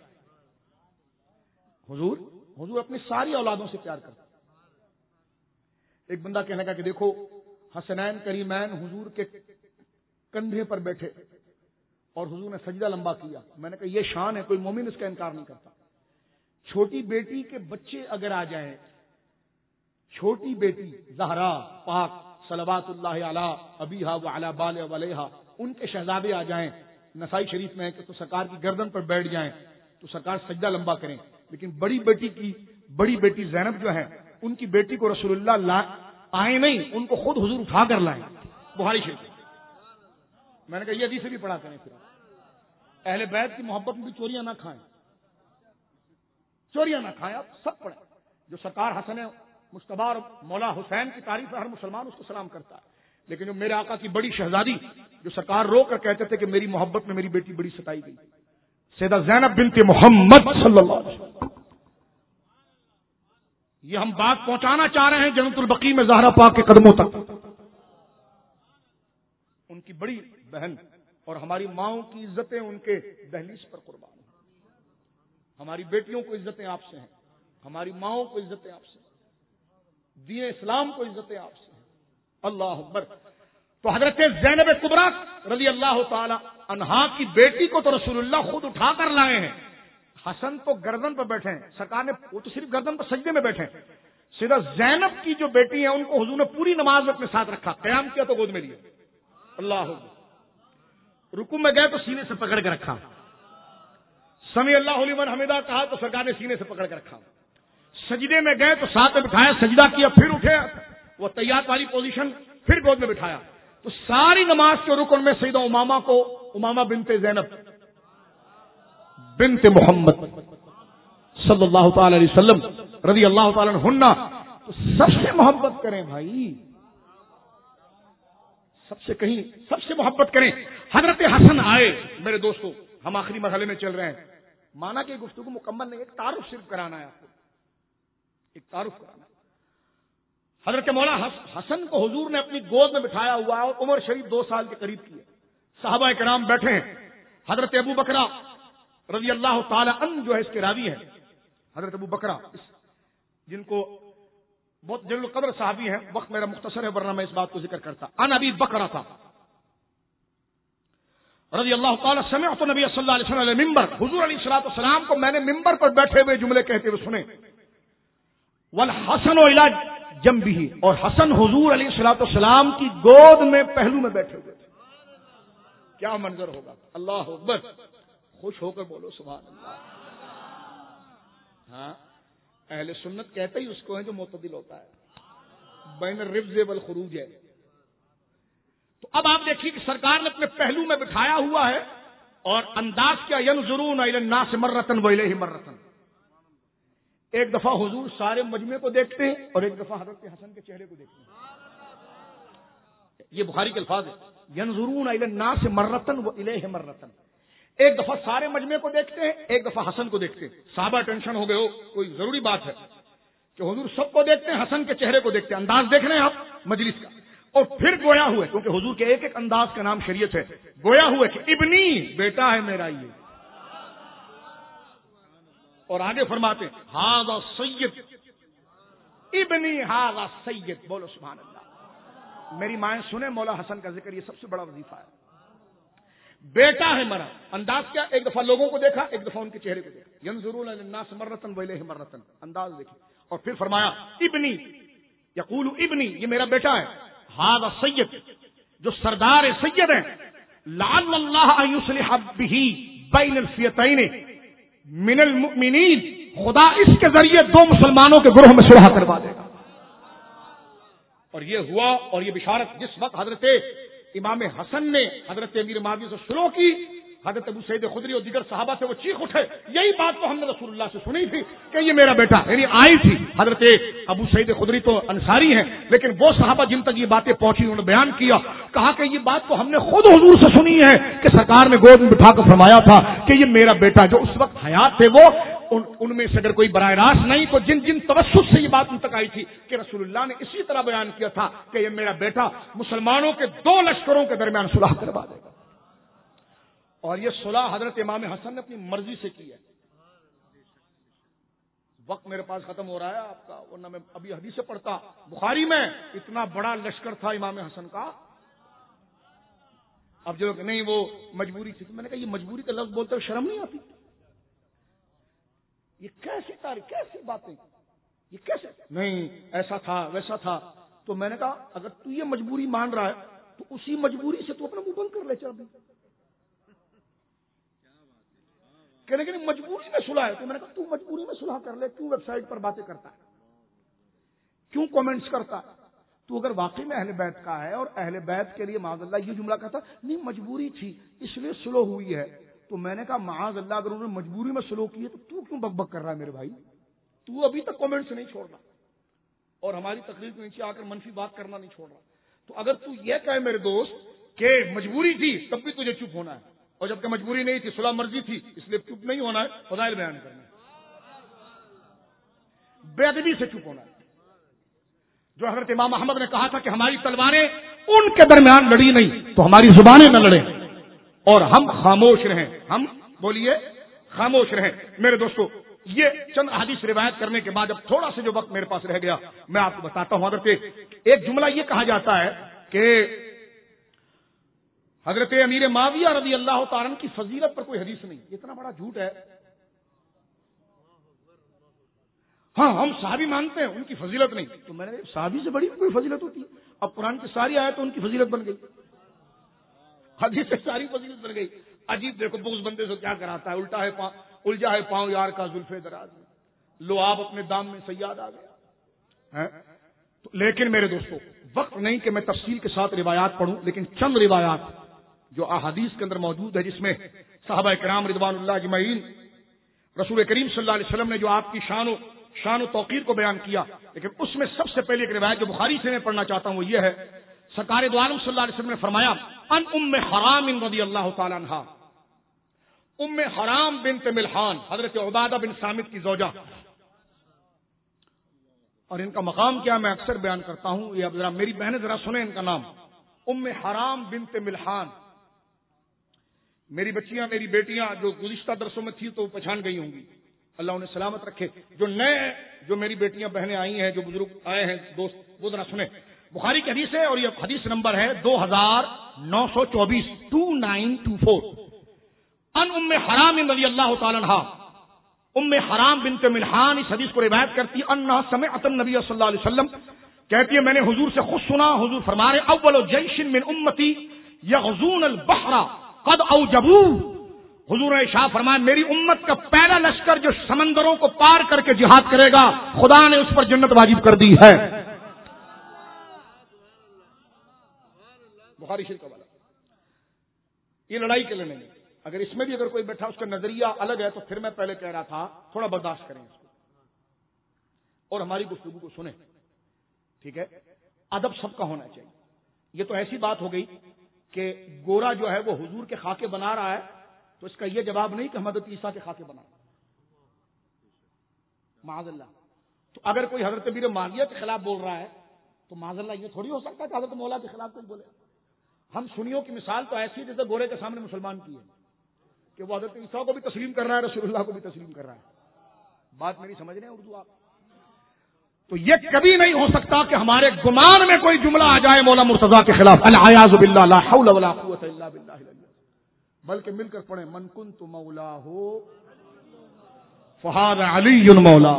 حضور اپنی ساری اولادوں سے پیار کرتا. ایک بندہ کہنے کا کہ دیکھو حسنین کریمین حضور کے کندھے پر بیٹھے اور حضور نے سجدہ لمبا کیا. میں نے کہا یہ شان ہے، کوئی مومن اس کا انکار نہیں کرتا. چھوٹی بیٹی کے بچے اگر آ جائیں، چھوٹی بیٹی زہرا پاک صلوات اللہ علی ابیہا وعلی بالہا وعلیہا، ان کے شہزادے آ جائیں، نسائی شریف میں ہے کہ تو سرکار کی گردن پر بیٹھ جائیں تو سرکار سجدہ لمبا کریں. لیکن بڑی بیٹی زینب جو ہے، ان کی بیٹی کو رسول اللہ آئے نہیں، ان کو خود حضور اٹھا کر لائیں. بخاری شریف. میں نے کہا یہ حدیث بھی پڑھا کریں. پھر اہل بیت کی محبت میں بھی چوریاں نہ کھائیں، چوریاں نہ کھائیں. آپ سب پڑھیں. جو سرکار حسن مجتبی اور مولا حسین کی تعریف ہے، ہر مسلمان اس کو سلام کرتا ہے. لیکن جو میرے آقا کی بڑی شہزادی، جو سرکار رو کر کہتے تھے کہ میری محبت میں میری بیٹی بڑی ستائی گئی، سیدہ زینب بنت محمد صلی اللہ علیہ وسلم. یہ ہم بات پہنچانا چاہ رہے ہیں جنت البقیع میں زہرا پاک کے قدموں تک. ان کی بڑی بہن اور ہماری ماؤں کی عزتیں ان کے دہلیز پر قربان ہیں. ہماری بیٹیوں کو عزتیں آپ سے ہیں، ہماری ماؤں کو عزتیں آپ سے ہیں، دین اسلام کو عزتیں آپ سے ہیں. اللہ اکبر. تو حضرت زینب کبریٰ رضی اللہ تعالی عنہا کی بیٹی کو تو رسول اللہ خود اٹھا کر لائے ہیں. حسن تو گردن پر بیٹھے ہیں، سرکار نے وہ تو صرف گردن پر سجدے میں بیٹھے ہیں. سیدہ زینب کی جو بیٹی ہیں ان کو حضور نے پوری نماز میں اپنے ساتھ رکھا، قیام کیا تو گود میں لیا. اللہ اکبر. رکوع میں گئے تو سینے سے پکڑ کے رکھا، سمیع اللہ لمن حمدہ کہا تو سرکار نے سینے سے پکڑ کے رکھا. سجدے میں گئے تو ساتھ میں بٹھایا، سجدہ کیا پھر اٹھے، وہ تیات والی پوزیشن پھر گود میں بٹھایا. تو ساری نماز کے رکن میں سیدہ امامہ کو، امامہ بنت زینب بنت محمد صلی اللہ تعالی علیہ وسلم رضی اللہ تعالی عنہ، تو سب سے محبت کریں بھائی، سب سے کہیں سب سے محبت کریں. حضرت حسن آئے. میرے دوستو ہم آخری مرحلے میں چل رہے ہیں. مانا کہ گفتگو مکمل نہیں، ایک تعارف صرف کرانا ہے آپ کو، ایک تعارف کرانا. حضرت مولا حسن کو حضور نے اپنی گود میں بٹھایا ہوا ہے اور عمر شریف 2 سال کے قریب کی ہے. صحابہ کرام بیٹھے ہیں. حضرت ابو بکرہ رضی اللہ تعالی عنہ جو ہے اس کے راوی ہیں. حضرت ابو بکرہ جن کو بہت جلیل القدر صحابی ہیں. وقت میرا مختصر ہے ورنہ میں اس بات کو ذکر کرتا. ان ابی بکرہ تھا رضی اللہ تعالی سمعت نبی صلی اللہ علیہ وسلم علی المنبر، حضور علیہ الصلوۃ والسلام کو میں نے ممبر پر بیٹھے ہوئے جملے کہتے ہوئے سنے. والحسن الی جنبہ، اور حسن حضور علیہ الصلوۃ والسلام کی گود میں پہلو میں بیٹھے ہوئے تھے. کیا منظر ہوگا. اللہ اکبر. خوش ہو کر بولو سبحان اللہ. ہاں اہل سنت کہتے ہی اس کو ہے جو معتدل ہوتا ہے، بین الرفض والخروج ہے. تو اب آپ دیکھیے کہ سرکار نے اپنے پہلو میں بٹھایا ہوا ہے اور انداز کیا، ینظرون الی الناس مرۃ والیہ مرۃ. ایک دفعہ حضور سارے مجمع کو دیکھتے ہیں اور ایک دفعہ حضرت حسن کے چہرے کو دیکھتے ہیں. یہ بخاری کے الفاظ ہیں، ینظرون الی الناس مرۃ والیہ مرۃ. ایک دفعہ سارے مجمع کو دیکھتے ہیں، ایک دفعہ حسن کو دیکھتے ہیں. صحابہ ٹینشن ہو گئے ہو، کوئی ضروری بات ہے کہ حضور سب کو دیکھتے ہیں، حسن کے چہرے کو دیکھتے ہیں. انداز دیکھ رہے ہیں آپ مجلس کا. اور پھر گویا ہوئے، کیونکہ حضور کے ایک ایک انداز کا نام شریعت ہے، گویا ہوئے کہ ابنی، بیٹا ہے میرا یہ. اور آگے فرماتے ہیں ھذا سید ابنی ھذا سید. بولو سبحان اللہ. میری مائیں سنیں مولا حسن کا ذکر، یہ سب سے بڑا وظیفہ ہے. بیٹا ہے میرا. انداز کیا، ایک دفعہ لوگوں کو دیکھا، ایک دفعہ ان کے چہرے کو دیکھا. ینظرون الی الناس مرۃ والیہ مرۃ. انداز دیکھیں. اور پھر فرمایا ابنی، یقول ابنی، یہ میرا بیٹا ہے. ھذا سید، جو سردار سید ہیں. لعل اللہ ان یصلح بہ بین الفئتین من المؤمنین، خدا اس کے ذریعے 2 مسلمانوں کے گروہ میں صلح کروا دے گا. اور یہ ہوا. اور یہ بشارت جس وقت حضرت امام حسن نے حضرت امیر معاویہ سے شروع کی، حضرت ابو سعید خدری اور دیگر صحابہ سے وہ چیخ اٹھے. یہی بات تو ہم نے رسول اللہ سے سنی تھی کہ یہ میرا بیٹا، یعنی آئی تھی. حضرت ابو سعید خدری تو انصاری ہیں، لیکن وہ صحابہ جن تک یہ باتیں پہنچی انہوں نے بیان کیا، کہا کہ یہ بات تو ہم نے خود حضور سے سنی ہے کہ سرکار نے گود میں بٹھا کر فرمایا تھا کہ یہ میرا بیٹا. جو اس وقت حیات تھے وہ ان میں سے اگر کوئی براہ راست نہیں تو جن جن توسط سے یہ بات ان تک آئی تھی کہ رسول اللہ نے اسی طرح بیان کیا تھا کہ یہ میرا بیٹا مسلمانوں کے 2 لشکروں کے درمیان صلح کروا دے گا. اور یہ صلح حضرت امام حسن نے اپنی مرضی سے کی ہے. وقت میرے پاس ختم ہو رہا ہے آپ کا، ورنہ میں ابھی حدیث سے پڑھتا. بخاری میں اتنا بڑا لشکر تھا امام حسن کا. اب جو کہ نہیں وہ مجبوری تھی، میں نے کہا یہ مجبوری کا لفظ بولتے ہوئے شرم نہیں آتی؟ یہ کیسی تاریخ، کیسی باتیں، یہ کیسے؟ نہیں ایسا تھا ویسا تھا. تو میں نے کہا اگر تو یہ مجبوری مان رہا ہے تو اسی مجبوری سے تو اپنا منہ بند کر لے. چل کہنے کہ مجبوری میں صلح ہے. تو میں نے کہا تو مجبوری میں صلح کر لے، کیوں ویب سائٹ پر باتیں کرتا ہے، کیوں کامنٹس کرتا ہے؟ تو اگر واقعی میں اہل بیت کا ہے اور اہل بیت کے لیے معاذ اللہ یہ جملہ کہتا نہیں مجبوری تھی اس لیے سلو ہوئی ہے، تو میں نے کہا معاذ اللہ اگر انہوں نے مجبوری میں سلو کی ہے تو کیوں بک بک کر رہا ہے میرے بھائی؟ تو ابھی تک کامنٹ سے نہیں چھوڑ رہا اور ہماری تقریر کے نیچے آ کر منفی بات کرنا نہیں چھوڑ رہا. تو اگر تو یہ کہے میرے دوست کہ مجبوری تھی تب بھی تجھے چپ ہونا ہے، اور جبکہ مجبوری نہیں تھی صلح مرضی تھی اس لیے چپ نہیں ہونا ہے، فضائل بیان کرنا ہے، بے ادبی سے چپ ہونا ہے. جو حضرت امام احمد نے کہا تھا کہ ہماری تلواریں ان کے درمیان لڑی نہیں تو ہماری زبانیں نہ لڑیں اور ہم خاموش رہیں. ہم بولیے خاموش رہیں. میرے دوستو یہ چند حدیث روایت کرنے کے بعد اب تھوڑا سا جو وقت میرے پاس رہ گیا میں آپ کو بتاتا ہوں. حضرت ایک جملہ یہ کہا جاتا ہے کہ حضرت امیر معاویہ رضی اللہ تعالیٰ عنہ کی فضیلت پر کوئی حدیث نہیں. اتنا بڑا جھوٹ ہے. ہاں ہم صحابی مانتے ہیں ان کی فضیلت نہیں. تو میں نے صحابی سے بڑی کوئی فضیلت ہوتی ہے؟ اب قرآن کی ساری آیتیں ان کی فضیلت بن گئی، حدیث سے ساری فضیلت بن گئی. عجیب دیکھو بغض بندے سے کیا کراتا ہے، الجھا ہے پاؤں یار کا زلفے دراز میں، لو آپ اپنے دام میں سیاد آ گیا. لیکن میرے دوستو وقت نہیں کہ میں تفصیل کے ساتھ روایات پڑھوں، لیکن چند روایات جو احادیث کے اندر موجود ہے جس میں صحابہ کرام رضوان اللہ اجمعین رسول کریم صلی اللہ علیہ وسلم نے جو آپ کی شان و توقیر کو بیان کیا. لیکن اس میں سب سے پہلے ایک روایت جو بخاری سے میں پڑھنا چاہتا ہوں وہ یہ ہے، سرکار دو عالم صلی اللہ علیہ وسلم نے فرمایا ان ام حرام رضی اللہ تعالی عنہا، ام حرام بنت ملحان حضرت عبادہ بن صامت کی زوجہ، اور ان کا مقام کیا میں اکثر بیان کرتا ہوں، یہ اب ذرا میری بہنیں ذرا سنیں ان کا نام، ام حرام بنت ملحان. میری بچیاں میری بیٹیاں جو گزشتہ درسوں میں تھی تو پہچان گئی ہوں گی، اللہ انہیں سلامت رکھے. جو میری بیٹیاں بہنیں آئی ہیں، جو بزرگ آئے ہیں دوست، وہ ذرا سنیں. بخاری کی حدیث ہے اور یہ حدیث نمبر ہے 2924 2924. ان ام حرام رضی اللہ تعالی عنہا، ام حرام بنت ملحان اس حدیث کو روایت کرتی ہے انہا سمعت النبی صلی اللہ علیہ وسلم، کہتی ہے میں نے حضور سے خود سنا، حضور فرما رہے اول جیش من امتی یغزون البحر قد اوجبوا. حضور نے ارشاد فرمایا میری امت کا پہلا لشکر جو سمندروں کو پار کر کے جہاد کرے گا خدا نے اس پر جنت واجب کر دی ہے. بخاری شریف کا والا یہ لڑائی کے لیے نہیں. اگر اس میں بھی اگر کوئی بیٹھا اس کا نظریہ الگ ہے تو پھر میں پہلے کہہ رہا تھا تھوڑا برداشت کریں اس کو اور ہماری گفتگو کو سنیں. ٹھیک ہے، ادب سب کا ہونا چاہیے. یہ تو ایسی بات ہو گئی کہ گورا جو ہے وہ حضور کے خاکے بنا رہا ہے تو اس کا یہ جواب نہیں کہ حضرت عیسیٰ کے خاکے بنا معاذ اللہ. تو اگر کوئی حضرت امیر معاویہ کے خلاف بول رہا ہے تو معاذ اللہ یہ تھوڑی ہو سکتا ہے کہ حضرت مولا کے خلاف کوئی بولے. ہم سنیوں کی مثال تو ایسی ہے جیسے گورے کے سامنے مسلمان کی ہے کہ وہ حضرت عیسیٰ کو بھی تسلیم کر رہا ہے، رسول اللہ کو بھی تسلیم کر رہا ہے. بات میری سمجھ رہے ہیں اردو آپ؟ تو یہ کبھی نہیں ہو سکتا کہ ہمارے گمان میں کوئی جملہ آ جائے مولا مرتضیٰ کے خلاف، العیاذ باللہ لا حول ولا قوت الا باللہ. بلکہ مل کر پڑھیں من کنت مولاہ فہذا علی مولا،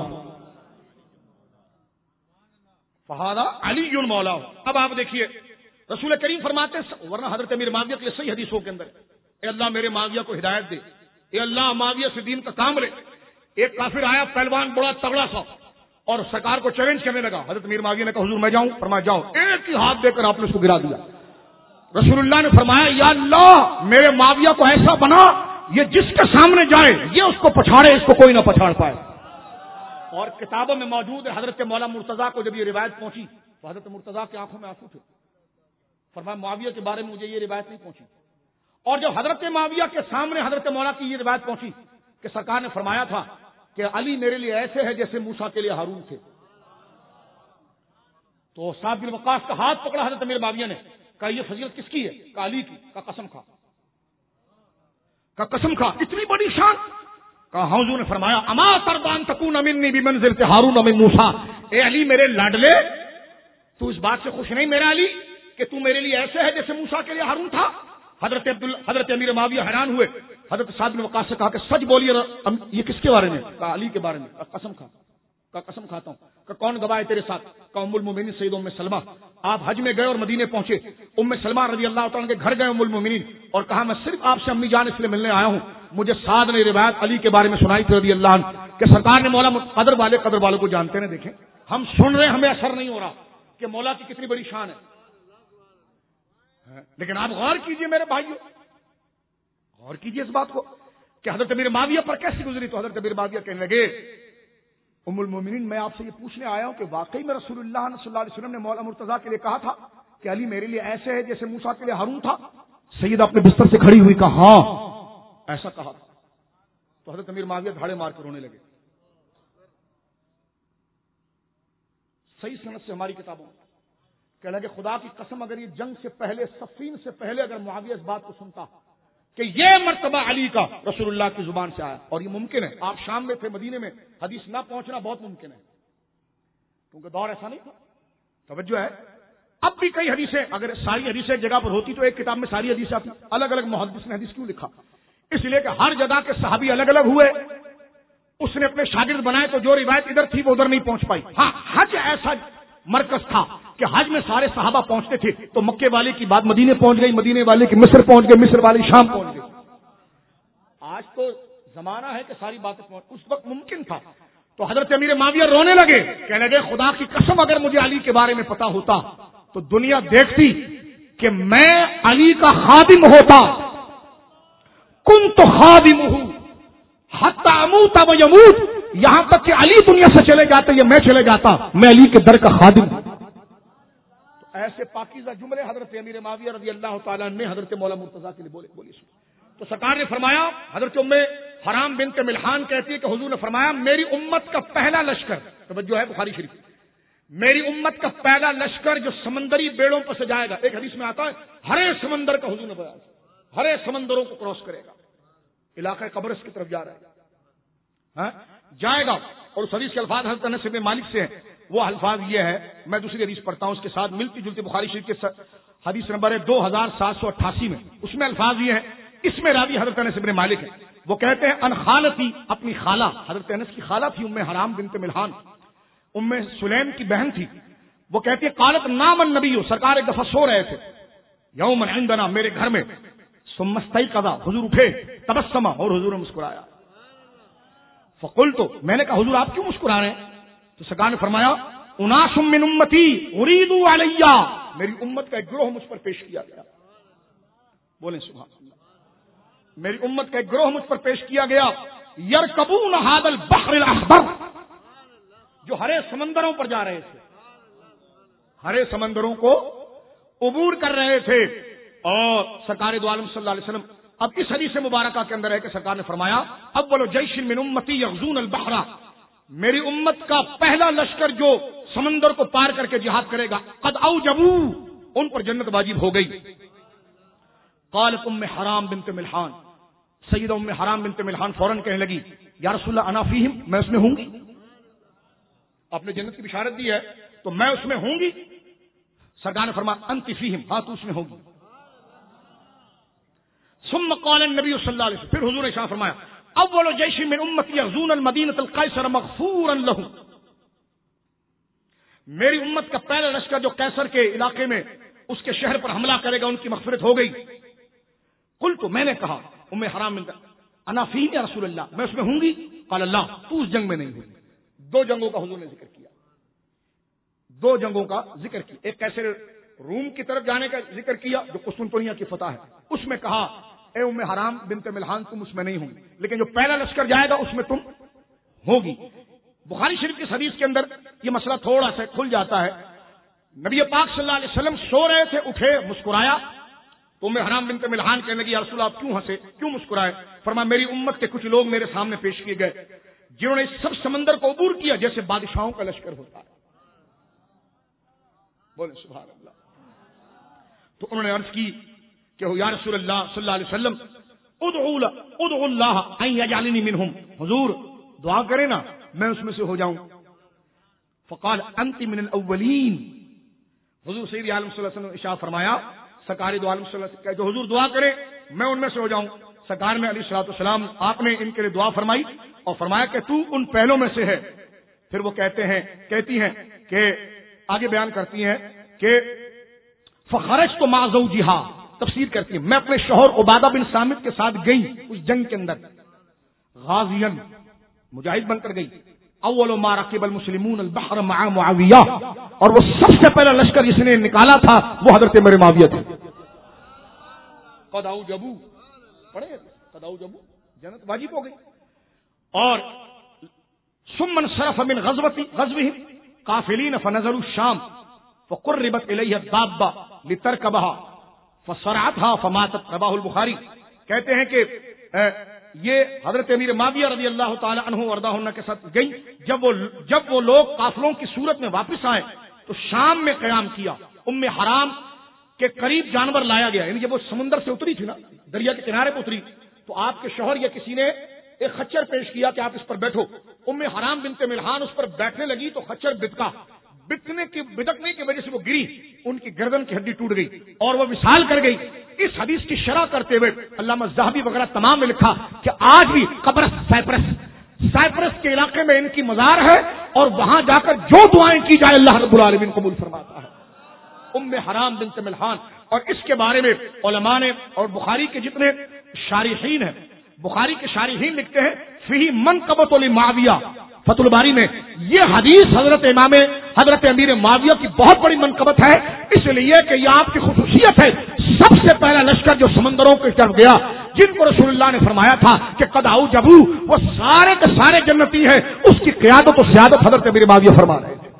فہذا علی مولا. اب آپ دیکھیے رسول کریم فرماتے ہیں، ورنہ حضرت امیر معاویہ کے صحیح حدیثوں کے اندر اے اللہ میرے معاویہ کو ہدایت دے، اے اللہ معاویہ سے دین کا کام لے. ایک کافر آیا پہلوان بڑا تگڑا سا اور سرکار کو چیلنج کرنے لگا. حضرت امیر معاویہ نے کہا حضور میں جاؤں؟ فرمایا جاؤ. ایک ہی ہاتھ دے کر آپ نے اس کو گرا دیا. رسول اللہ نے فرمایا یا اللہ میرے معاویہ کو ایسا بنا یہ جس کے سامنے جائے یہ اس کو پچھاڑے، اس کو کوئی نہ پچھاڑ پائے. اور کتابوں میں موجود ہے حضرت مولا مرتضیٰ کو جب یہ روایت پہنچی تو حضرت مرتضیٰ کی آنکھوں میں آنسو تھے. فرمایا معاویہ کے بارے میں مجھے یہ روایت نہیں پہنچی. اور جب حضرت معاویہ کے سامنے حضرت مولا کی یہ روایت پہنچی کہ سرکار نے فرمایا تھا کہ علی میرے لیے ایسے ہے جیسے موسیٰ کے لیے ہارون تھے، تو سعد بن وقاص کا ہاتھ پکڑا حضرت امیر معاویہ نے، کہا یہ فضیلت کس کی ہے؟ کہا علی کی. کا قسم کھا، کا قسم کھا، اتنی بڑی شان. کہا حضور نے فرمایا اما ترضى تکون منی بمنزلۃ ہارون من موسیٰ. اے علی میرے لاڈلے تو اس بات سے خوش نہیں میرا علی کہ تو میرے لیے ایسے ہے جیسے موسیٰ کے لیے ہارون تھا؟ حضرت امیر معاویہ حیران ہوئے. حضرت سعد بن وقاص سے کہا کہ سچ بولیے یہ کس کے بارے میں؟ کہا علی کے بارے میں. کہا قسم کھا. کہا قسم کھاتا ہوں. کہ کون گواہ ہے تیرے ساتھ؟ کہا ام المومنین سید ام سلمہ. آپ حج میں گئے اور مدینے پہنچے، ام سلمہ رضی اللہ تعالیٰ کے گھر گئے ام المومنین اور کہا میں صرف آپ سے امی جان اس لیے ملنے آیا ہوں، مجھے سعد نے روایت علی کے بارے میں سنائی تھی رضی اللہ عنہ کہ سرکار نے مولا قدر والوں کو جانتے ہیں. دیکھیں ہم سن رہے ہیں ہمیں اثر نہیں ہو رہا کہ مولا کی کتنی بڑی شان ہے. لیکن آپ غور کیجئے میرے بھائیوں، غور کیجئے اس بات کو کہ حضرت امیر معاویہ پر کیسے گزری. تو حضرت امیر معاویہ کہنے لگے ام المومنین میں آپ سے یہ پوچھنے آیا ہوں کہ واقعی میں رسول اللہ صلی اللہ علیہ وسلم نے مولا مرتضیٰ کے لیے کہا تھا کہ علی میرے لیے ایسے ہے جیسے موسیٰ کے لیے ہارون تھا؟ سیدہ اپنے بستر سے کھڑی ہوئی کہا ہاں ایسا کہا. تو حضرت امیر معاویہ دھاڑے مار کر رونے لگے. صحیح سند سے ہماری کتابوں کہنے لگے خدا کی قسم اگر یہ جنگ سے پہلے صفین سے پہلے اگر معاویہ اس بات کو سنتا کہ یہ مرتبہ علی کا رسول اللہ کی زبان سے آیا، اور یہ ممکن ہے، آپ شام میں تھے، مدینے میں، حدیث نہ پہنچنا بہت ممکن ہے کیونکہ دور ایسا نہیں تھا. توجہ ہے. اب بھی کئی حدیثیں، اگر ساری حدیثیں ایک جگہ پر ہوتی تو ایک کتاب میں ساری حدیثیں آتی. الگ الگ محدث نے حدیث کیوں لکھا؟ اس لیے کہ ہر جگہ کے صحابی الگ الگ ہوئے، اس نے اپنے شاگرد بنائے تو جو روایت ادھر تھی وہ ادھر نہیں پہنچ پائی. ہاں حج ایسا مرکز تھا کہ حج میں سارے صحابہ پہنچتے تھے تو مکے والے کی بات مدینے پہنچ گئی، مدینے والے کی مصر پہنچ گئی، مصر والے شام پہنچ گئی. آج تو زمانہ ہے کہ ساری باتیں پہنچ، اس وقت ممکن تھا. تو حضرت امیر معاویہ رونے لگے، کہنے لگے خدا کی قسم اگر مجھے علی کے بارے میں پتا ہوتا تو دنیا دیکھتی کہ میں علی کا خادم ہوتا. کنت خادمہ حتی اموت و یموت، یہاں تک کہ علی دنیا سے چلے جاتے یا میں چلے جاتا، میں علی کے در کا خادم ہوں. تو ایسے پاکیزہ جملے حضرت امیر معاویہ رضی اللہ تعالیٰ نے حضرت مولا مرتضیٰ کے لیے بولی. تو سرکار نے فرمایا، حضرت ام حرام بنت ملحان کہتی ہے کہ حضور نے فرمایا میری امت کا پہلا لشکر، توجہ ہے بخاری شریف، میری امت کا پہلا لشکر جو سمندری بیڑوں پر سے جائے گا. ایک حدیث میں آتا ہے ہرے سمندر کا حضور نے بتایا، ہرے سمندروں کو کراس کرے گا، علاقہ قبرص کی طرف جا رہا ہے، جائے گا. اور اس حدیث کے الفاظ حضرت انس بن مالک سے ہیں. وہ الفاظ یہ ہے، میں دوسری حدیث پڑھتا ہوں اس کے ساتھ ملتی جلتی بخاری شریف کے حدیث نمبر ہے 2788 میں. اس میں الفاظ یہ ہیں، اس میں راوی حضرت انس بن مالک ہے. وہ کہتے ہیں ان خالتی، اپنی خالہ، حضرت انس کی خالہ تھی ام حرام بنت ملحان، ام سلیم کی بہن تھی. وہ کہتی ہے قالت نام النبی، سرکار ایک دفعہ سو رہے تھے، یوم عندنا، میرے گھر میں، ثم استيقظ، حضور اٹھے، تبسم، اور حضور نے مسکرایا. فقلت، میں نے کہا حضور آپ کیوں مسکرا رہے ہیں؟ تو سرکار نے فرمایا اناس من امتی اریدوا علی، میری امت کا ایک گروہ مجھ پر پیش کیا گیا. بولیں سبحان اللہ. میری امت کا ایک گروہ مجھ پر پیش کیا گیا، یرکبون ھذا البحر الاحمر، جو ہرے سمندروں پر جا رہے تھے، ہرے سمندروں کو عبور کر رہے تھے. اور سرکار دو عالم صلی اللہ علیہ وسلم، اب اس حدیث مبارکہ کے اندر ہے کہ سرکار نے فرمایا اول جیش من امتی یغزون البحر، میری امت کا پہلا لشکر جو سمندر کو پار کر کے جہاد کرے گا، قد اوجبوا، ان پر جنت واجب ہو گئی. قالت ام حرام بنت ملحان، سیدہ ام حرام بنت ملحان فوراً کہنے لگی یا رسول اللہ انا فیہم، میں اس میں ہوں گی. آپ نے جنت کی بشارت دی ہے تو میں اس میں ہوں گی. سرکار نے فرمایا انت فیہم، ہاں تو اس میں ہوگی. ثم قال النبی صلی اللہ علیہ وسلم، پھر حضور نے ارشاد فرمایا اول جیش من امتی یغزون المدینۃ القیصر مغفورا لهم، میری امت کا پہلا لشکر جو قیصر کے علاقے میں اس کے شہر پر حملہ کرے گا، ان کی مغفرت ہو گئی. قلت، میں نے کہا ام حرام بنت انا فی یا رسول اللہ، میں اس میں ہوں گی. قال اللہ، تو اس جنگ میں نہیں ہوگی. دو جنگوں کا حضور نے ذکر کیا، دو جنگوں کا ذکر کیا. ایک قیصر روم کی طرف جانے کا ذکر کیا جو قسطنطنیہ کی فتح ہے، اس میں کہا اے ام حرام بنت ملحان تم اس میں نہیں ہوں گی، لیکن جو پہلا لشکر جائے گا اس میں تم ہوگی. بخاری شریف کی حدیث کے اندر یہ مسئلہ تھوڑا سا کھل جاتا ہے. نبی پاک صلی اللہ علیہ وسلم سو رہے تھے، اٹھے، مسکرایا. تو ام حرام بنت ملحان کہنے لگی یا رسول اللہ آپ کیوں ہنسے، کیوں مسکرائے؟ فرمایا میری امت کے کچھ لوگ میرے سامنے پیش کیے گئے جنہوں نے سب سمندر کو عبور کیا جیسے بادشاہوں کا لشکر ہوتا ہے. بولے سبحان اللہ. تو انہوں نے عرض کی کہ یا رسول اللہ صلی اللہ علیہ وسلم ادعو اللہ ان یجعلنی منہم، حضور دعا کریں نا میں اس میں سے ہو جاؤں. فقال انت من الاولین، حضور سید عالم صلی اللہ علیہ وسلم نے ارشاد فرمایا، سرکار دو عالم صلی اللہ علیہ وسلم کہ حضور دعا کرے میں ان میں سے ہو جاؤں. سرکار نے علیہ الصلوۃ والسلام آپ نے ان کے لیے دعا فرمائی اور فرمایا کہ تو ان پہلوں میں سے ہے. پھر وہ کہتی ہیں کہ آگے بیان کرتی ہیں کہ فخرجت مع زوجها، تفسیر کرتی ہیں میں اپنے شوہر عبادہ بن صامت کے ساتھ گئی اس جنگ کے اندر، غازین، مجاہد بن کر گئی. اول ما رکب المسلمون البحر مع معاویہ، اور وہ سب سے پہلا لشکر جس نے نکالا تھا وہ حضرت امیر معاویہ تھے. قد اوجبوا، پڑھے قد اوجبوا، جنت واجب ہو گئی. اور ثم انصرف من غزوهم قافلین فنزلوا الشام فقربت الیہ الدابہ لترکبها فصرعتها فماتت. رواه البخاری. کہتے ہیں کہ یہ حضرت امیر معاویہ رضی اللہ تعالی عنہ ورداہ کے ساتھ گئی. جب وہ لوگ قافلوں کی صورت میں واپس آئے تو شام میں قیام کیا. ام حرام کے قریب جانور لایا گیا، یعنی جب وہ سمندر سے اتری تھی نا، دریا کے کنارے پہ اتری، تو آپ کے شوہر یا کسی نے ایک خچر پیش کیا کہ آپ اس پر بیٹھو. ام حرام بنت ملحان اس پر بیٹھنے لگی تو خچر بدکنے کی وجہ سے وہ گری، ان کی گردن کی ہڈی ٹوٹ گئی اور وہ وصال کر گئی. اس حدیث کی شرح کرتے ہوئے علامہ ذہبی وغیرہ تمام نے لکھا کہ آج بھی قبرص سائپرس کے علاقے میں ان کی مزار ہے، اور وہاں جا کر جو دعائیں کی جائے اللہ رب العالمین قبول فرماتا ہے. ام حرام بنت ملحان. اور اس کے بارے میں علماء نے اور بخاری کے جتنے شارحین ہیں، بخاری کے شارحین لکھتے ہیں فی منقبۃ لمعاویہ، فتح الباری میں یہ حدیث حضرت امیر معاویہ کی بہت بڑی منقبت ہے، اس لیے کہ یہ آپ کی خصوصیت ہے. سب سے پہلا لشکر جو سمندروں کی طرف گیا، جن کو رسول اللہ نے فرمایا تھا کہ قد اوجبوا، وہ سارے کے سارے جنتی ہیں، اس کی قیادت و سیادت حضرت امیر معاویہ فرما رہے تھے.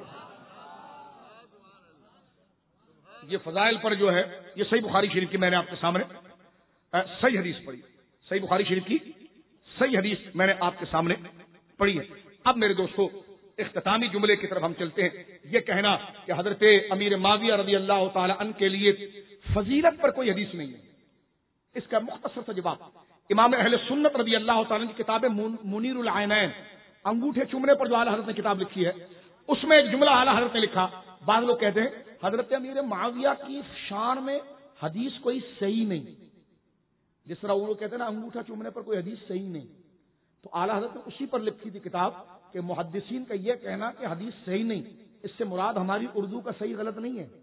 یہ فضائل پر جو ہے، یہ صحیح بخاری شریف کی میں نے آپ کے سامنے صحیح حدیث پڑھی، صحیح بخاری شریف کی صحیح حدیث میں نے آپ کے سامنے پڑھی ہے. اب میرے دوستو اختتامی جملے کی طرف ہم چلتے ہیں. یہ کہنا کہ حضرت امیر معاویہ رضی اللہ تعالی عنہ کے لیے فضیلت پر کوئی حدیث نہیں ہے، اس کا مختصر سا جواب امام اہل سنت رضی اللہ تعالی عنہ کی کتاب منیر العینین، انگوٹھے چومنے پر جو اعلیٰ حضرت نے کتاب لکھی ہے، اس میں ایک جملہ اعلیٰ حضرت نے لکھا. بعض لوگ کہتے ہیں حضرت امیر معاویہ کی شان میں حدیث کوئی صحیح نہیں، جس طرح وہ لوگ کہتے ہیں نا انگوٹھا چومنے پر کوئی حدیث صحیح نہیں، تو اعلیٰ حضرت نے اسی پر لکھی تھی کتاب کہ محدثین کا یہ کہنا کہ حدیث صحیح نہیں، اس سے مراد ہماری اردو کا صحیح غلط نہیں ہے.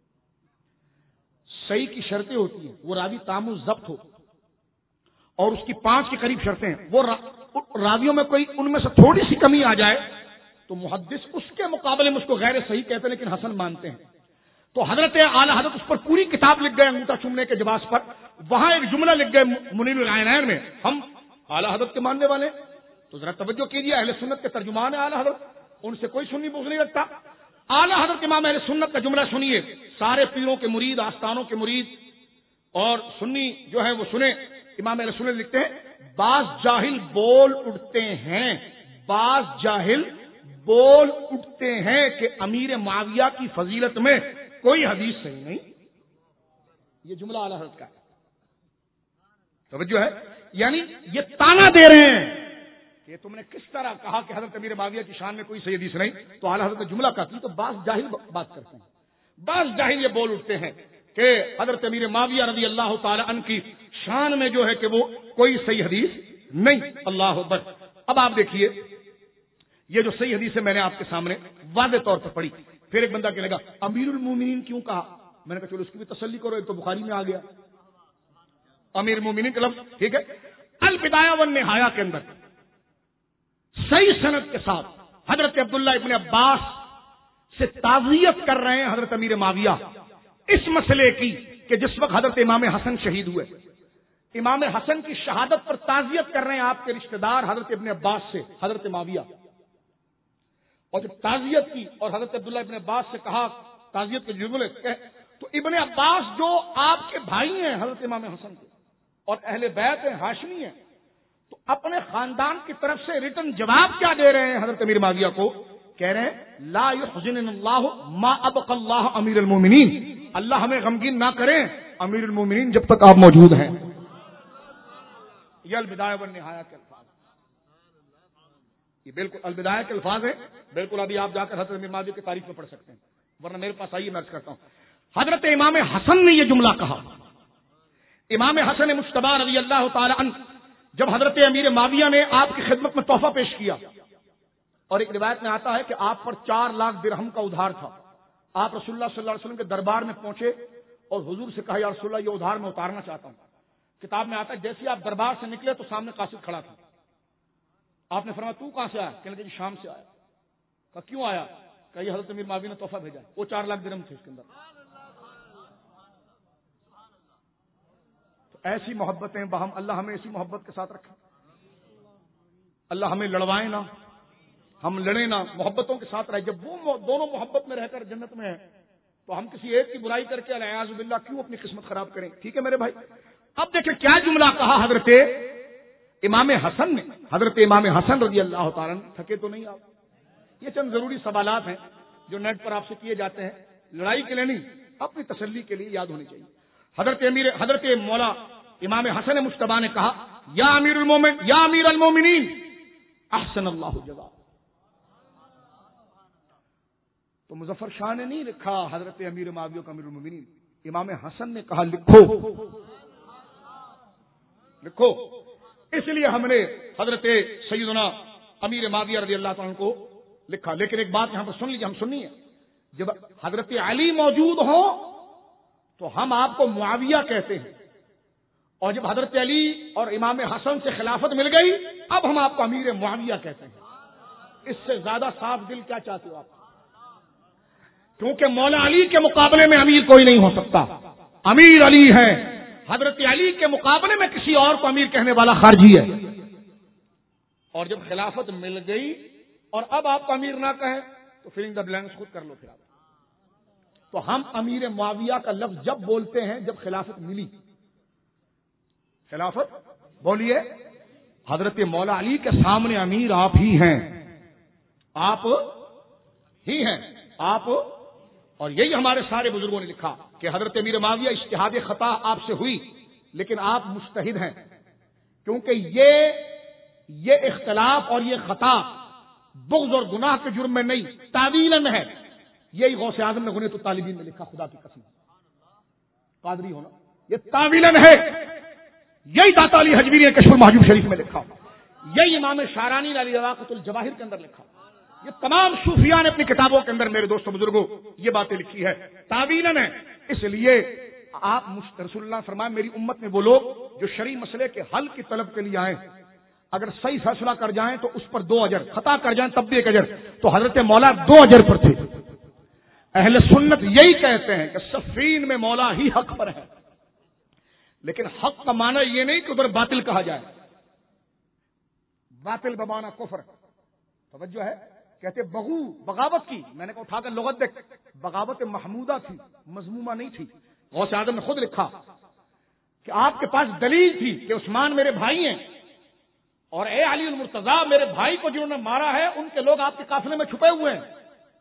صحیح کی شرطیں ہوتی ہیں، وہ راوی تام الضبط ہو، اور اس کی 5 کے قریب شرطیں ہیں. وہ راویوں میں کوئی ان میں سے تھوڑی سی کمی آ جائے تو محدث اس کے مقابلے میں اس کو غیر صحیح کہتے ہیں، لیکن حسن مانتے ہیں. تو حضرت اعلیٰ حضرت اس پر پوری کتاب لکھ گئے انگوٹھا چومنے کے جواز پر. وہاں ایک جملہ لکھ گئے منیر العینین میں. ہم اعلیٰ حضرت کے ماننے والے تو ذرا توجہ کیجیے، اہل سنت کے ترجمان ہیں اعلیٰ حضرت، ان سے کوئی سنی بغض نہیں رکھتا. اعلیٰ حضرت امام اہل سنت کا جملہ سنیے، سارے پیروں کے مرید، آستانوں کے مرید اور سنی جو ہے وہ سنیں. امام اہل سنت لکھتے ہیں بعض جاہل بول اٹھتے ہیں کہ امیر معاویہ کی فضیلت میں کوئی حدیث صحیح نہیں. یہ جملہ اعلیٰ حضرت کا ہے، توجہ ہے، یعنی یہ تانا دے رہے ہیں کہ تم نے کس طرح کہا کہ حضرت امیر معاویہ کی شان میں کوئی صحیح حدیث نہیں. تو اعلیٰ حضرت نے جملہ کہتی تو بعض جاہل بات کرتے ہیں، بعض جاہل یہ بول اٹھتے ہیں کہ حضرت امیر معاویہ رضی اللہ تعالی عنہ کی شان میں جو ہے کہ وہ کوئی صحیح حدیث نہیں. اللہ اکبر. اب آپ دیکھیے یہ جو صحیح حدیث ہے میں نے آپ کے سامنے واضح طور پر پڑھی. پھر ایک بندہ کہنے لگا امیر المومنین کیوں کہا؟ میں نے کہا چلو اس کی بھی تسلی کرو، ایک تو بخاری میں آ گیا امیر المومنین کا لفظ، ٹھیک ہے. البدایہ والنہایہ کے اندر صحیح سند کے ساتھ حضرت عبداللہ ابن عباس سے تعزیت کر رہے ہیں حضرت امیر معاویہ اس مسئلے کی کہ جس وقت حضرت امام حسن شہید ہوئے، امام حسن کی شہادت پر تعزیت کر رہے ہیں آپ کے رشتہ دار حضرت ابن عباس سے حضرت معاویہ. اور جب تعزیت کی اور حضرت عبداللہ ابن عباس سے کہا تعزیت کے جملے، تو ابن عباس جو آپ کے بھائی ہیں حضرت امام حسن کے اور اہل بیت ہیں، ہاشمی ہیں، تو اپنے خاندان کی طرف سے ریٹن جواب کیا دے رہے ہیں حضرت امیر معاویہ کو؟ کہہ رہے ہیں لا یحزنن اللہ ما ابقى اللہ امیر المومنین، اللہ ہمیں غمگین نہ کریں امیر المومنین جب تک آپ موجود ہیں. یہ البدایہ والنہایہ کے الفاظ، یہ بالکل البدایہ کے الفاظ ہیں. بالکل ابھی آپ جا کر حضرت امیر معاویہ کی تاریخ میں پڑھ سکتے ہیں، ورنہ میرے پاس آئیے میں عرض کرتا ہوں. حضرت امام حسن نے یہ جملہ کہا. امام حسن مجتبی رضی اللہ تعالی عنہ جب حضرت امیر معاویہ نے آپ کی خدمت میں تحفہ پیش کیا، اور ایک روایت میں آتا ہے کہ آپ پر 4 لاکھ درہم کا ادھار تھا، آپ رسول اللہ صلی اللہ علیہ وسلم کے دربار میں پہنچے اور حضور سے کہا یا رسول اللہ یہ ادھار میں اتارنا چاہتا ہوں. کتاب میں آتا ہے جیسے آپ دربار سے نکلے تو سامنے قاصد کھڑا تھا. آپ نے فرمایا تو کہاں سے آیا؟ کہنے لگے شام سے آیا. کہا کیوں آیا؟ کہ یہ حضرت امیر معاویہ نے تحفہ بھیجا، وہ 4 لاکھ درہم تھے اس کے اندر. تو ایسی محبتیں باہم، اللہ ہمیں ایسی محبت کے ساتھ رکھے. اللہ ہمیں لڑوائے نہ، ہم لڑیں نہ، محبتوں کے ساتھ رہے. جب وہ دونوں محبت میں رہ کر جنت میں ہیں تو ہم کسی ایک کی برائی کر کے الیاذ باللہ کیوں اپنی قسمت خراب کریں؟ ٹھیک ہے میرے بھائی. اب دیکھیں کیا جملہ کہا حضرت امام حسن نے. حضرت امام حسن رضی اللہ تعالیٰ تھکے تو نہیں آپ؟ یہ چند ضروری سوالات ہیں جو نیٹ پر آپ سے کیے جاتے ہیں، لڑائی کے لیے نہیں، اپنی تسلی کے لیے یاد ہونی چاہیے. حضرت مولا امام حسن مجتبیٰ نے کہا یا امیر المومنین احسن اللہ جزا. تو مظفر شاہ نے نہیں لکھا حضرت امیر معاویہ کا امیر المومنین، امام حسن نے کہا لکھو. اس لیے ہم نے حضرت سیدنا امیر معاویہ رضی اللہ تعالیٰ کو لکھا. لیکن ایک بات یہاں پر سن لیجیے، ہم سنیے، جب حضرت علی موجود ہوں تو ہم آپ کو معاویہ کہتے ہیں، اور جب حضرت علی اور امام حسن سے خلافت مل گئی اب ہم آپ کو امیر معاویہ کہتے ہیں. اس سے زیادہ صاف دل کیا چاہتے ہو آپ؟ کیونکہ مولا علی کے مقابلے میں امیر کوئی نہیں ہو سکتا، امیر علی ہے. حضرت علی کے مقابلے میں کسی اور کو امیر کہنے والا خارجی ہے. اور جب خلافت مل گئی اور اب آپ کو امیر نہ کہیں تو فلنگ دا بلینکس خود کر لو. پھر تو ہم امیر معاویہ کا لفظ جب بولتے ہیں جب خلافت ملی. خلافت بولیے، حضرت مولا علی کے سامنے امیر آپ ہی ہیں، آپ ہی ہیں آپ. اور یہی ہمارے سارے بزرگوں نے لکھا کہ حضرت امیر معاویہ اجتہاد خطا آپ سے ہوئی لیکن آپ مجتہد ہیں، کیونکہ یہ اختلاف اور یہ خطا بغض اور گناہ کے جرم میں نہیں، تعویلاً ہے. یہی غوث اعظم نے غنیۃ الطالبین میں لکھا، خدا کی قسم قادری ہونا یہ تعویلاً ہے. یہی داتا علی حجویری نے کشف المحجوب شریف میں لکھا، یہی امام شارانی نے علی رواقۃ الجواہر کے اندر لکھا. یہ تمام صوفیاء نے اپنی کتابوں کے اندر میرے دوستوں بزرگوں یہ باتیں لکھی ہے، تعویلاً ہے. اس لیے آپ رسول اللہ فرمائے میری امت میں وہ لوگ جو شرعی مسئلے کے حل کی طلب کے لیے آئیں، اگر صحیح فیصلہ کر جائیں تو اس پر 2 اجر، خطا کر جائیں تب بھی 1 اجر. تو حضرت مولا 2 اجر پر تھے. اہل سنت یہی کہتے ہیں کہ صفین میں مولا ہی حق پر ہے، لیکن حق کا معنی یہ نہیں کہ ادھر باطل کہا جائے. باطل بمعنی کفر. توجہ ہے، کہتے بغاوت کی. میں نے کہا اٹھا کر لغت دیکھ، بغاوت محمودہ تھی، مذمومہ نہیں تھی. غوث اعظم نے خود لکھا کہ آپ کے پاس دلیل تھی کہ عثمان میرے بھائی ہیں، اور اے علی المرتضیٰ میرے بھائی کو جنہوں نے مارا ہے ان کے لوگ آپ کے قافلے میں چھپے ہوئے ہیں.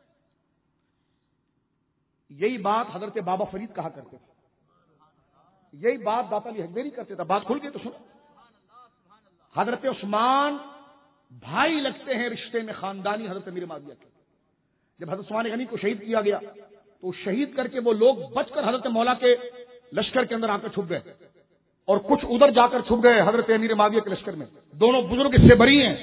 یہی بات حضرت بابا فرید کہا کرتے تھے، یہی بات داتا علی حجویری کرتے تھا. بات کھل گئی تو سنو. حضرت عثمان بھائی لگتے ہیں رشتے میں خاندانی حضرت امیر معاویہ کے. جب حضرت عثمان غنی کو شہید کیا گیا تو شہید کر کے وہ لوگ بچ کر حضرت مولا کے لشکر کے اندر آ کر چھپ گئے، اور کچھ ادھر جا کر چھپ گئے حضرت امیر معاویہ کے لشکر میں. دونوں بزرگ اس سے بری ہیں.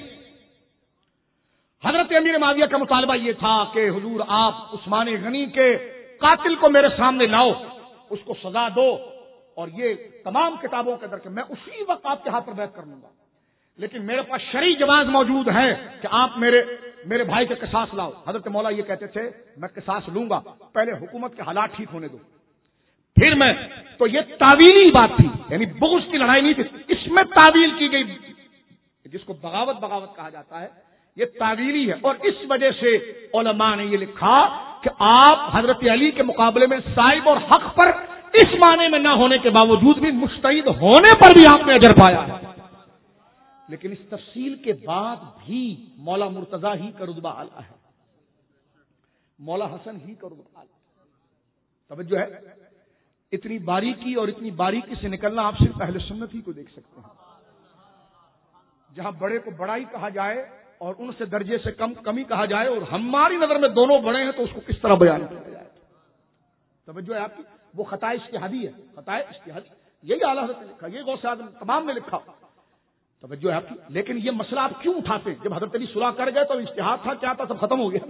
حضرت امیر معاویہ کا مطالبہ یہ تھا کہ حضور آپ عثمان غنی کے قاتل کو میرے سامنے لاؤ، اس کو سزا دو، اور یہ تمام کتابوں کے اندر کہ میں اسی وقت آپ کے ہاتھ پر بیعت کر لوں گا، لیکن میرے پاس شرعی جواز موجود ہے کہ آپ میرے بھائی کے قصاص لاؤ. حضرت مولا یہ کہتے تھے میں قصاص لوں گا، پہلے حکومت کے حالات ٹھیک ہونے دو پھر میں. تو یہ تعویلی بات تھی، یعنی بغض کی لڑائی نہیں تھی، اس میں تعویل کی گئی جس کو بغاوت کہا جاتا ہے، یہ تعویلی ہے. اور اس وجہ سے علماء نے یہ لکھا کہ آپ حضرت علی کے مقابلے میں صائب اور حق پر اس معنی میں نہ ہونے کے باوجود بھی مجتہد ہونے پر بھی آپ نے اجر پایا ہے. لیکن اس تفصیل کے بعد بھی مولا مرتضیٰ ہی کا رتبہ اعلیٰ ہے، مولا حسن ہی کا رتبہ اعلیٰ. توجہ ہے، اتنی باریکی اور اتنی باریکی سے نکلنا آپ صرف اہل سنت ہی کو دیکھ سکتے ہیں. جہاں بڑے کو بڑا ہی کہا جائے اور ان سے درجے سے کمی کہا جائے، اور ہماری نظر میں دونوں بڑے ہیں تو اس کو کس طرح بیان کیا جائے. توجہ ہے آپ کی، وہ خطا اجتہادی ہے، خطا اجتہادی. یہی اعلیٰ حضرت نے لکھا، یہ غوث اعظم تمام نے لکھا. توجہ ہے آپ کی. لیکن یہ مسئلہ آپ کیوں اٹھاتے ہیں؟ جب حضرت علی صلح کر گئے تو اجتہاد تھا، کیا تھا، سب ختم ہو گیا.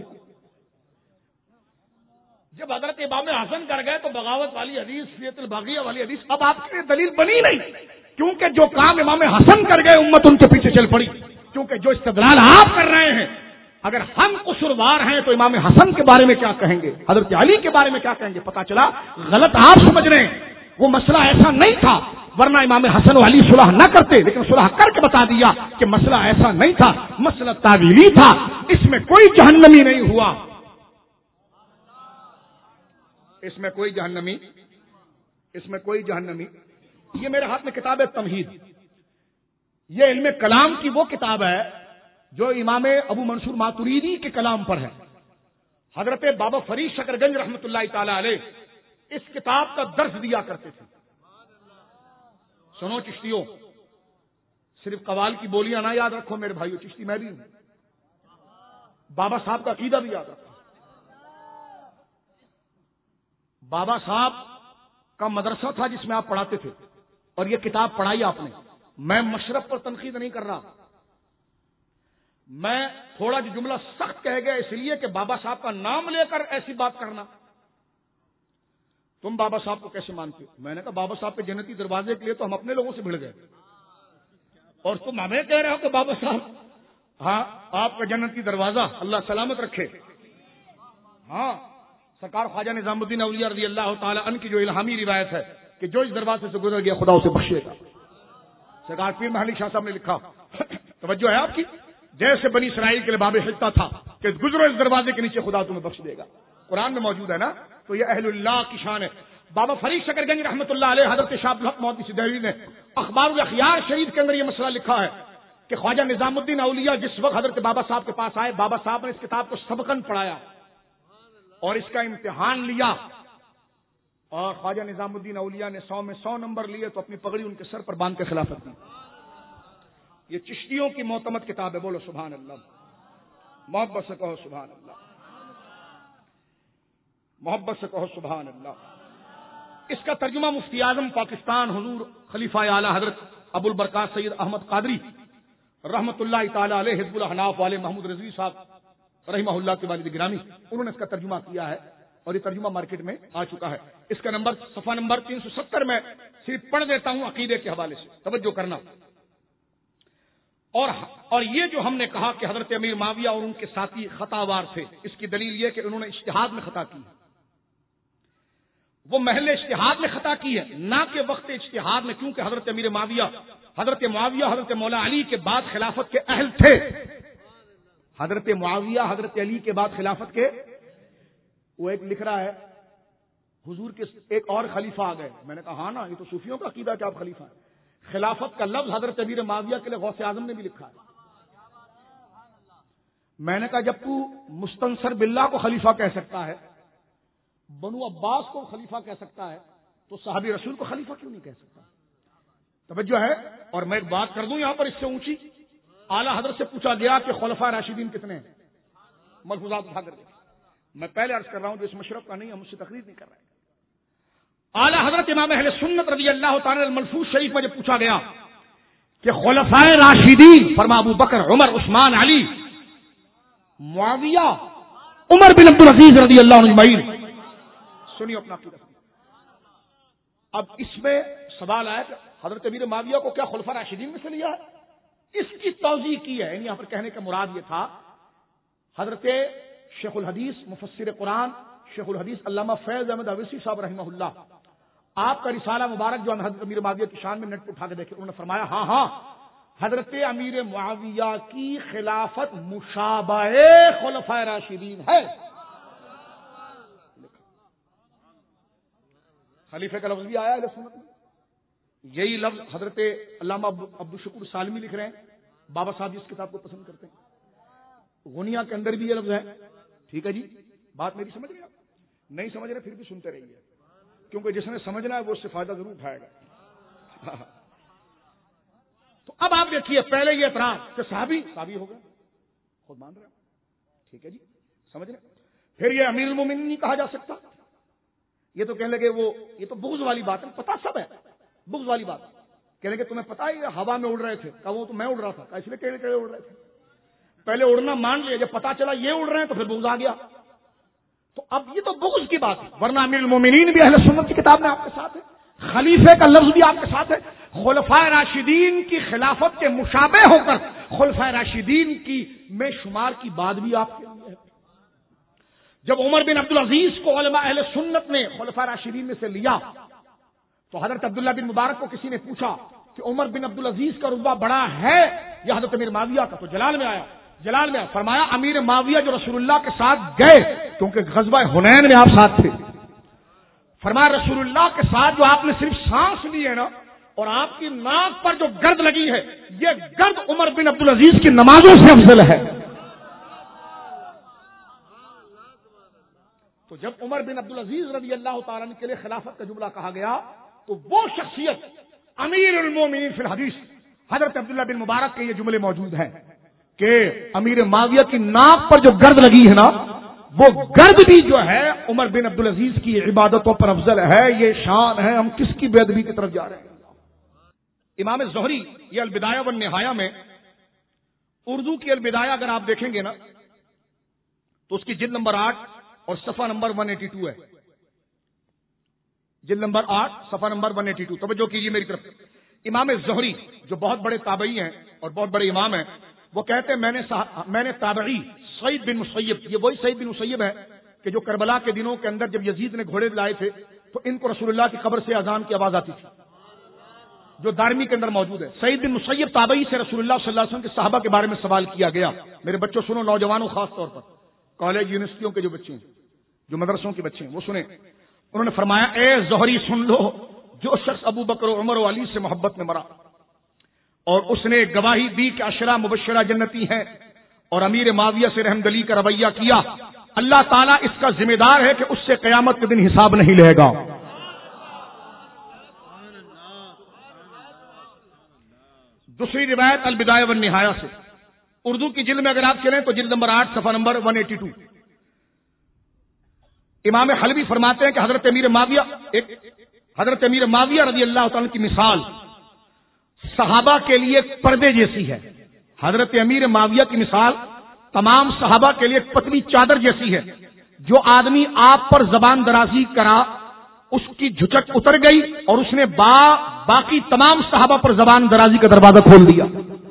جب حضرت امام حسن کر گئے تو بغاوت والی حدیث، فیت الباغیہ والی حدیث اب آپ کے لیے دلیل بنی نہیں، کیونکہ جو کام امام حسن کر گئے امت ان کے پیچھے چل پڑی. کیونکہ جو استدلال آپ کر رہے ہیں اگر ہم قصوروار ہیں تو امام حسن کے بارے میں کیا کہیں گے، حضرت علی کے بارے میں کیا کہیں گے؟ پتا چلا غلط آپ سمجھ رہے ہیں، وہ مسئلہ ایسا نہیں تھا، ورنہ امام حسن و علی صلح نہ کرتے، لیکن صلح کر کے بتا دیا کہ مسئلہ ایسا نہیں تھا، مسئلہ تعویلی تھا، اس میں کوئی جہنمی نہیں ہوا، اس میں کوئی جہنمی. یہ میرے ہاتھ میں کتاب ہے تمہید، یہ علم کلام کی وہ کتاب ہے جو امام ابو منصور ماتریدی کے کلام پر ہے. حضرت بابا فرید شکرگنج رحمۃ اللہ تعالی علیہ اس کتاب کا درس دیا کرتے تھے. سنو چشتیوں، صرف قوال کی بولیاں نہ یاد رکھو میرے بھائیو، چشتی میں بھی ہوں، بابا صاحب کا عقیدہ بھی یاد رکھو. بابا صاحب کا مدرسہ تھا جس میں آپ پڑھاتے تھے، اور یہ کتاب پڑھائی آپ نے. میں مشرف پر تنقید نہیں کر رہا، میں تھوڑا جو جملہ سخت کہہ گیا اس لیے کہ بابا صاحب کا نام لے کر ایسی بات کرنا. تم بابا صاحب کو کیسے مانتے ہو؟ میں نے کہا بابا صاحب کے جنتی دروازے کے لیے تو ہم اپنے لوگوں سے بھڑ گئے، اور تم ہمیں کہہ رہے ہو کہ بابا صاحب، ہاں آپ کا جنتی دروازہ اللہ سلامت رکھے. ہاں، سرکار خواجہ نظام الدین اولیاء رضی اللہ تعالی عنہ کی جو الہامی روایت ہے کہ جو اس دروازے سے گزر گیا خدا اسے بخشے گا. سرکار پیر محلی شاہ صاحب نے لکھا، توجہ ہے آپ کی، جیسے بنی اسرائیل کے لیے باب حجہ تھا کہ گزرو اس دروازے کے نیچے خدا تمہیں بخش دے گا، قرآن میں موجود ہے نا. تو یہ اہل اللہ کی شان ہے. بابا فرید شکرگنج رحمۃ اللہ علیہ، حضرت شاہ عبدالحق محدث دہلوی نے اخبار الاخیار شریف کے اندر یہ مسئلہ لکھا ہے کہ خواجہ نظام الدین اولیاء جس وقت حضرت بابا صاحب کے پاس آئے، بابا صاحب نے اس کتاب کو سبقاً پڑھایا اور اس کا امتحان لیا، اور خواجہ نظام الدین اولیاء نے 100 میں 100 نمبر لیے تو اپنی پگڑی ان کے سر پر باندھ کے خلافت دی. یہ چشتیوں کی معتمد کتاب ہے. بولو سبحان اللہ، محبت سے کہو سبحان اللہ، محبت سے کہو سبحان اللہ. اس کا ترجمہ مفتی اعظم پاکستان حضور خلیفہ اعلی حضرت ابو البرکات سید احمد قادری رحمۃ اللہ تعالی علیہ حزب الاحناف والے محمود رضوی صاحب رحمہ اللہ کے والد گرامی، انہوں نے اس کا ترجمہ کیا ہے اور یہ ترجمہ مارکیٹ میں آ چکا ہے. اس کا نمبر صفحہ نمبر 370 میں صرف پڑھ دیتا ہوں عقیدے کے حوالے سے، توجہ کرنا. اور یہ جو ہم نے کہا کہ حضرت امیر معاویہ اور ان کے ساتھی خطا وار تھے، اس کی دلیل یہ کہ انہوں نے اجتہاد میں خطا کی ہے. وہ محل اجتہاد میں خطا کی ہے، نہ کہ وقت اجتہاد میں، کیونکہ حضرت امیر معاویہ حضرت مولا علی کے بعد خلافت کے اہل تھے. حضرت معاویہ حضرت علی کے بعد خلافت کے، وہ ایک لکھ رہا ہے حضور کے ایک اور خلیفہ آ گئے. میں نے کہا ہاں نا، یہ تو صوفیوں کا عقیدہ کہ آپ خلیفہ ہیں. خلافت کا لفظ حضرت امیر معاویہ کے لیے غوث اعظم نے بھی لکھا ہے. میں نے کہا جب تو مستنصر باللہ کو خلیفہ کہہ سکتا ہے، بنو عباس کو خلیفہ کہہ سکتا ہے، تو صحابی رسول کو خلیفہ کیوں نہیں کہہ سکتا؟ توجہ ہے. اور میں ایک بات کر دوں یہاں پر اس سے اونچی، اعلی حضرت سے پوچھا گیا کہ خلفاء راشدین کتنے ہیں، ملفوظات اٹھا کر دیا. میں پہلے عرض کر رہا ہوں جو اس مشرف کا نہیں، ہم اس سے تقریر نہیں کر رہے. اعلی حضرت امام اہل سنت رضی اللہ تعالی الملفوظ شریف میں جب پوچھا گیا کہ خلفاء راشدین، فرما ابو بکر، عمر، عثمان، علی، معاویہ، عمر بن عبد العزیز رضی اللہ عنہ اجمعین. سنیے اپنا عقیدہ. اب اس میں سوال آیا کہ حضرت امیر معاویہ کو کیا خلفاء راشدین میں سے لیا ہے؟ اس کی توضیح کی ہے. یہاں پر کہنے کا مراد یہ تھا، حضرت شیخ الحدیث مفسر قرآن شیخ الحدیث علامہ فیض احمد اویسی صاحب رحمہ اللہ، آپ کا رسالہ مبارک جو حضرت امیر معاویہ کی شان میں نیٹ پہ اٹھا کے دیکھے، انہوں نے فرمایا ہاں حضرت امیر معاویہ کی خلافت مشابہ خلفاء راشدین ہے. خلیفہ کا لفظ بھی آیا ہے سنت میں. یہی لفظ حضرت علامہ عبدالشکور سالمی لکھ رہے ہیں. بابا صاحب اس کتاب کو پسند کرتے ہیں. غنیہ کے اندر بھی یہ لفظ ہے. ٹھیک ہے جی، بات میری سمجھ گئے؟ نہیں سمجھ رہے پھر بھی سنتے رہیے، کیونکہ جس نے سمجھنا ہے وہ اس سے فائدہ ضرور اٹھائے گا. تو اب آپ دیکھیے، پہلے یہ اعتراض کہ صحابی ہو گئے، خود مان رہے ہیں. ٹھیک ہے جی، سمجھ رہے. پھر یہ امیر المومنین نہیں کہا جا سکتا. یہ تو کہنے لگے یہ تو بغض والی بات ہے. پتا سب ہے، بغض والی بات. کہنے لگے تمہیں پتا ہے ہوا میں اڑ رہے تھے. کہا وہ تو میں اڑ رہا تھا. کہا اس لیے کہڑے اڑ رہے تھے. پہلے اڑنا مان لیا، جب پتا چلا یہ اڑ رہے ہیں تو پھر بغض آ گیا. تو اب یہ تو بغض کی بات ہے، ورنہ امیر المومنین بھی اہل سنت کی کتاب میں آپ کے ساتھ ہے. خلیفے کا لفظ بھی آپ کے ساتھ ہے. خلفائے راشدین کی خلافت کے مشابہ ہو کر خلفائے راشدین کی میں شمار کی بات بھی آپ کے لیے ہے. جب عمر بن عبدالعزیز کو علماء اہل سنت نے خلفائے راشدین میں سے لیا تو حضرت عبداللہ بن مبارک کو کسی نے پوچھا کہ عمر بن عبدالعزیز کا رتبہ بڑا ہے یا حضرت امیر معاویہ کا؟ تو جلال میں آیا. فرمایا امیر معاویہ جو رسول اللہ کے ساتھ گئے کیونکہ غزوہ حنین میں آپ ساتھ تھے. فرمایا رسول اللہ کے ساتھ جو آپ نے صرف سانس لی ہے نا اور آپ کی ناک پر جو گرد لگی ہے یہ گرد عمر بن عبدالعزیز کی نمازوں سے افضل ہے. تو جب عمر بن عبدالعزیز رضی اللہ تعالیٰ عنہ کے لیے خلافت کا جملہ کہا گیا تو وہ شخصیت امیر المومنین فی الحدیث حضرت عبداللہ بن مبارک کے یہ جملے موجود ہیں کہ امیر معاویہ کی ناک پر جو گرد لگی ہے نا وہ گرد بھی جو ہے عمر بن عبدالعزیز کی عبادتوں پر افضل ہے. یہ شان ہے. ہم کس کی بے ادبی کی طرف جا رہے ہیں؟ امام زہری یہ البدایہ والنہایہ میں اردو کی البدایہ اگر آپ دیکھیں گے نا تو اس کی جلد نمبر 8 اور صفحہ نمبر 182 ہے. جلد نمبر 8 صفحہ نمبر 182. توجہ کیجیے میری طرف. امام زہری جو بہت بڑے تابعی ہیں اور بہت بڑے امام ہیں وہ کہتے ہیں میں نے تابعی سعید بن مسیب، یہ وہی سعید بن مسیب ہے کہ جو کربلا کے دنوں کے اندر جب یزید نے گھوڑے لائے تھے تو ان کو رسول اللہ کی قبر سے اذان کی آواز آتی تھی جو دارمی کے اندر موجود ہے. سعید بن مسیب تابعی سے رسول اللہ صلی اللہ علیہ وسلم کے صحابہ کے بارے میں سوال کیا گیا. میرے بچوں سنو، نوجوانوں خاص طور پر کالج یونیورسٹیوں کے جو بچے ہیں جو مدرسوں کے بچے ہیں وہ سنیں. انہوں نے فرمایا اے زہری سن لو، جو شخص ابو بکر و عمر و علی سے محبت میں مرا اور اس نے گواہی دی کہ عشرہ مبشرہ جنتی ہیں اور امیر معاویہ سے رحم دلی کا رویہ کیا، اللہ تعالیٰ اس کا ذمہ دار ہے کہ اس سے قیامت کے دن حساب نہیں لے گا. دوسری روایت البدایہ والنہایہ سے اردو کی جلد میں اگر آپ چلیں تو جلد نمبر 8 صفحہ نمبر 182. امام حلبی فرماتے ہیں کہ حضرت امیر معاویہ رضی اللہ تعالیٰ کی مثال صحابہ کے لیے ایک پردے جیسی ہے. حضرت امیر معاویہ کی مثال تمام صحابہ کے لیے ایک پتلی چادر جیسی ہے. جو آدمی آپ پر زبان درازی کرا اس کی جھچک اتر گئی اور اس نے باقی تمام صحابہ پر زبان درازی کا دروازہ کھول دیا.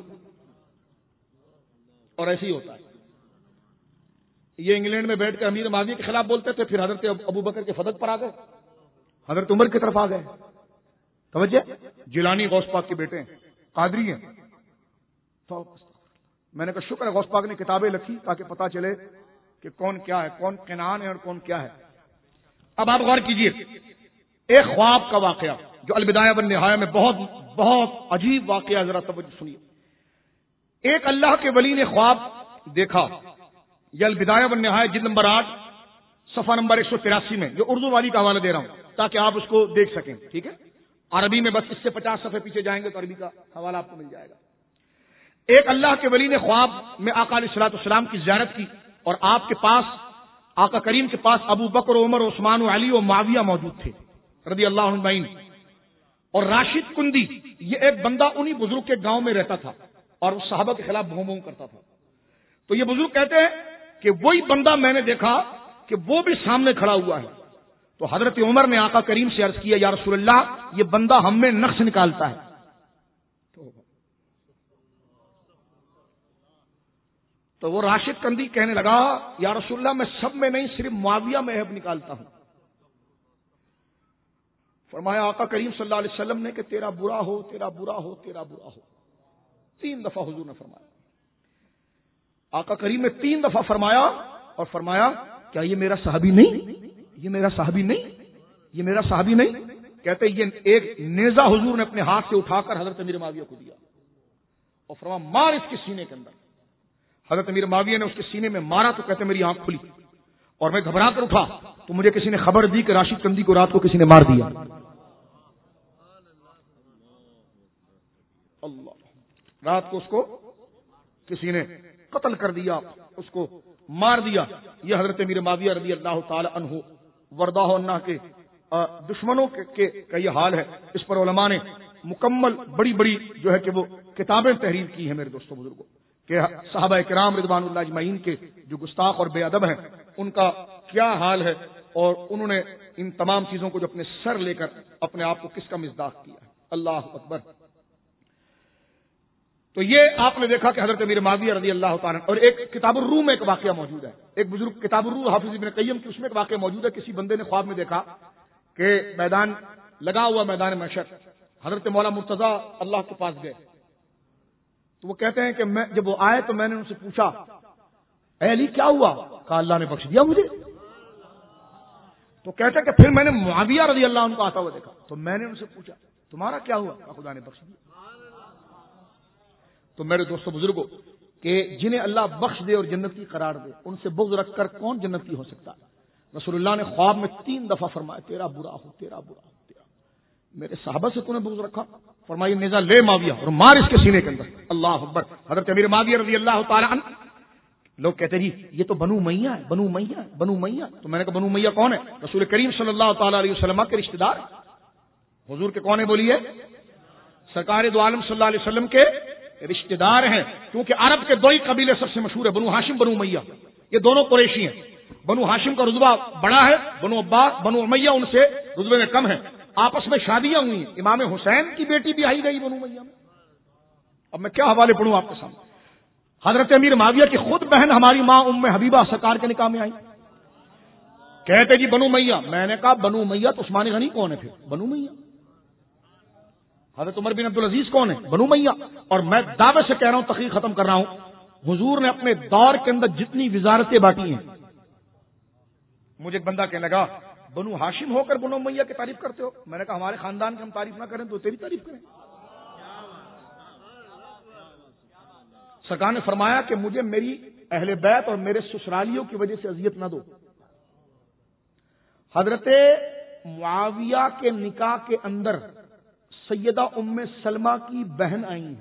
اور ایسے ہی ہوتا ہے. یہ انگلینڈ میں بیٹھ کر امیر معاویہ کے خلاف بولتے تھے، پھر حضرت ابو بکر کے فدق پر آ گئے، حضرت عمر کی طرف آ گئے. توجہ، جیلانی غوث پاک کے بیٹے ہیں، قادری ہیں. تو میں نے کہا شکر ہے غوث پاک نے کتابیں لکھی تاکہ پتا چلے کہ کون کیا ہے، کون قنان ہے اور کون کیا ہے. اب آپ غور کیجئے، ایک خواب کا واقعہ جو البدایہ والنہایہ میں بہت بہت عجیب واقعہ، ذرا توجہ سنیے. ایک اللہ کے ولی نے خواب دیکھا. یہ البدایہ والنہایہ جلد نمبر 8 صفحہ نمبر 183 میں، جو اردو والی کا حوالہ دے رہا ہوں تاکہ آپ اس کو دیکھ سکیں. ٹھیک ہے، عربی میں بس اس سے 50 صفحے پیچھے جائیں گے تو عربی کا حوالہ آپ کو مل جائے گا. ایک اللہ کے ولی نے خواب میں آقا علیہ الصلوۃ والسلام کی زیارت کی اور آپ کے پاس آقا کریم کے پاس ابو بکر و عمر و عثمان و علی و معاویہ موجود تھے رضی اللہ عنہ اجمعین. اور راشد کندی یہ ایک بندہ انہی بزرگ کے گاؤں میں رہتا تھا اور اس صحابہ کے خلاف بھوم بھوم کرتا تھا. تو یہ بزرگ کہتے ہیں کہ وہی بندہ میں نے دیکھا کہ وہ بھی سامنے کھڑا ہوا ہے. تو حضرت عمر نے آقا کریم سے عرض کیا یا رسول اللہ یہ بندہ ہم میں نقص نکالتا ہے. تو وہ راشد کندی کہنے لگا یا رسول اللہ میں سب میں نہیں صرف معاویہ میں عیب نکالتا ہوں. فرمایا آقا کریم صلی اللہ علیہ وسلم نے کہ تیرا برا ہو، تیرا برا ہو، تیرا برا ہو. 3 دفعہ حضور نے فرمایا. آقا کریم نے 3 دفعہ فرمایا اور فرمایا کیا یہ میرا صحابی نہیں؟ یہ میرا صحابی نہیں؟ یہ میرا صحابی نہیں؟ کہتے یہ ایک نیزہ حضور نے اپنے ہاتھ سے اٹھا کر حضرت امیر معاویہ کو دیا اور فرمایا مار اس کے سینے کے اندر. حضرت امیر معاویہ نے اس کے سینے میں مارا تو کہتے میری آنکھ کھلی اور میں گھبرا کر اٹھا تو مجھے کسی نے خبر دی کہ راشد کندی کو رات کو کسی نے مار دیا. اللہ، رات کو اس کو کسی نے قتل کر دیا، اس کو مار دیا. یہ حضرت امیر معاویہ رضی اللہ تعالی عنہ وردہ عنہ کے دشمنوں کا یہ حال ہے. اس پر علماء نے مکمل بڑی بڑی جو ہے کہ وہ کتابیں تحریر کی ہیں میرے دوستوں بزرگوں کہ صحابہ کرام رضوان اللہ اجمعین کے جو گستاخ اور بے ادب ہیں ان کا کیا حال ہے اور انہوں نے ان تمام چیزوں کو جو اپنے سر لے کر اپنے آپ کو کس کا مصداق کیا ہے. اللہ اکبر. تو یہ آپ نے دیکھا کہ حضرت امیر معاویہ رضی اللہ تعالیٰ. اور ایک کتاب الروح میں ایک واقعہ موجود ہے, ایک بزرگ کتاب الروح حافظ ابن قیم کی, اس میں ایک واقعہ موجود ہے. کسی بندے نے خواب میں دیکھا کہ میدان لگا ہوا, میدان محشر, حضرت مولا مرتضیٰ اللہ کے پاس گئے. تو وہ کہتے ہیں کہ میں جب وہ آئے تو میں نے ان سے پوچھا, اے علی کیا ہوا؟ کہا اللہ نے بخش دیا مجھے. تو کہتے ہیں کہ پھر میں نے معاویہ رضی اللہ عنہ کو آتا ہوا دیکھا, تو میں نے ان سے پوچھا تمہارا کیا ہوا؟ کہا خدا نے بخش دیا. تو میرے دوستو بزرگوں, کہ جنہیں اللہ بخش دے اور جنتی قرار دے, ان سے بغض رکھ کر کون جنتی ہو سکتا ہے؟ رسول اللہ نے خواب میں 3 دفعہ فرمایا تیرا برا ہو, تیرا برا ہو, تیرا. میرے صحابہ سے تو نے بغض رکھا, فرمایا نیزہ لے معاویہ اور مار اس کے سینے کے اندر. اللہ اکبر. حضرت امیر معاویہ رضی اللہ تعالی عنہ, لوگ کہتے جی یہ تو بنو امیہ ہے, بنو امیہ, بنو امیہ. تو میں نے کہا بنو امیہ کون ہے؟ رسول کریم صلی اللہ تعالی علیہ وسلم کے رشتہ دار, حضور کے کون ہے بولیے؟ سرکار دو عالم صلی اللہ علیہ وسلم کے رشتہ دار ہیں. کیونکہ عرب کے 2 ہی قبیلے سب سے مشہور ہے, بنو ہاشم, بنو امیہ. یہ دونوں قریشی ہیں. بنو ہاشم کا رتبہ بڑا ہے, بنو عباس, بنو امیہ ان سے رتبے میں کم ہے. آپس میں شادیاں ہوئی, امام حسین کی بیٹی بھی آئی گئی بنو امیہ میں. اب میں کیا حوالے پڑھوں آپ کے سامنے. حضرت امیر معاویہ کی خود بہن ہماری ماں ام حبیبہ سرکار کے نکاح میں آئی, کہتے جی بنو امیہ. میں نے کہا بنو امیہ تو عثمان غنی کون ہے پھر؟ بنو امیہ. حضرت عمر بن عبدالعزیز کون ہے؟ بنو امیہ. اور میں دعوے سے کہہ رہا ہوں, تقریر ختم کر رہا ہوں, حضور نے اپنے دور کے اندر جتنی وزارتیں بانٹی ہیں, مجھے ایک بندہ کہنے لگا بنو ہاشم ہو کر بنو امیہ کی تعریف کرتے ہو. میں نے کہا ہمارے خاندان کی ہم تعریف نہ کریں تو تیری تعریف کریں. سرکار نے فرمایا کہ مجھے میری اہل بیت اور میرے سسرالیوں کی وجہ سے اذیت نہ دو. حضرت معاویہ کے نکاح کے اندر سیدہ ام سلمہ کی بہن آئی ہیں,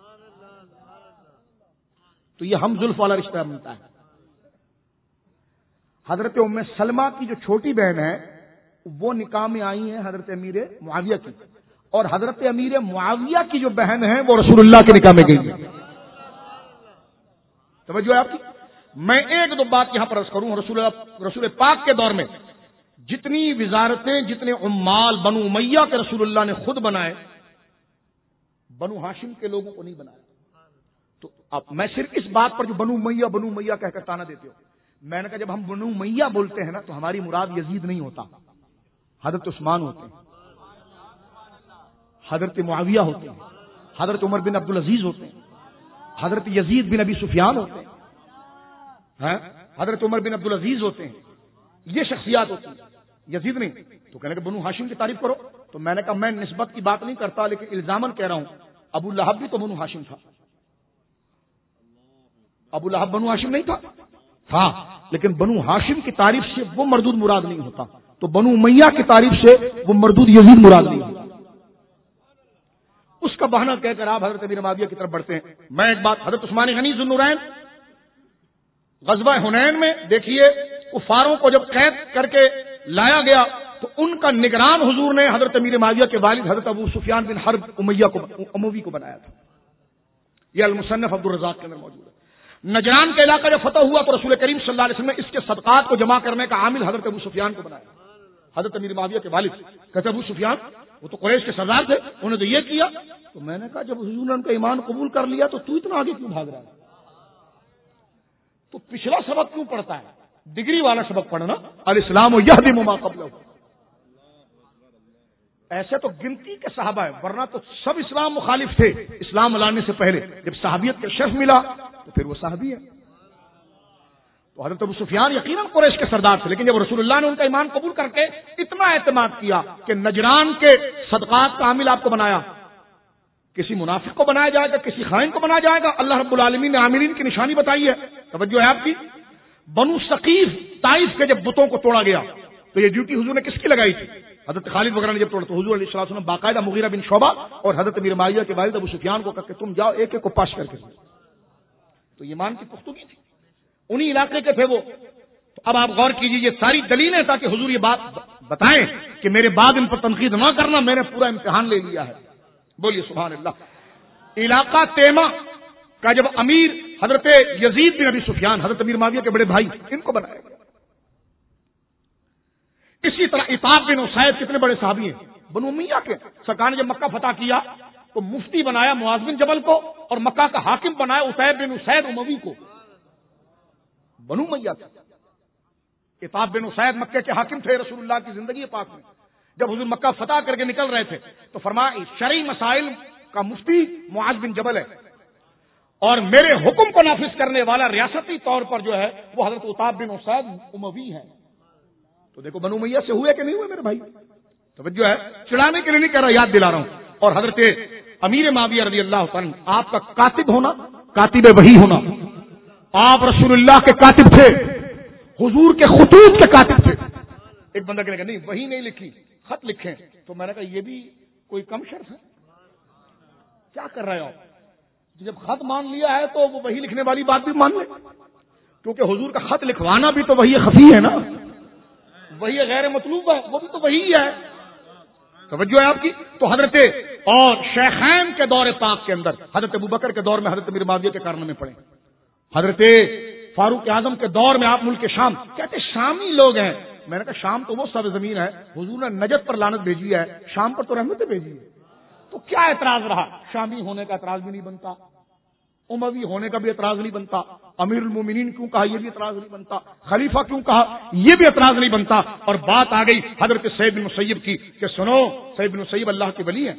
تو یہ ہم زلف والا رشتہ بنتا ہے. حضرت ام سلمہ کی جو چھوٹی بہن ہے وہ نکاح میں آئی ہیں حضرت امیر معاویہ کی, اور حضرت امیر معاویہ کی جو بہن ہے وہ رسول اللہ کے نکاح میں گئی ہے. توجہ ہے آپ کی. میں 1-2 بات یہاں پر عرض کروں. رسول پاک کے دور میں جتنی وزارتیں, جتنے عمال بنو امیہ کے رسول اللہ نے خود بنائے, بنو ہاشم کے لوگوں کو نہیں بنایا. تو اب میں صرف اس بات پر جو بنو امیہ کہہ کر تانا دیتے ہو, میں نے کہا جب ہم بنو امیہ بولتے ہیں نا تو ہماری مراد یزید نہیں ہوتا, حضرت عثمان ہوتے ہیں, حضرت معاویہ ہوتے ہیں, حضرت عمر بن عبدالعزیز ہوتے ہیں, حضرت یزید بن ابی سفیان ہوتے ہیں, حضرت عمر بن عبدالعزیز ہوتے ہیں. یہ شخصیات ہوتی ہیں, یزید نہیں. تو کہنے کہ بنو ہاشم کی تعریف کرو, تو میں نے کہا میں نسبت کی بات نہیں کرتا, لیکن الزامن کہہ رہا ہوں ابو لہب بھی تو بنو ہاشم تھا. ابو لہب بنو ہاشم نہیں تھا, لیکن بنو ہاشم کی تعریف سے وہ مردود مراد نہیں ہوتا, تو بنو امیہ کی تعریف سے وہ مردود یزید مراد نہیں ہوتا. اس کا بہانہ کہہ کر آپ حضرت امیر معاویہ کی طرف بڑھتے ہیں. میں ایک بات, حضرت عثمان غنی ذو النورین غزوہ حنین میں دیکھیے, کفاروں کو جب قید کر کے لایا گیا تو ان کا نگران حضور نے حضرت امیر معاویہ کے والد حضرت ابو سفیان بن حرب اموی کو بنایا تھا. یہ المصنف عبد الرزاق کے اندر موجود ہے. نجران کا علاقہ جب فتح ہوا تو رسول کریم صلی اللہ علیہ وسلم نے اس کے صدقات کو جمع کرنے کا عامل حضرت ابو سفیان کو بنایا. حضرت امیر معاویہ کے والد کہتے ابو سفیان وہ تو قریش کے سردار تھے, انہوں نے تو یہ کیا. تو میں نے کہا جب حضور نے ان کا ایمان قبول کر لیا تو اتنا آگے کیوں بھاگ رہا ہے؟ تو پچھلا سبق کیوں پڑھتا ہے؟ ڈگری والا سبق پڑھنا, الاسلام یہدم ما قبلہ. ایسے تو گنتی کے صحابہ ہیں, ورنہ تو سب اسلام مخالف تھے اسلام لانے سے پہلے. جب صحابیت کا شرف ملا تو پھر وہ صحابی ہے. تو حضرت ابو سفیان یقیناً قریش کے سردار تھے, لیکن جب رسول اللہ نے ان کا ایمان قبول کر کے اتنا اعتماد کیا کہ نجران کے صدقات کا عامل آپ کو بنایا, کسی منافق کو بنایا جائے گا, کسی خائن کو بنایا جائے گا. اللہ رب العالمین نے عاملین کی نشانی بتائی ہے. توجہ ہے آپ کی. بنو ثقیف طائف کے جب بتوں کو توڑا گیا تو یہ ڈیوٹی حضور نے کس کی لگائی تھی؟ حضرت خالد وغیرہ نے جب توڑا تو حضور علیہ الصلوۃ والسلام باقاعدہ مغیرہ بن شعبہ اور حضرت امیر معاویہ کے والد ابو سفیان کو کہا کہ تم جاؤ ایک ایک کو پاش کر کے. تو یہ ایمان کی پختگی تھی, انہی علاقے کے تھے وہ. تو اب آپ غور کیجیے, یہ ساری دلیلیں تاکہ حضور یہ بات بتائیں کہ میرے بعد ان پر تنقید نہ کرنا, میں نے پورا امتحان لے لیا ہے. بولیے سبحان اللہ. علاقہ تیمہ کا جب امیر حضرت یزید بن ابی سفیان, حضرت امیر معاویہ کے بڑے بھائی, ان کو بنایا گیا. اسی طرح عتاب بن اسید کتنے بڑے صحابی ہیں، بنو امیہ کے. سرکار نے جب مکہ فتح کیا تو مفتی بنایا معاذ بن جبل کو اور مکہ کا حاکم بنایا عتیب بن اسید اموی کو. بنو امیہ کے عتاب بن اسید مکہ کے حاکم تھے رسول اللہ کی زندگی پاک میں. جب حضور مکہ فتح کر کے نکل رہے تھے تو فرمایا شرعی مسائل کا مفتی معاذ بن جبل ہے اور میرے حکم کو نافذ کرنے والا ریاستی طور پر جو ہے وہ حضرت عتاب بن اسید اموی ہے. تو دیکھو بنو امیہ سے ہوئے کہ نہیں ہوئے میرے بھائی. توجہ ہے، چڑھانے کے لیے نہیں کہہ رہا، یاد دلا رہا ہوں. اور حضرت امیر معاویہ رضی اللہ تعالی آپ کا کاتب ہونا، کاتب وحی ہونا، آپ رسول اللہ کے کاتب تھے، حضور کے خطوط کے کاتب تھے. ایک بندہ کہنے کا نہیں وحی نہیں لکھی، خط لکھیں. تو میں نے کہا یہ بھی کوئی کم شرط ہے، کیا کر رہے ہو؟ جب خط مان لیا ہے تو وہ وحی لکھنے والی بات بھی مان لیں، کیونکہ حضور کا خط لکھوانا بھی تو وحی خفی ہے نا، وحی غیر مطلوب ہے، وہ بھی تو وحی ہے. توجہ ہے آپ کی. تو حضرت اور شیخین کے دور پاک کے اندر حضرت ابوبکر کے دور میں حضرت امیر معاویہ کے کارنامے پڑے، حضرت فاروق اعظم کے دور میں آپ ملک شام، کہتے شامی لوگ ہیں. میں نے کہا شام تو وہ سرزمین ہے، حضور نے نجد پر لعنت بھیجی ہے، شام پر تو رحمت بھیجی ہے. تو کیا اعتراض رہا؟ شامی ہونے کا اعتراض بھی نہیں بنتا، اموی ہونے کا بھی اعتراض نہیں بنتا، امیر المومنین کیوں کہا یہ بھی اعتراض نہیں بنتا، خلیفہ کیوں کہا یہ بھی اعتراض نہیں بنتا. اور بات آ گئی حضرت سعید بن مسیب کی کہ سنو سعید بن مسیب اللہ کے ولی ہیں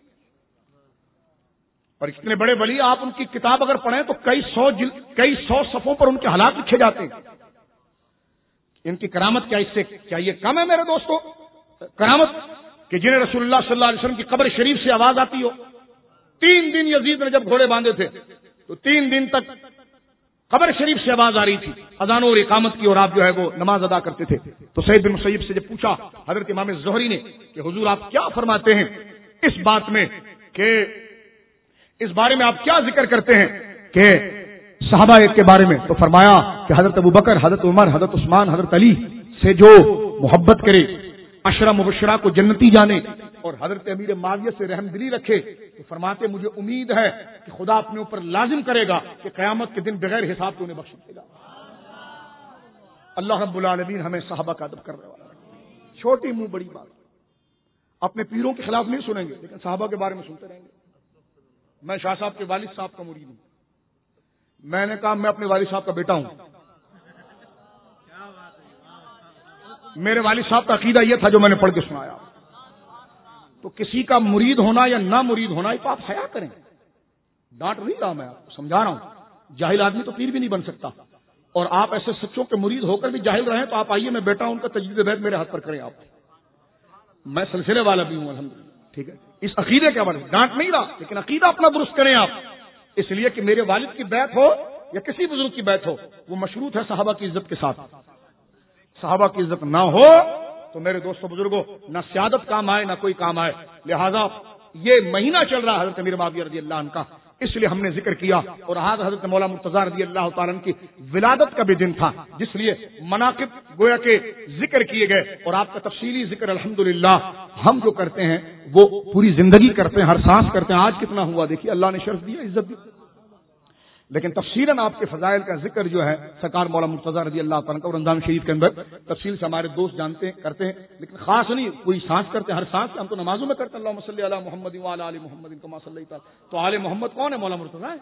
اور اتنے بڑے ولی، آپ ان کی کتاب اگر پڑھیں تو کئی سو صفوں پر ان کے حالات لکھے جاتے ہیں. ان کی کرامت کیا اس سے کیا یہ کم ہے میرے دوستو؟ کرامت کہ جنہیں رسول اللہ صلی اللہ علیہ وسلم کی قبر شریف سے آواز آتی ہو. 3 دن یزید نے جب گھوڑے باندھے تھے تو 3 دن تک قبر شریف سے آواز آ رہی تھی، اذان اور اقامت کی، اور آپ جو ہے وہ نماز ادا کرتے تھے. تو سعید بن مسیب سے جب پوچھا حضرت امام زہری نے کہ حضور آپ کیا فرماتے ہیں اس بات میں، کہ اس بارے میں آپ کیا ذکر کرتے ہیں کہ صحابہ کے بارے میں، تو فرمایا کہ حضرت ابوبکر، حضرت عمر، حضرت عثمان، حضرت علی سے جو محبت کرے، عشرہ مبشرہ کو جنتی جانے اور حضرت امیر معاویہ سے رحم دلی رکھے، تو فرماتے مجھے امید ہے کہ خدا اپنے اوپر لازم کرے گا کہ قیامت کے دن بغیر حساب تو انہیں بخش دے گا. اللہ رب العالمین ہمیں صحابہ کا ادب کرنے والا. چھوٹی منہ بڑی بات، اپنے پیروں کے خلاف نہیں سنیں گے لیکن صحابہ کے بارے میں سنتے رہیں گے. میں شاہ صاحب کے والد صاحب کا مرید ہوں. میں نے کہا میں اپنے والد صاحب کا بیٹا ہوں. میرے والد صاحب کا عقیدہ یہ تھا جو میں نے پڑھ کے سنایا. تو کسی کا مرید ہونا یا نہ مرید ہونا تو آپ حیا کریں. ڈانٹ نہیں رہا، میں آپ کو سمجھا رہا ہوں. جاہل آدمی تو پیر بھی نہیں بن سکتا، اور آپ ایسے سچوں کے مرید ہو کر بھی جاہل رہیں تو آپ آئیے میں بیٹا ہوں، ان کا تجدید بیت میرے ہاتھ پر کریں. آپ میں سلسلے والا بھی ہوں الحمدللہ، ٹھیک ہے. اس عقیدے کے حوالے ڈانٹ نہیں رہا لیکن عقیدہ اپنا درست کریں آپ. اس لیے کہ میرے والد کی بیعت ہو یا کسی بزرگ کی بیعت ہو وہ مشروط ہے صحابہ کی عزت کے ساتھ. صحابہ کی عزت نہ ہو تو میرے دوستوں بزرگوں نہ سیادت کام آئے نہ کوئی کام آئے. لہذا یہ مہینہ چل رہا ہے حضرت امیر معاویہ رضی اللہ عنہ کا، اس لیے ہم نے ذکر کیا. اور آج حضرت مولا مرتضیٰ رضی اللہ تعالیٰ عنہ کی ولادت کا بھی دن تھا، جس لیے مناقب گویا کے ذکر کیے گئے. اور آپ کا تفصیلی ذکر الحمدللہ ہم جو کرتے ہیں وہ پوری زندگی کرتے ہیں، ہر سانس کرتے ہیں. آج کتنا ہوا دیکھیے، اللہ نے شرف دیا، عزت دی. لیکن تفصیلاً آپ کے فضائل کا ذکر جو ہے سرکار مولا مرتضیٰ رضی اللہ تعالیٰ کا رمضان شریف کے اندر تفصیل سے ہمارے دوست جانتے ہیں، کرتے ہیں. لیکن خاص نہیں کوئی سانس کرتے، ہر سانس ہم تو نمازوں میں کرتے ہیں اللہم صلی علی محمد وعلی آل محمد کما صلیت. تو آل محمد کون ہے؟ مولا مرتضیٰ ہے،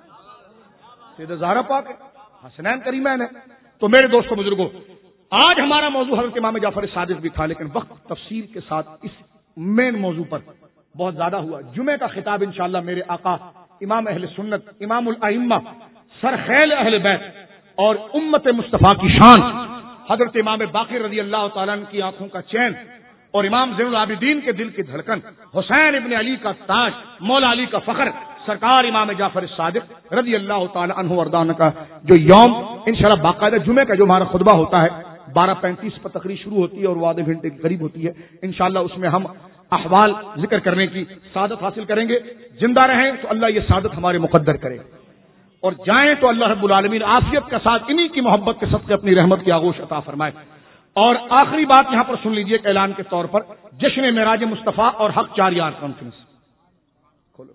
سید زہرا پاک ہے، حسنین کریمین ہے. تو میرے دوستوں بزرگوں آج ہمارا موضوع حضرت امام جعفر صادق بھی تھا، لیکن وقت تفصیل کے ساتھ اس مین موضوع پر بہت زیادہ ہوا. جمعے کا خطاب انشاءاللہ میرے آقا امام اہل سنت، امام الائمہ، سرخیل اہل بیت اور امت مصطفیٰ کی شان حضرت امام باقر رضی اللہ تعالیٰ عنہ کی آنکھوں کا چین اور امام زین العابدین کے دل کی دھڑکن، حسین ابن علی کا تاج، مولا علی کا فخر، سرکار امام جعفر صادق رضی اللہ تعالیٰ عنہ وردان کا جو یوم انشاءاللہ باقاعدہ جمعے کا جو ہمارا خطبہ ہوتا ہے 12:35 پر تقریر شروع ہوتی ہے اور وہ آدھے گھنٹے کے قریب ہوتی ہے. انشاءاللہ اس میں ہم احوال ذکر کرنے کی سعادت حاصل کریں گے. زندہ رہیں تو اللہ یہ سعادت ہمارے مقدر کرے، اور جائیں تو اللہ رب العالمین عافیت کے ساتھ انہی کی محبت کے صدقے اپنی رحمت کی آغوش عطا فرمائے. اور آخری بات یہاں پر سن لیجئے کہ اعلان کے طور پر جشن معراج مصطفیٰ اور حق 4 یار کانفرنس کھولو.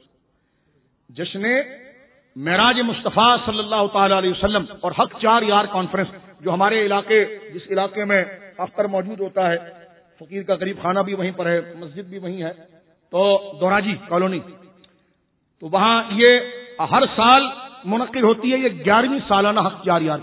جشن معراج مصطفیٰ صلی اللہ تعالی علیہ وسلم اور حق 4 یار کانفرنس جو ہمارے علاقے، جس علاقے میں اختر موجود ہوتا ہے فقیر کا غریب خانہ بھی وہیں پر ہے، مسجد بھی وہیں ہے، تو دوراجی کالونی، تو وہاں یہ ہر سال منعقد ہوتی ہے یہ 11ویں سالانہ حق جاریات،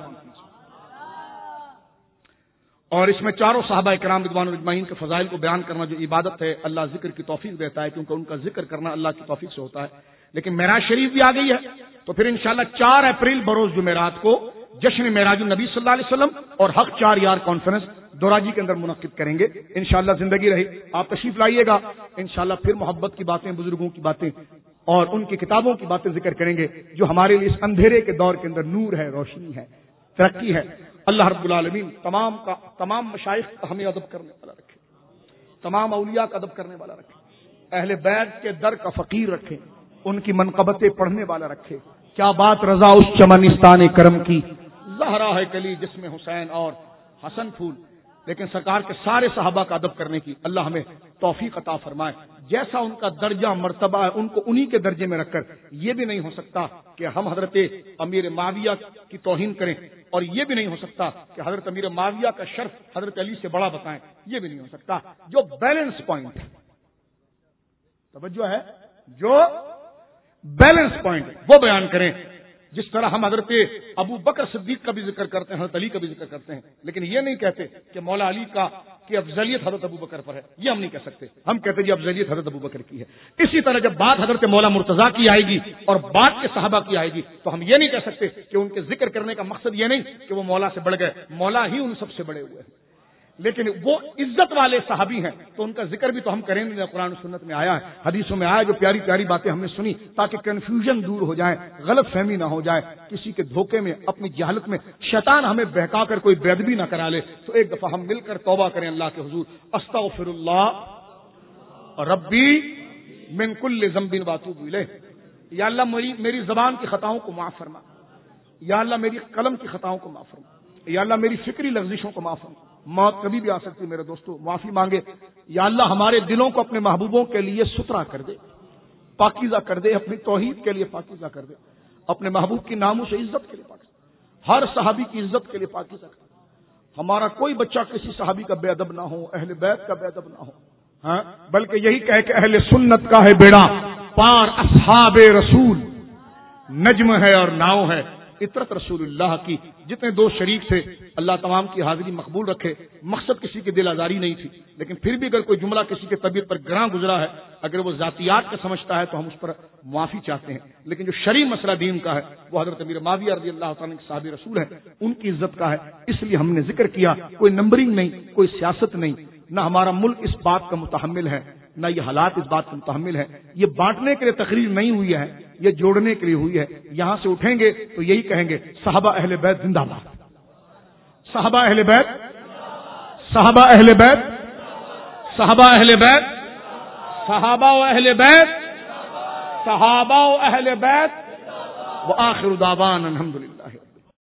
اور اس میں چاروں صحابہ کرام رضوان اجمعین کے فضائل کو بیان کرنا جو عبادت ہے، اللہ ذکر کی توفیق دیتا ہے، کیونکہ ان کا ذکر کرنا اللہ کی توفیق سے ہوتا ہے۔ لیکن معراج شریف بھی آ گئی ہے، تو پھر انشاءاللہ 4 اپریل بروز جمعرات کو جشن معراج النبی صلی اللہ علیہ وسلم اور حق 4 یار کانفرنس دوراجی کے اندر منعقد کریں گے انشاءاللہ، زندگی رہی آپ تشریف لائیے گا انشاءاللہ، پھر محبت کی باتیں، بزرگوں کی باتیں اور ان کی کتابوں کی باتیں ذکر کریں گے جو ہمارے لیے اس اندھیرے کے دور کے اندر نور ہے، روشنی ہے، ترقی ہے۔ اللہ رب العالمین تمام مشائخ کا ہمیں ادب کرنے والا رکھے، تمام اولیاء کا ادب کرنے والا رکھے، اہل بیت کے در کا فقیر رکھے، ان کی منقبتیں پڑھنے والا رکھے۔ کیا بات رضا اس چمنستان کرم کی، زہرا ہے کلی جس میں حسین اور حسن پھول، لیکن سرکار کے سارے صحابہ کا ادب کرنے کی اللہ ہمیں توفیق عطا فرمائے۔ جیسا ان کا درجہ مرتبہ ہے ان کو انہی کے درجے میں رکھ کر یہ بھی نہیں ہو سکتا کہ ہم حضرت امیر معاویہ کی توہین کریں، اور یہ بھی نہیں ہو سکتا کہ حضرت امیر معاویہ کا شرف حضرت علی سے بڑا بتائیں، یہ بھی نہیں ہو سکتا۔ جو بیلنس پوائنٹ ہے، توجہ ہے، جو بیلنس پوائنٹ وہ بیان کریں، جس طرح ہم حضرت ابو بکر صدیق کا بھی ذکر کرتے ہیں، حضرت علی کا بھی ذکر کرتے ہیں، لیکن یہ نہیں کہتے کہ مولا علی کی افضلیت حضرت ابو بکر پر ہے، یہ ہم نہیں کہہ سکتے، ہم کہتے ہیں یہ افضلیت حضرت ابو بکر کی ہے۔ اسی طرح جب بات حضرت مولا مرتضیٰ کی آئے گی اور بعد کے صحابہ کی آئے گی تو ہم یہ نہیں کہہ سکتے کہ ان کے ذکر کرنے کا مقصد یہ نہیں کہ وہ مولا سے بڑھ گئے، مولا ہی ان سب سے بڑے ہوئے ہیں، لیکن وہ عزت والے صحابی ہیں تو ان کا ذکر بھی تو ہم کریں گے۔ قرآن و سنت میں آیا ہے، حدیثوں میں آیا، جو پیاری پیاری باتیں ہم نے سنی تاکہ کنفیوژن دور ہو جائے، غلط فہمی نہ ہو جائے، کسی کے دھوکے میں، اپنی جہالت میں شیطان ہمیں بہکا کر کوئی بے ادبی نہ کرا لے۔ تو ایک دفعہ ہم مل کر توبہ کریں اللہ کے حضور، استغفر اللہ ربی من کل ذنب واتوب الیہ۔ یا اللہ میری زبان کی خطاؤں کو معاف فرما، یا اللہ میری قلم کی خطاؤں کو معاف فرما، یا اللہ میری فکری لغزشوں کو معاف فرما۔ موت کبھی بھی آ سکتی میرے دوستو، معافی مانگے۔ یا اللہ ہمارے دلوں کو اپنے محبوبوں کے لیے ستھرا کر دے، پاکیزہ کر دے، اپنی توحید کے لیے پاکیزہ کر دے، اپنے محبوب کی ناموس عزت کے لیے پاکیزہ، ہر صحابی کی عزت کے لیے پاکیزہ کر دے۔ ہمارا کوئی بچہ کسی صحابی کا بے ادب نہ ہو، اہل بیت کا بے ادب نہ ہو، ہاں، بلکہ یہی کہے کہ اہل سنت کا ہے بیڑا پار، اصحاب رسول نجم ہے اور ناؤ ہے اطرت رسول اللہ کی۔ جتنے دوست شریک تھے اللہ تمام کی حاضری مقبول رکھے۔ مقصد کسی کی دل آزاری نہیں تھی، لیکن پھر بھی اگر کوئی جملہ کسی کے طبیعت پر گراں گزرا ہے، اگر وہ ذاتیات کا سمجھتا ہے تو ہم اس پر معافی چاہتے ہیں، لیکن جو شرعی مسئلہ دین کا ہے وہ حضرت امیر معاویہ رضی اللہ تعالیٰ کے صحابی رسول ہیں، ان کی عزت کا ہے، اس لیے ہم نے ذکر کیا۔ کوئی نمبرنگ نہیں، کوئی سیاست نہیں، نہ ہمارا ملک اس بات کا متحمل ہے، نہ یہ حالات اس بات کا متحمل ہے۔ یہ بانٹنے کے لیے تقریر نہیں ہوئی ہے، یہ جوڑنے کے لیے ہوئی ہے۔ یہاں سے اٹھیں گے تو یہی کہیں گے صحابہ اہل بیت زندہ باد، صحابہ اہل بیت، صحابہ اہل بیت، صحابہ اہل بیت، صحابہ و اہل بیت، صحابہ و اہل بیت، وآخر دعوانا الحمدللہ۔